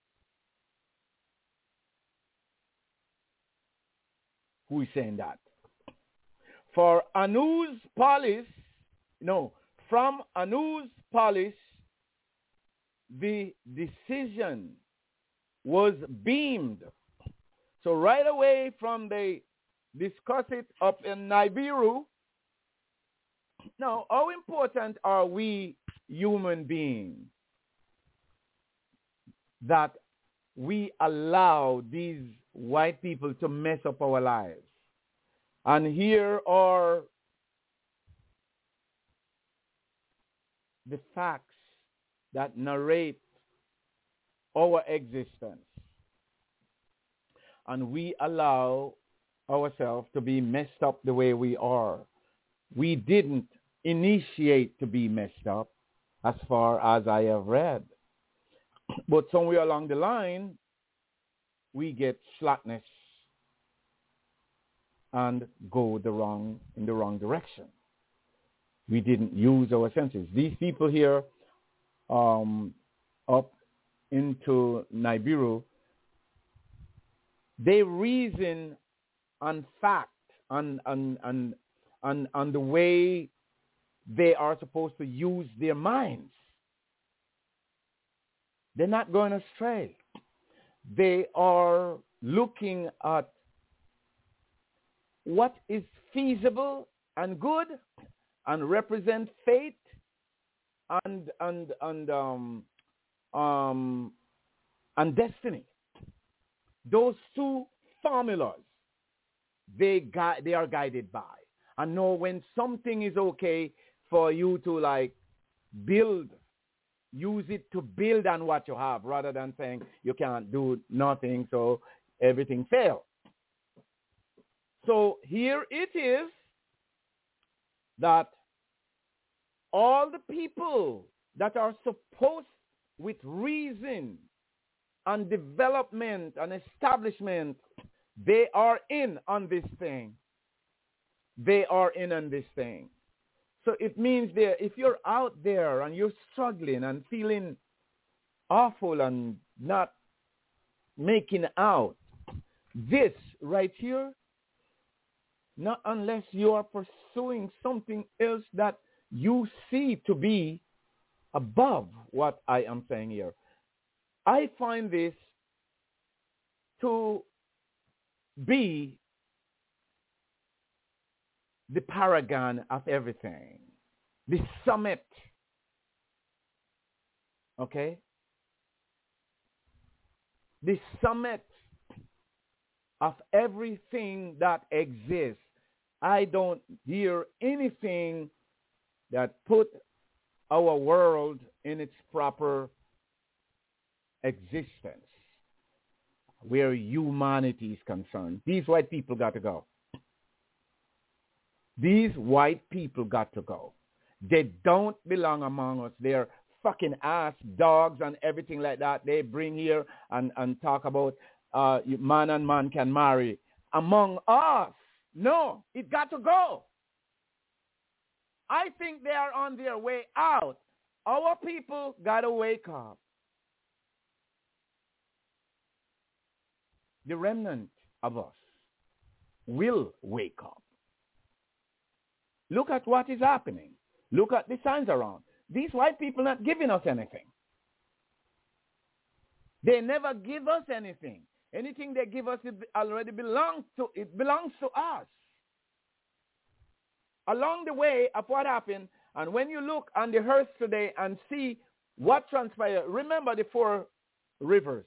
Who is saying that? For Anu's palace, no, from Anu's palace, the decision was beamed. So right away from they discuss it up in Nibiru. Now, how important are we human beings that we allow these white people to mess up our lives? And here are the facts that narrate our existence. And we allow ourselves to be messed up the way we are. We didn't initiate to be messed up, as far as I have read. But somewhere along the line, we get slackness and go the wrong in the wrong direction. We didn't use our senses. These people here um, up into Nibiru, they reason on fact, on, on, on, on, on the way they are supposed to use their minds. They're not going astray. They are looking at what is feasible and good and represent faith and and and um um and destiny. Those two formulas they gui- they are guided by, and know when something is okay for you to like build, use it to build on what you have rather than saying you can't do nothing so everything fails. So here it is that all the people that are supposed with reason and development and establishment, they are in on this thing. They are in on this thing. So it means there, if you're out there and you're struggling and feeling awful and not making out this right here, not unless you are pursuing something else that you see to be above what I am saying here. I find this to be the paragon of everything, the summit, okay? The summit of everything that exists. I don't hear anything that put our world in its proper existence, where humanity is concerned. These white people got to go. These white people got to go. They don't belong among us. They're fucking ass dogs and everything like that. They bring here and, and talk about uh, man and man can marry among us. No, it got to go. I think they are on their way out. Our people got to wake up. The remnant of us will wake up. Look at what is happening. Look at the signs around. These white people not giving us anything. They never give us anything. Anything they give us, it already belongs to, it belongs to us. Along the way of what happened, and when you look on the earth today and see what transpired, remember the four rivers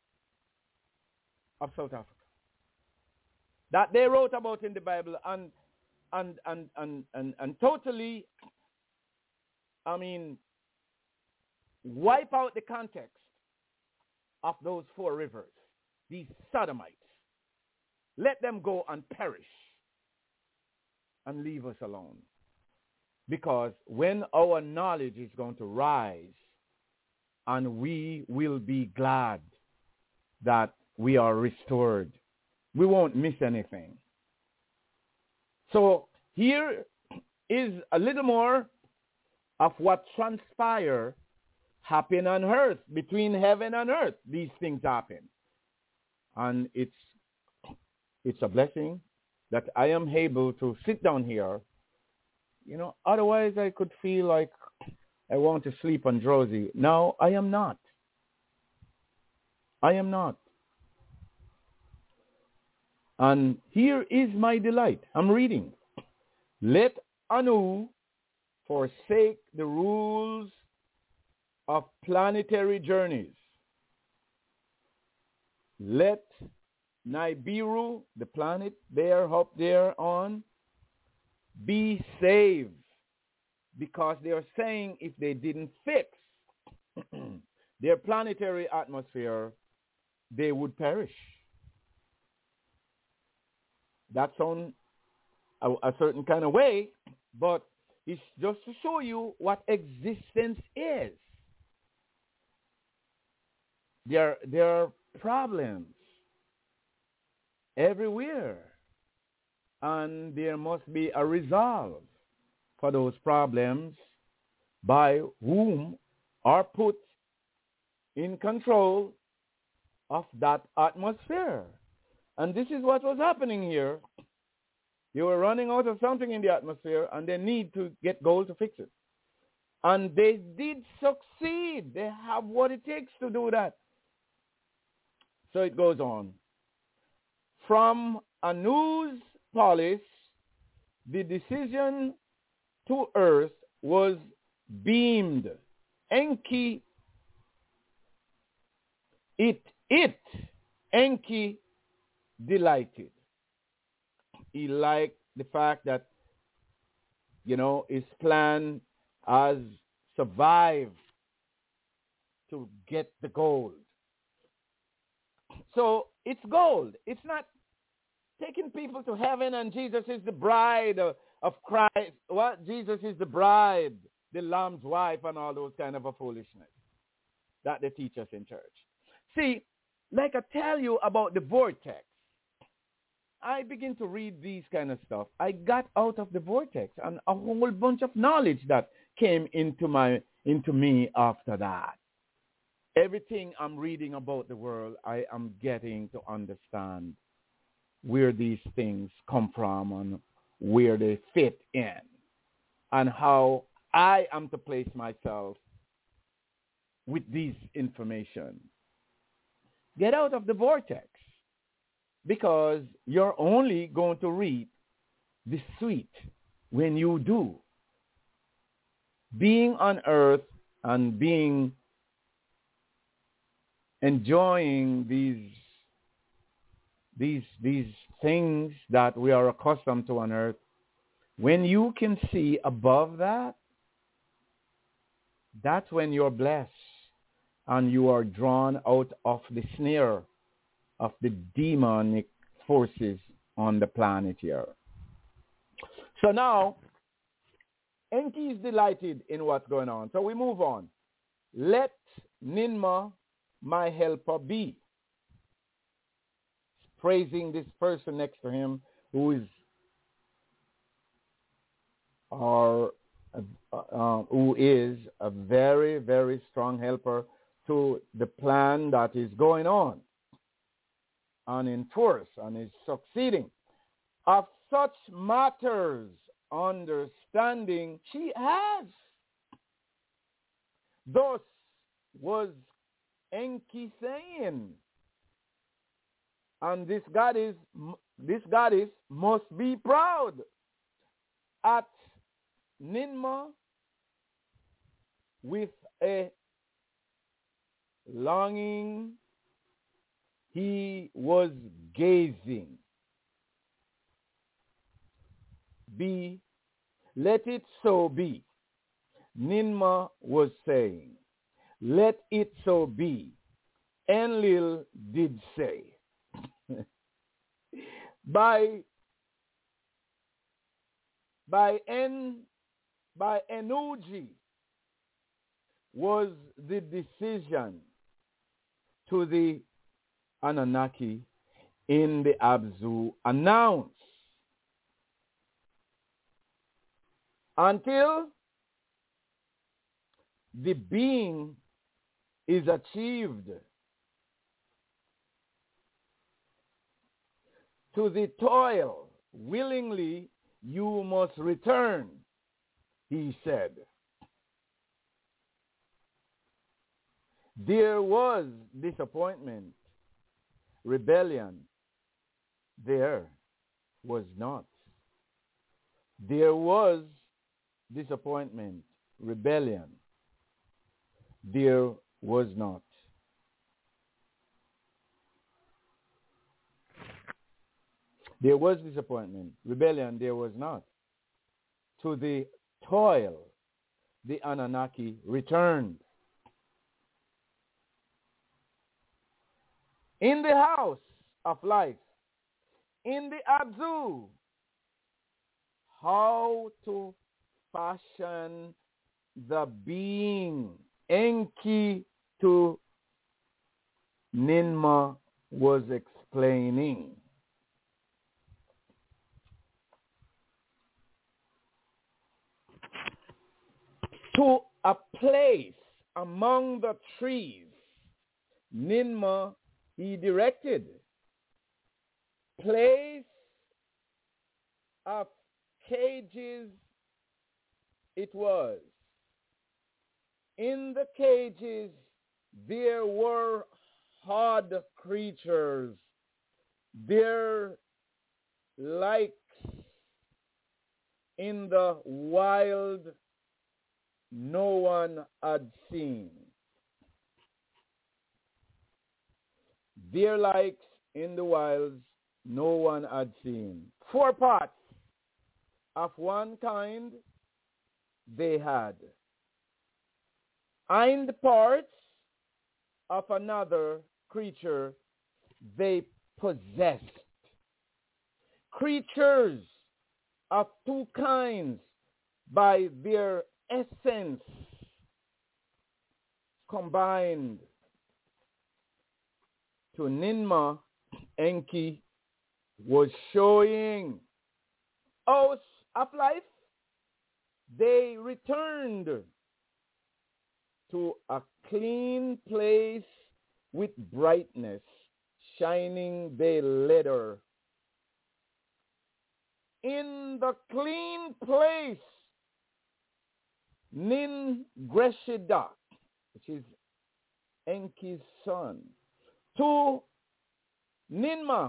of South Africa that they wrote about in the Bible, and and and and and, and totally, I mean, wipe out the context of those four rivers, these sodomites. Let them go and perish and leave us alone. Because when our knowledge is going to rise, and we will be glad that we are restored, we won't miss anything. So here is a little more of what transpired happen on earth, between heaven and earth. These things happen. And it's it's a blessing that I am able to sit down here. You know, otherwise I could feel like I want to sleep and drowsy. No, I am not. I am not. And here is my delight. I'm reading. Let Anu forsake the rules of planetary journeys. Let Nibiru, the planet there, up there on, be saved. Because they are saying if they didn't fix their planetary atmosphere, they would perish. That sounds a, a certain kind of way, but it's just to show you what existence is. There, there are problems everywhere, and there must be a resolve for those problems by whom are put in control of that atmosphere. And this is what was happening here. They were running out of something in the atmosphere, and they need to get gold to fix it. And they did succeed. They have what it takes to do that. So it goes on. From Anu's palace, the decision to earth was beamed. Enki, it, it, Enki delighted. He liked the fact that, you know, his plan has survived to get the gold. So it's gold. It's not taking people to heaven and Jesus is the bride of, of Christ. What? Jesus is the bride, the Lamb's wife, and all those kind of a foolishness that they teach us in church. See, like I tell you about the vortex, I begin to read these kind of stuff. I got out of the vortex and a whole bunch of knowledge that came into my into me after that. everything I'm reading about the world, I am getting to understand where these things come from and where they fit in and how I am to place myself with these information. Get out of the vortex, because you're only going to reap the sweet when you do. Being on earth and being enjoying these these these things that we are accustomed to on earth, when you can see above that, that's when you're blessed and you are drawn out of the snare of the demonic forces on the planet here. So now, Enki is delighted in what's going on. So we move on. Let Ninma my helper be. Praising this person next to him who is or uh, uh, who is a very, very strong helper to the plan that is going on and in force and is succeeding. Of such matters, understanding she has. Thus was Enki saying, and this goddess, this goddess must be proud at Ninma with a longing he was gazing. Be, let it so be. Ninma was saying, let it so be. Enlil did say. by by En by Enuji was the decision to the Anunnaki in the Abzu announced until the being is achieved. To the toil willingly you must return, he said. There was disappointment, rebellion. There was not. There was disappointment, rebellion. There was not. There was disappointment, rebellion, there was not. To the toil, the Anunnaki returned. In the house of life, in the Abzu, how to fashion the being. Enki to Ninma was explaining. To a place among the trees, Ninma he directed. Place of cages it was. In the cages there were hard creatures, their likes in the wild no one had seen. Their likes in the wilds no one had seen. Four parts of one kind they had. Hind parts of another creature they possessed. Creatures of two kinds by their essence combined. To Ninma, Enki was showing house of life. They returned to a clean place with brightness, shining the leather. In the clean place, Nin Greshida, which is Enki's son, to Ninma,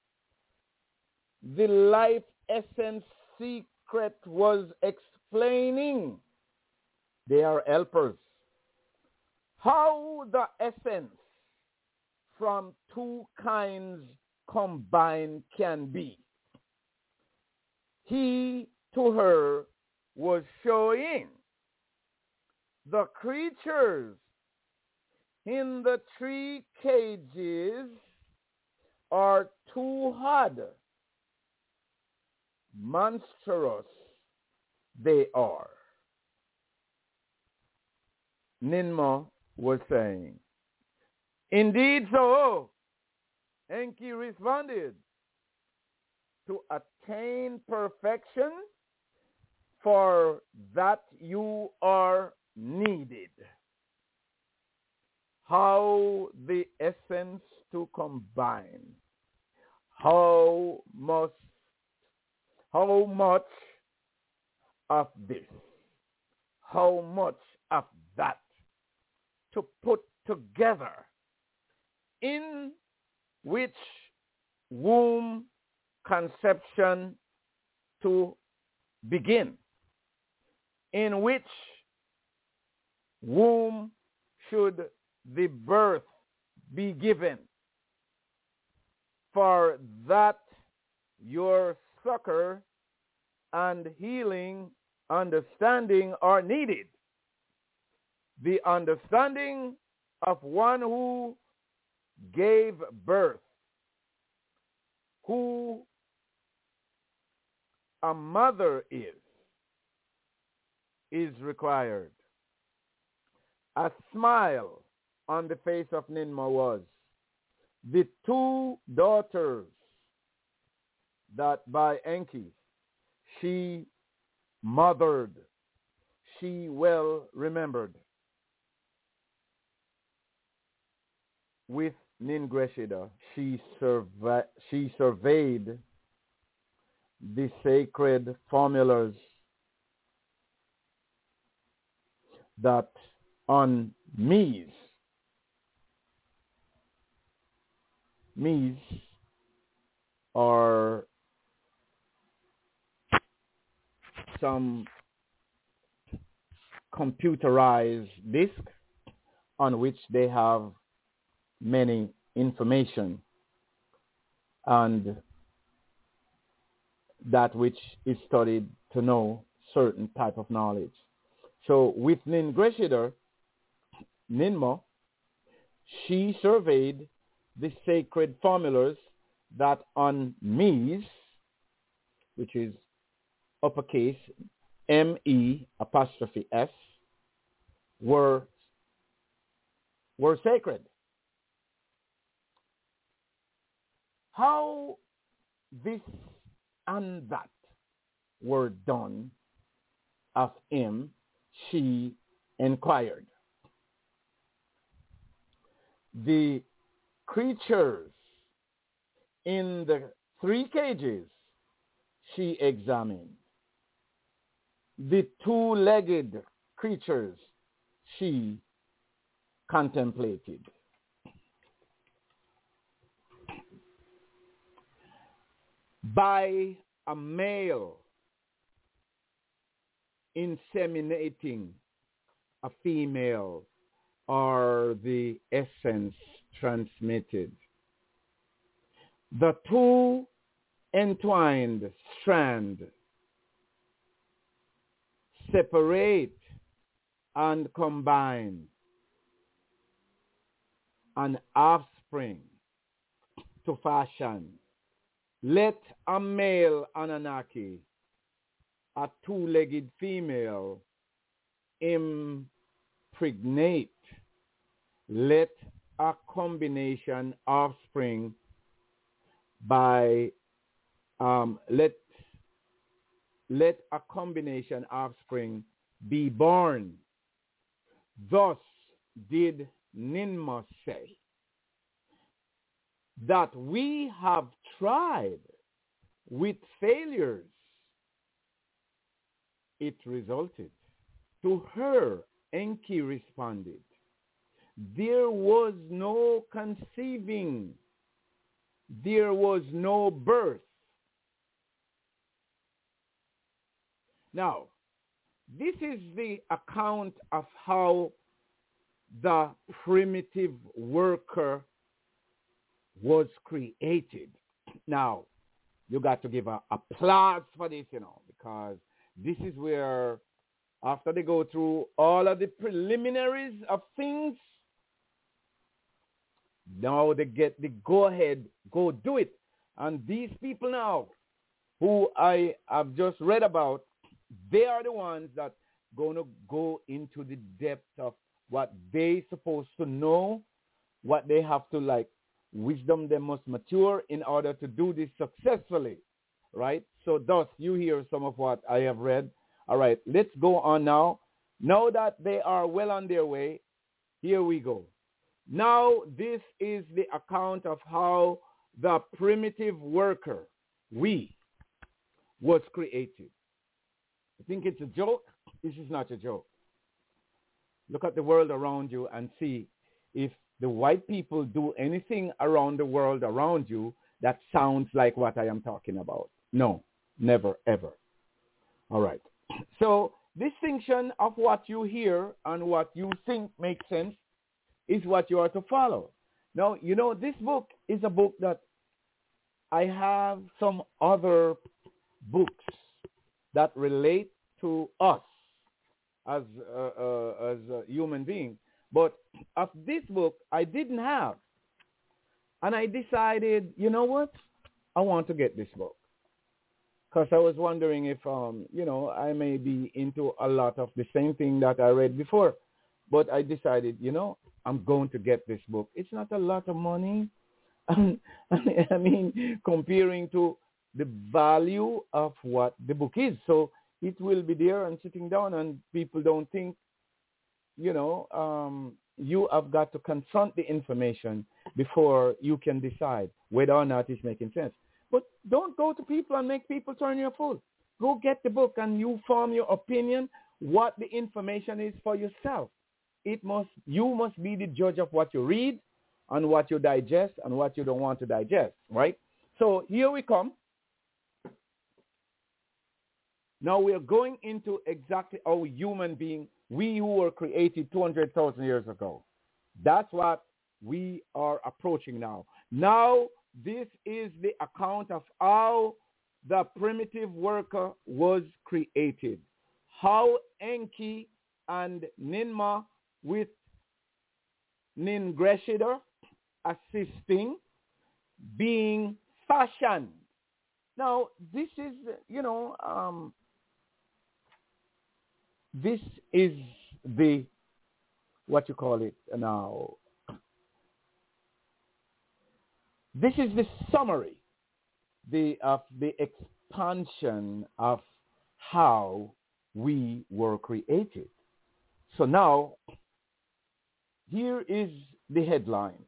the life essence secret was explaining. They are helpers. How the essence from two kinds combined can be. He to her was showing the creatures in the three cages are too hard. Monstrous they are. Ninma was saying, indeed so. Enki responded, to attain perfection, for that you are needed. How the essence to combine. How must, how much of this, how much of that to put together, in which womb conception to begin, in which womb should the birth be given, for that your succor and healing understanding are needed. The understanding of one who gave birth, who a mother is, is required. A smile on the face of Ninma was. The two daughters that by Enki she mothered, she well remembered. With Ningreshida, she, surve- she surveyed the sacred formulas that on Mies, Mies are some computerized disk on which they have many information and that which is studied to know certain type of knowledge. So with Ningreshida, Ninma, she surveyed the sacred formulas that on Mies, which is uppercase M E apostrophe S, were, were sacred. How this and that were done of him, she inquired. The creatures in the three cages she examined. The two-legged creatures she contemplated. By a male inseminating a female are the essence transmitted. The two entwined strand separate and combine an offspring to fashion. Let a male Anunnaki, a two-legged female, impregnate. Let a combination offspring by um, let let a combination offspring be born. Thus did Ninmah say, that we have tried with failures. It resulted. To her, Enki responded, there was no conceiving. There was no birth. Now, this is the account of how the primitive worker was created. Now, you got to give a applause for this, you know, because this is where, after they go through all of the preliminaries of things, now they get the go-ahead, go do it. And these people now, who I have just read about, they are the ones that going to go into the depth of what they supposed to know, what they have to, like, wisdom they must mature in order to do this successfully, right? So thus, you hear some of what I have read. All right, let's go on now. Now that they are well on their way, here we go. Now, this is the account of how the primitive worker, we, was created. You think it's a joke? This is not a joke. Look at the world around you and see if the white people do anything around the world around you that sounds like what I am talking about. No, never, ever. All right. So distinction of what you hear and what you think makes sense is what you are to follow. Now, you know, this book is a book that I have some other books that relate to us as uh, uh, as a human being. But of this book, I didn't have. And I decided, you know what? I want to get this book. Because I was wondering if, um, you know, I may be into a lot of the same thing that I read before. But I decided, you know, I'm going to get this book. It's not a lot of money. I mean, comparing to the value of what the book is. So it will be there and sitting down, and people don't think, you know, um, you have got to confront the information before you can decide whether or not it's making sense. But don't go to people and make people turn you a fool. Go get the book and you form your opinion what the information is for yourself. It must, you must be the judge of what you read and what you digest and what you don't want to digest, right? So here we come. Now we are going into exactly our human being, we who were created two hundred thousand years ago. That's what we are approaching now. Now, this is the account of how the primitive worker was created. How Enki and Ninmah with Ningreshida assisting, being fashioned. Now, this is, you know, um, this is the, what you call it now, this is the summary the, of the expansion of how we were created. So now, here is the headline.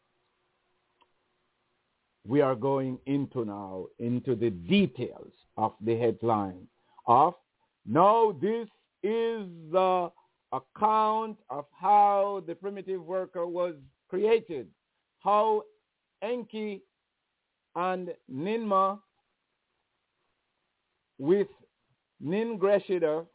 We are going into now, into the details of the headline of, now this is the account of how the primitive worker was created. How Enki and Ninmah with Ningreshida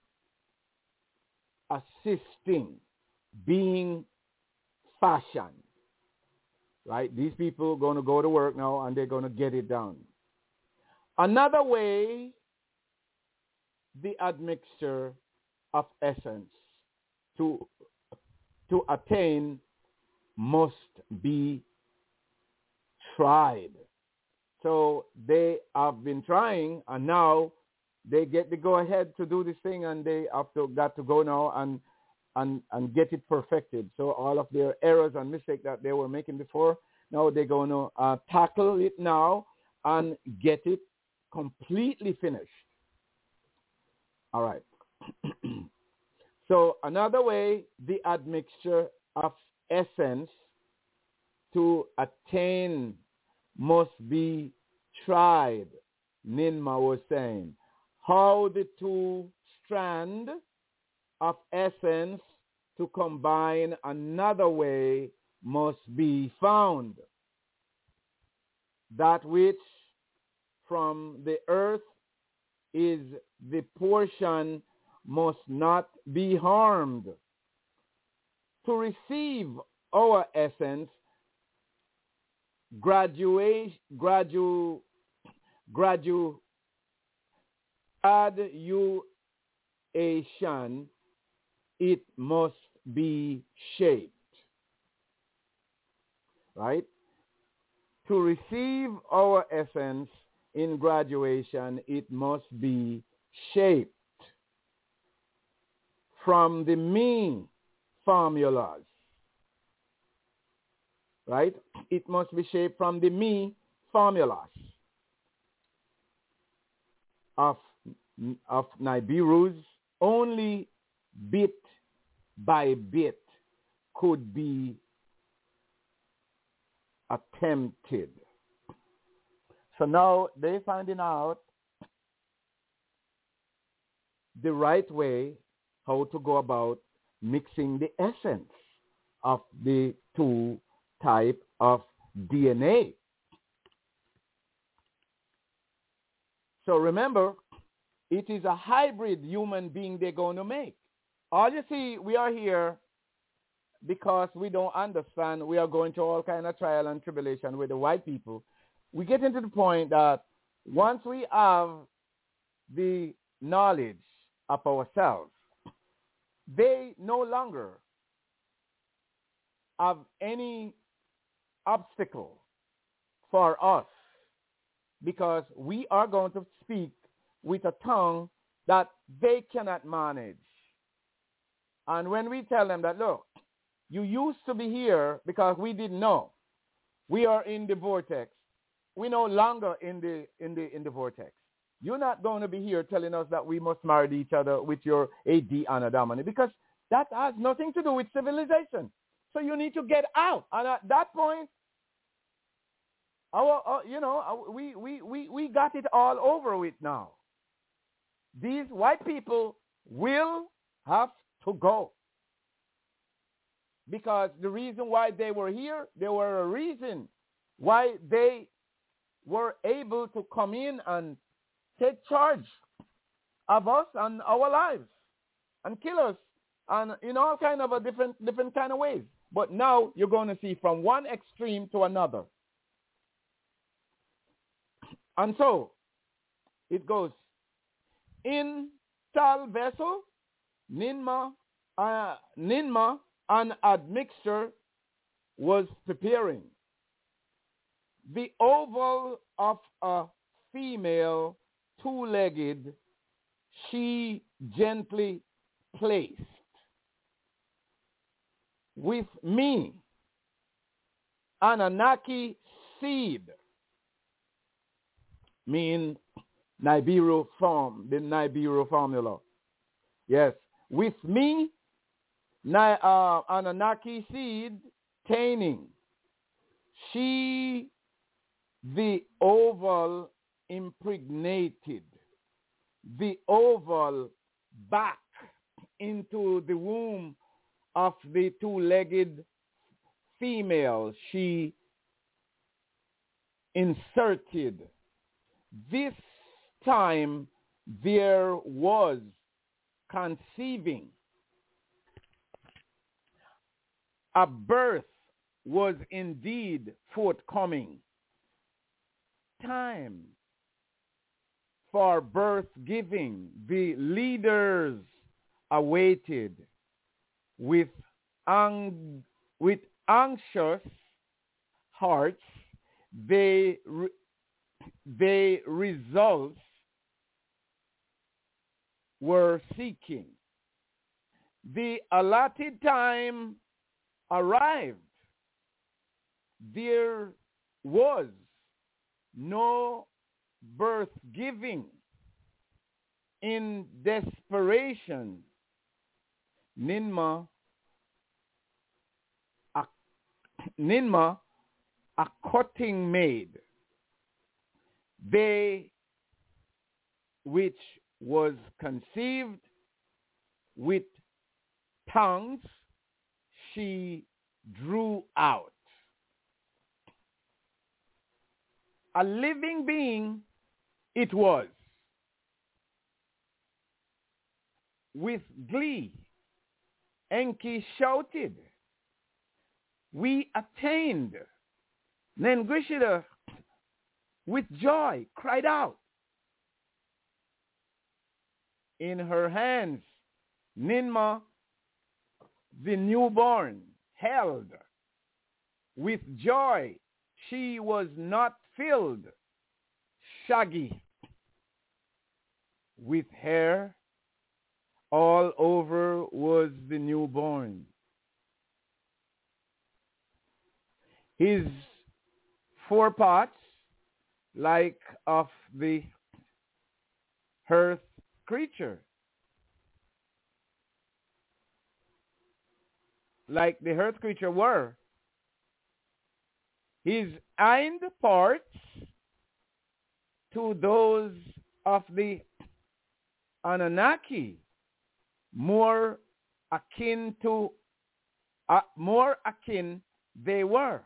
assisting, being fashioned. Right? These people are going to go to work now and they're going to get it done. Another way, the admixture of essence to, to attain must be tried. So they have been trying, and now they get the go-ahead to do this thing, and they have to, got to go now and And, and get it perfected. So all of their errors and mistakes that they were making before, now they're going to uh, tackle it now and get it completely finished. All right. So another way, the admixture of essence to attain must be tried, Ninma was saying. How the two strand of essence to combine another way must be found. That which from the earth is the portion must not be harmed. To receive our essence, graduate, gradu, gradu, graduation, it must be shaped. Right? To receive our essence in graduation, it must be shaped from the me formulas. Right? It must be shaped from the me formulas of, of Nibiru's. Only bit by bit could be attempted. So now they're finding out the right way how to go about mixing the essence of the two type of D N A. So remember, it is a hybrid human being they're going to make. All you see, we are here because we don't understand. We are going through all kind of trial and tribulation with the white people. We get into the point that once we have the knowledge of ourselves, they no longer have any obstacle for us, because we are going to speak with a tongue that they cannot manage. And when we tell them that, look, you used to be here because we didn't know. We are in the vortex. We're no longer in the in the in the vortex. You're not going to be here telling us that we must marry each other with your A D Anadamani, because that has nothing to do with civilization. So you need to get out. And at that point, our, uh, you know, uh, we, we, we, we got it all over with now. These white people will have to go. Because the reason why they were here, there were a reason why they were able to come in and take charge of us and our lives and kill us and in all kind of a different different kind of ways. But now you're going to see from one extreme to another. And so it goes in tal vessel, Ninma, uh, Ninma, an admixture was preparing. The oval of a female two-legged she gently placed. With me, Anunnaki seed, mean Nibiru form, the Nibiru formula. Yes, with me, Ni, uh, Anunnaki seed taining. She, the oval impregnated, the oval back into the womb of the two-legged female. She inserted. This time there was conceiving. A birth was indeed forthcoming. Time for birth giving. The leaders awaited with ang- with anxious hearts. They re- they results were seeking. The allotted time arrived. There was no birth giving. In desperation, Ninma, a, Ninma, a cutting maid, they which was conceived with tongues she drew out. A living being it was. With glee, Enki shouted, "We attained!" Nengishida, with joy, cried out. In her hands, Ninma, the newborn, held. With joy, she was not filled, shaggy, with hair all over was the newborn. His foreparts like of the earth creature, like the earth creature were. His hind parts to those of the Anunnaki, more akin to, uh, more akin they were.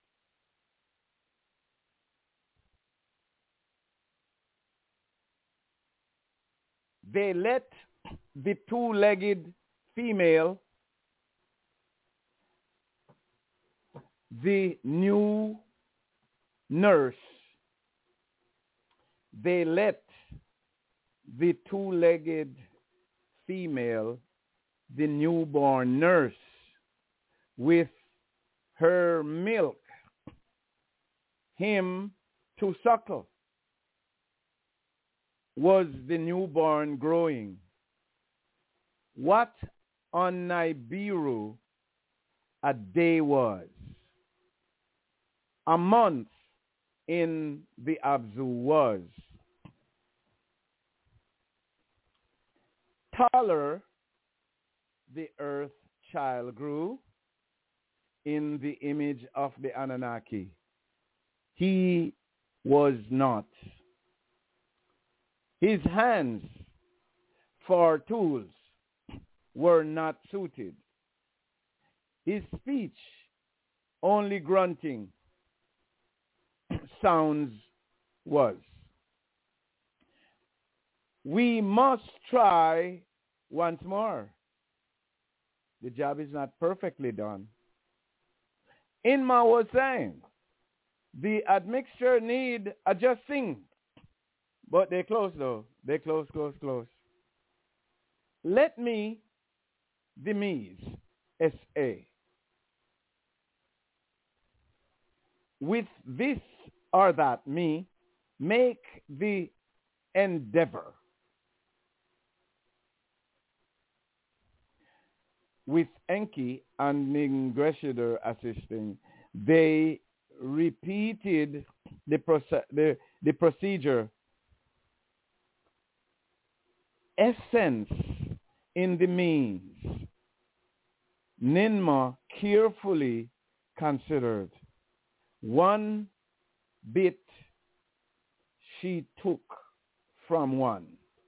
They let the two-legged female, the new nurse, they let the two-legged female, the newborn nurse, with her milk, him to suckle. Was the newborn growing? What on Nibiru a day was, a month in the Abzu was. Taller the earth child grew in the image of the Anunnaki. He was not. His hands for tools were not suited. His speech only grunting sounds was. We must try once more. The job is not perfectly done. Inma was saying, the admixture need adjusting. But they close though. They close, close, close. Let me, the me's, S A. With this or that me, make the endeavor. With Enki and Ningreshider assisting, they repeated the, proce- the, the procedure. Essence in the means. Ninma carefully considered. One bit she took from one.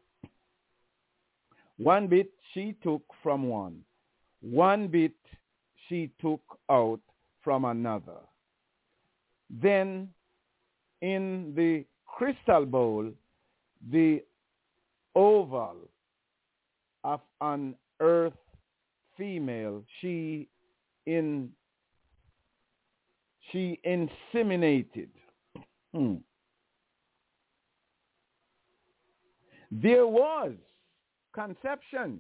One bit she took from one. One bit she took out from another. Then in the crystal bowl, the oval of an earth female, she in she inseminated. Hmm. There was conception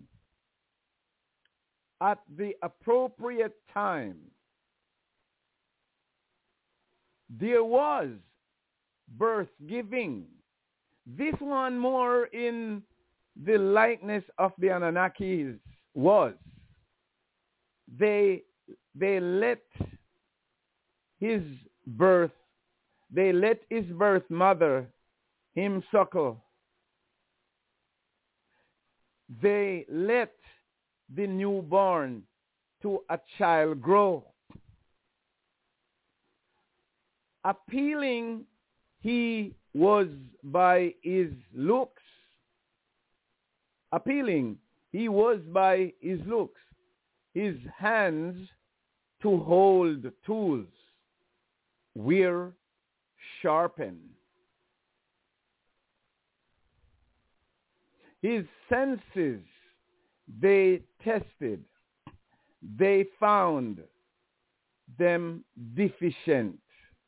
at the appropriate time. There was birth giving. This one more in the likeness of the Anunnakis was. They, they let his birth, they let his birth mother him suckle. They let the newborn to a child grow. Appealing he was by his looks. Appealing he was by his looks. His hands to hold tools were sharpened. His senses they tested. They found them deficient.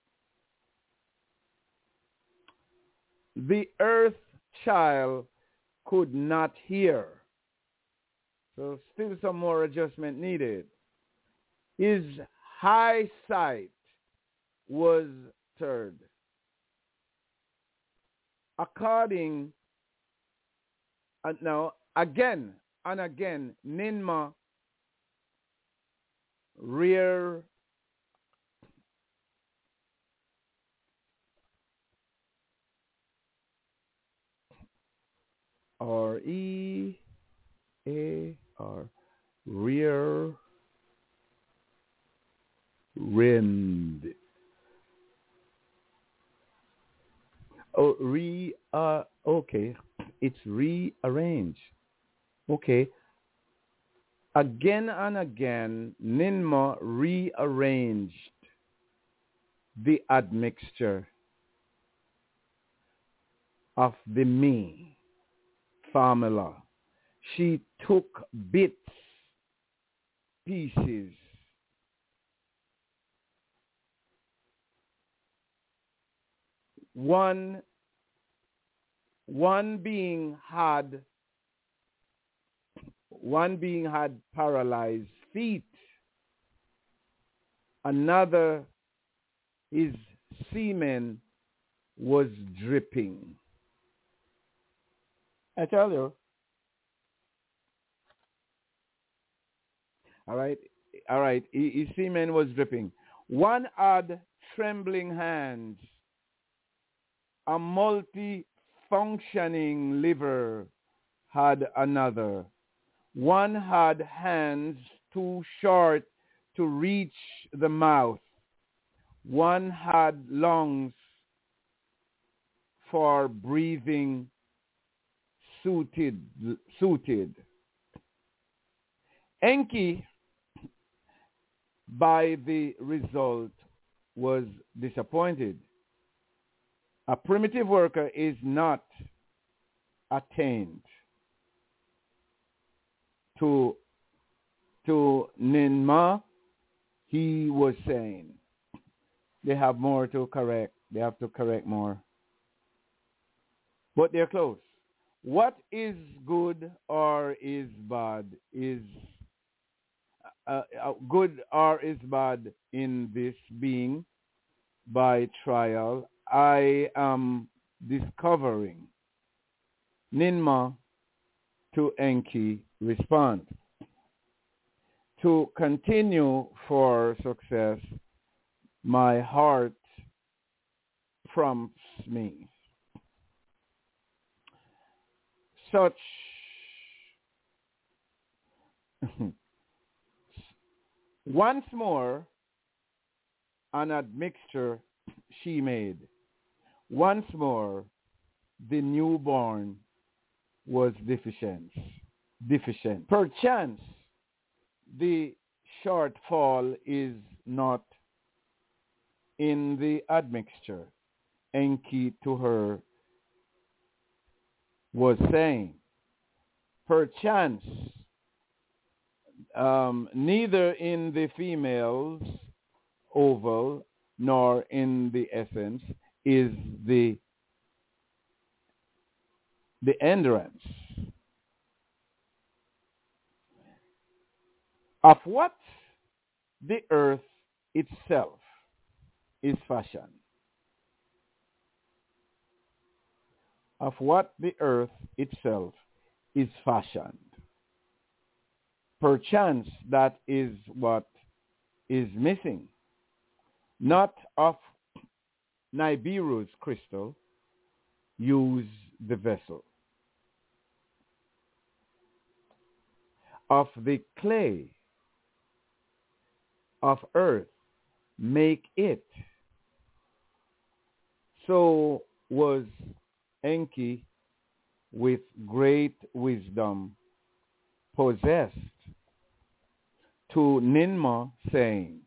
The earth child could not hear. So still some more adjustment needed. His high sight was third. According, uh, now again and again, Ninma rear or E A R rear rind. Oh, re uh okay. It's rearranged. Okay. Again and again, Ninma rearranged the admixture of the me formula. She took bits, pieces, one one being had one being had paralyzed feet, another his semen was dripping. I tell you. All right, all right. His semen was dripping. One had trembling hands, a multi-functioning liver had another. One had hands too short to reach the mouth. One had lungs for breathing suited. suited. Enki, by the result, was disappointed. A primitive worker is not attained to, to Ninma, he was saying. They have more to correct. They have to correct more. But they're close. What is good or is bad is uh, uh, good or is bad in this being by trial. I am discovering. Ninma to Enki respond. To continue for success, my heart prompts me. Such once more an admixture she made. Once more the newborn was deficient. Deficient. Perchance the shortfall is not in the admixture. Enki to her was saying, perchance um, neither in the female's oval nor in the essence is the the endurance of what the earth itself is fashioned. Of what the earth itself is fashioned. Perchance that is what is missing. Not of Nibiru's crystal, use the vessel. of the clay of earth make it. So was Enki with great wisdom possessed to Ninmah, saying,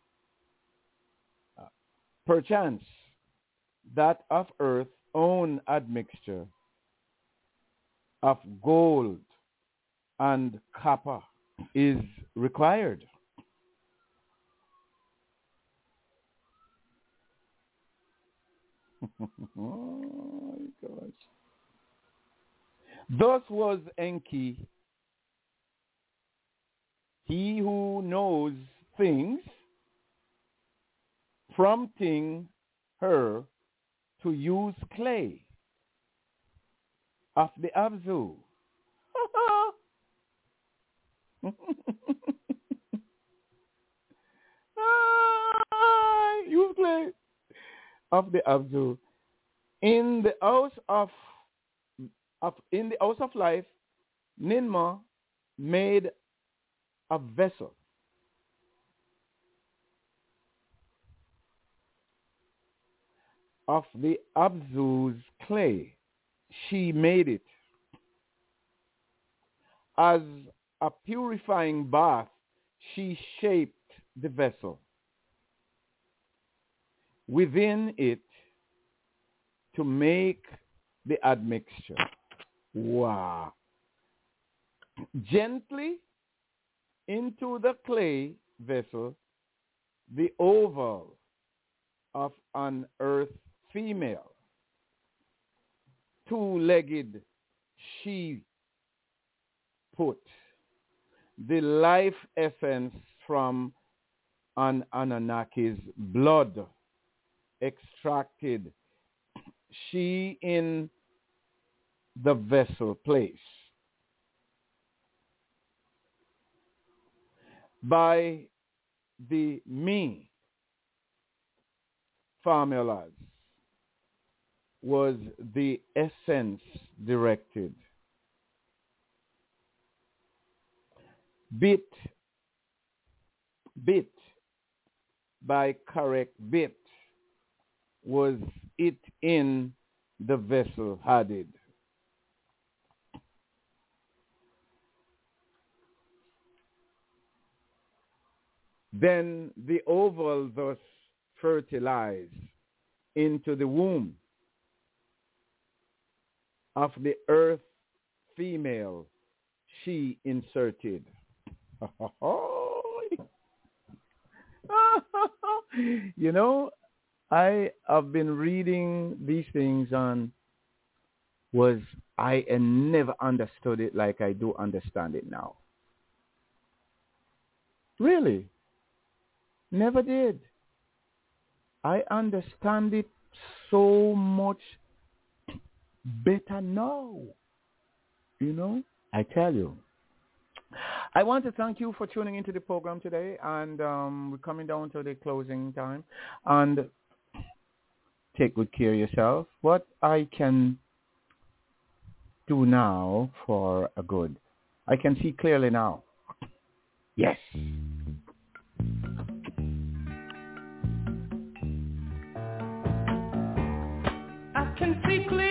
perchance that of earth own admixture of gold and copper is required. Oh my gosh. Thus was Enki, he who knows things, prompting her to use clay of the Abzu. Use clay of the Abzu in the house of, of in the house of life. Ninmah made a vessel of the Abzu's clay. She made it as a purifying bath. She shaped the vessel within it to make the admixture. Wow. Gently into the clay vessel, the oval of an earth female, two-legged, she put the life essence from an Anunnaki's blood, extracted she in the vessel place. By the me formulas was the essence directed. Bit, bit by correct bit was it in the vessel added. Then the oval thus fertilized into the womb of the earth female she inserted. You know, I have been reading these things and was I never understood it like I do understand it now. Really? Never did. I understand it so much better now. You know, I tell you. I want to thank you for tuning into the program today, and um, we're coming down to the closing time. And take good care of yourself. What I can do now for a good, I can see clearly now. Yes. I can see clearly.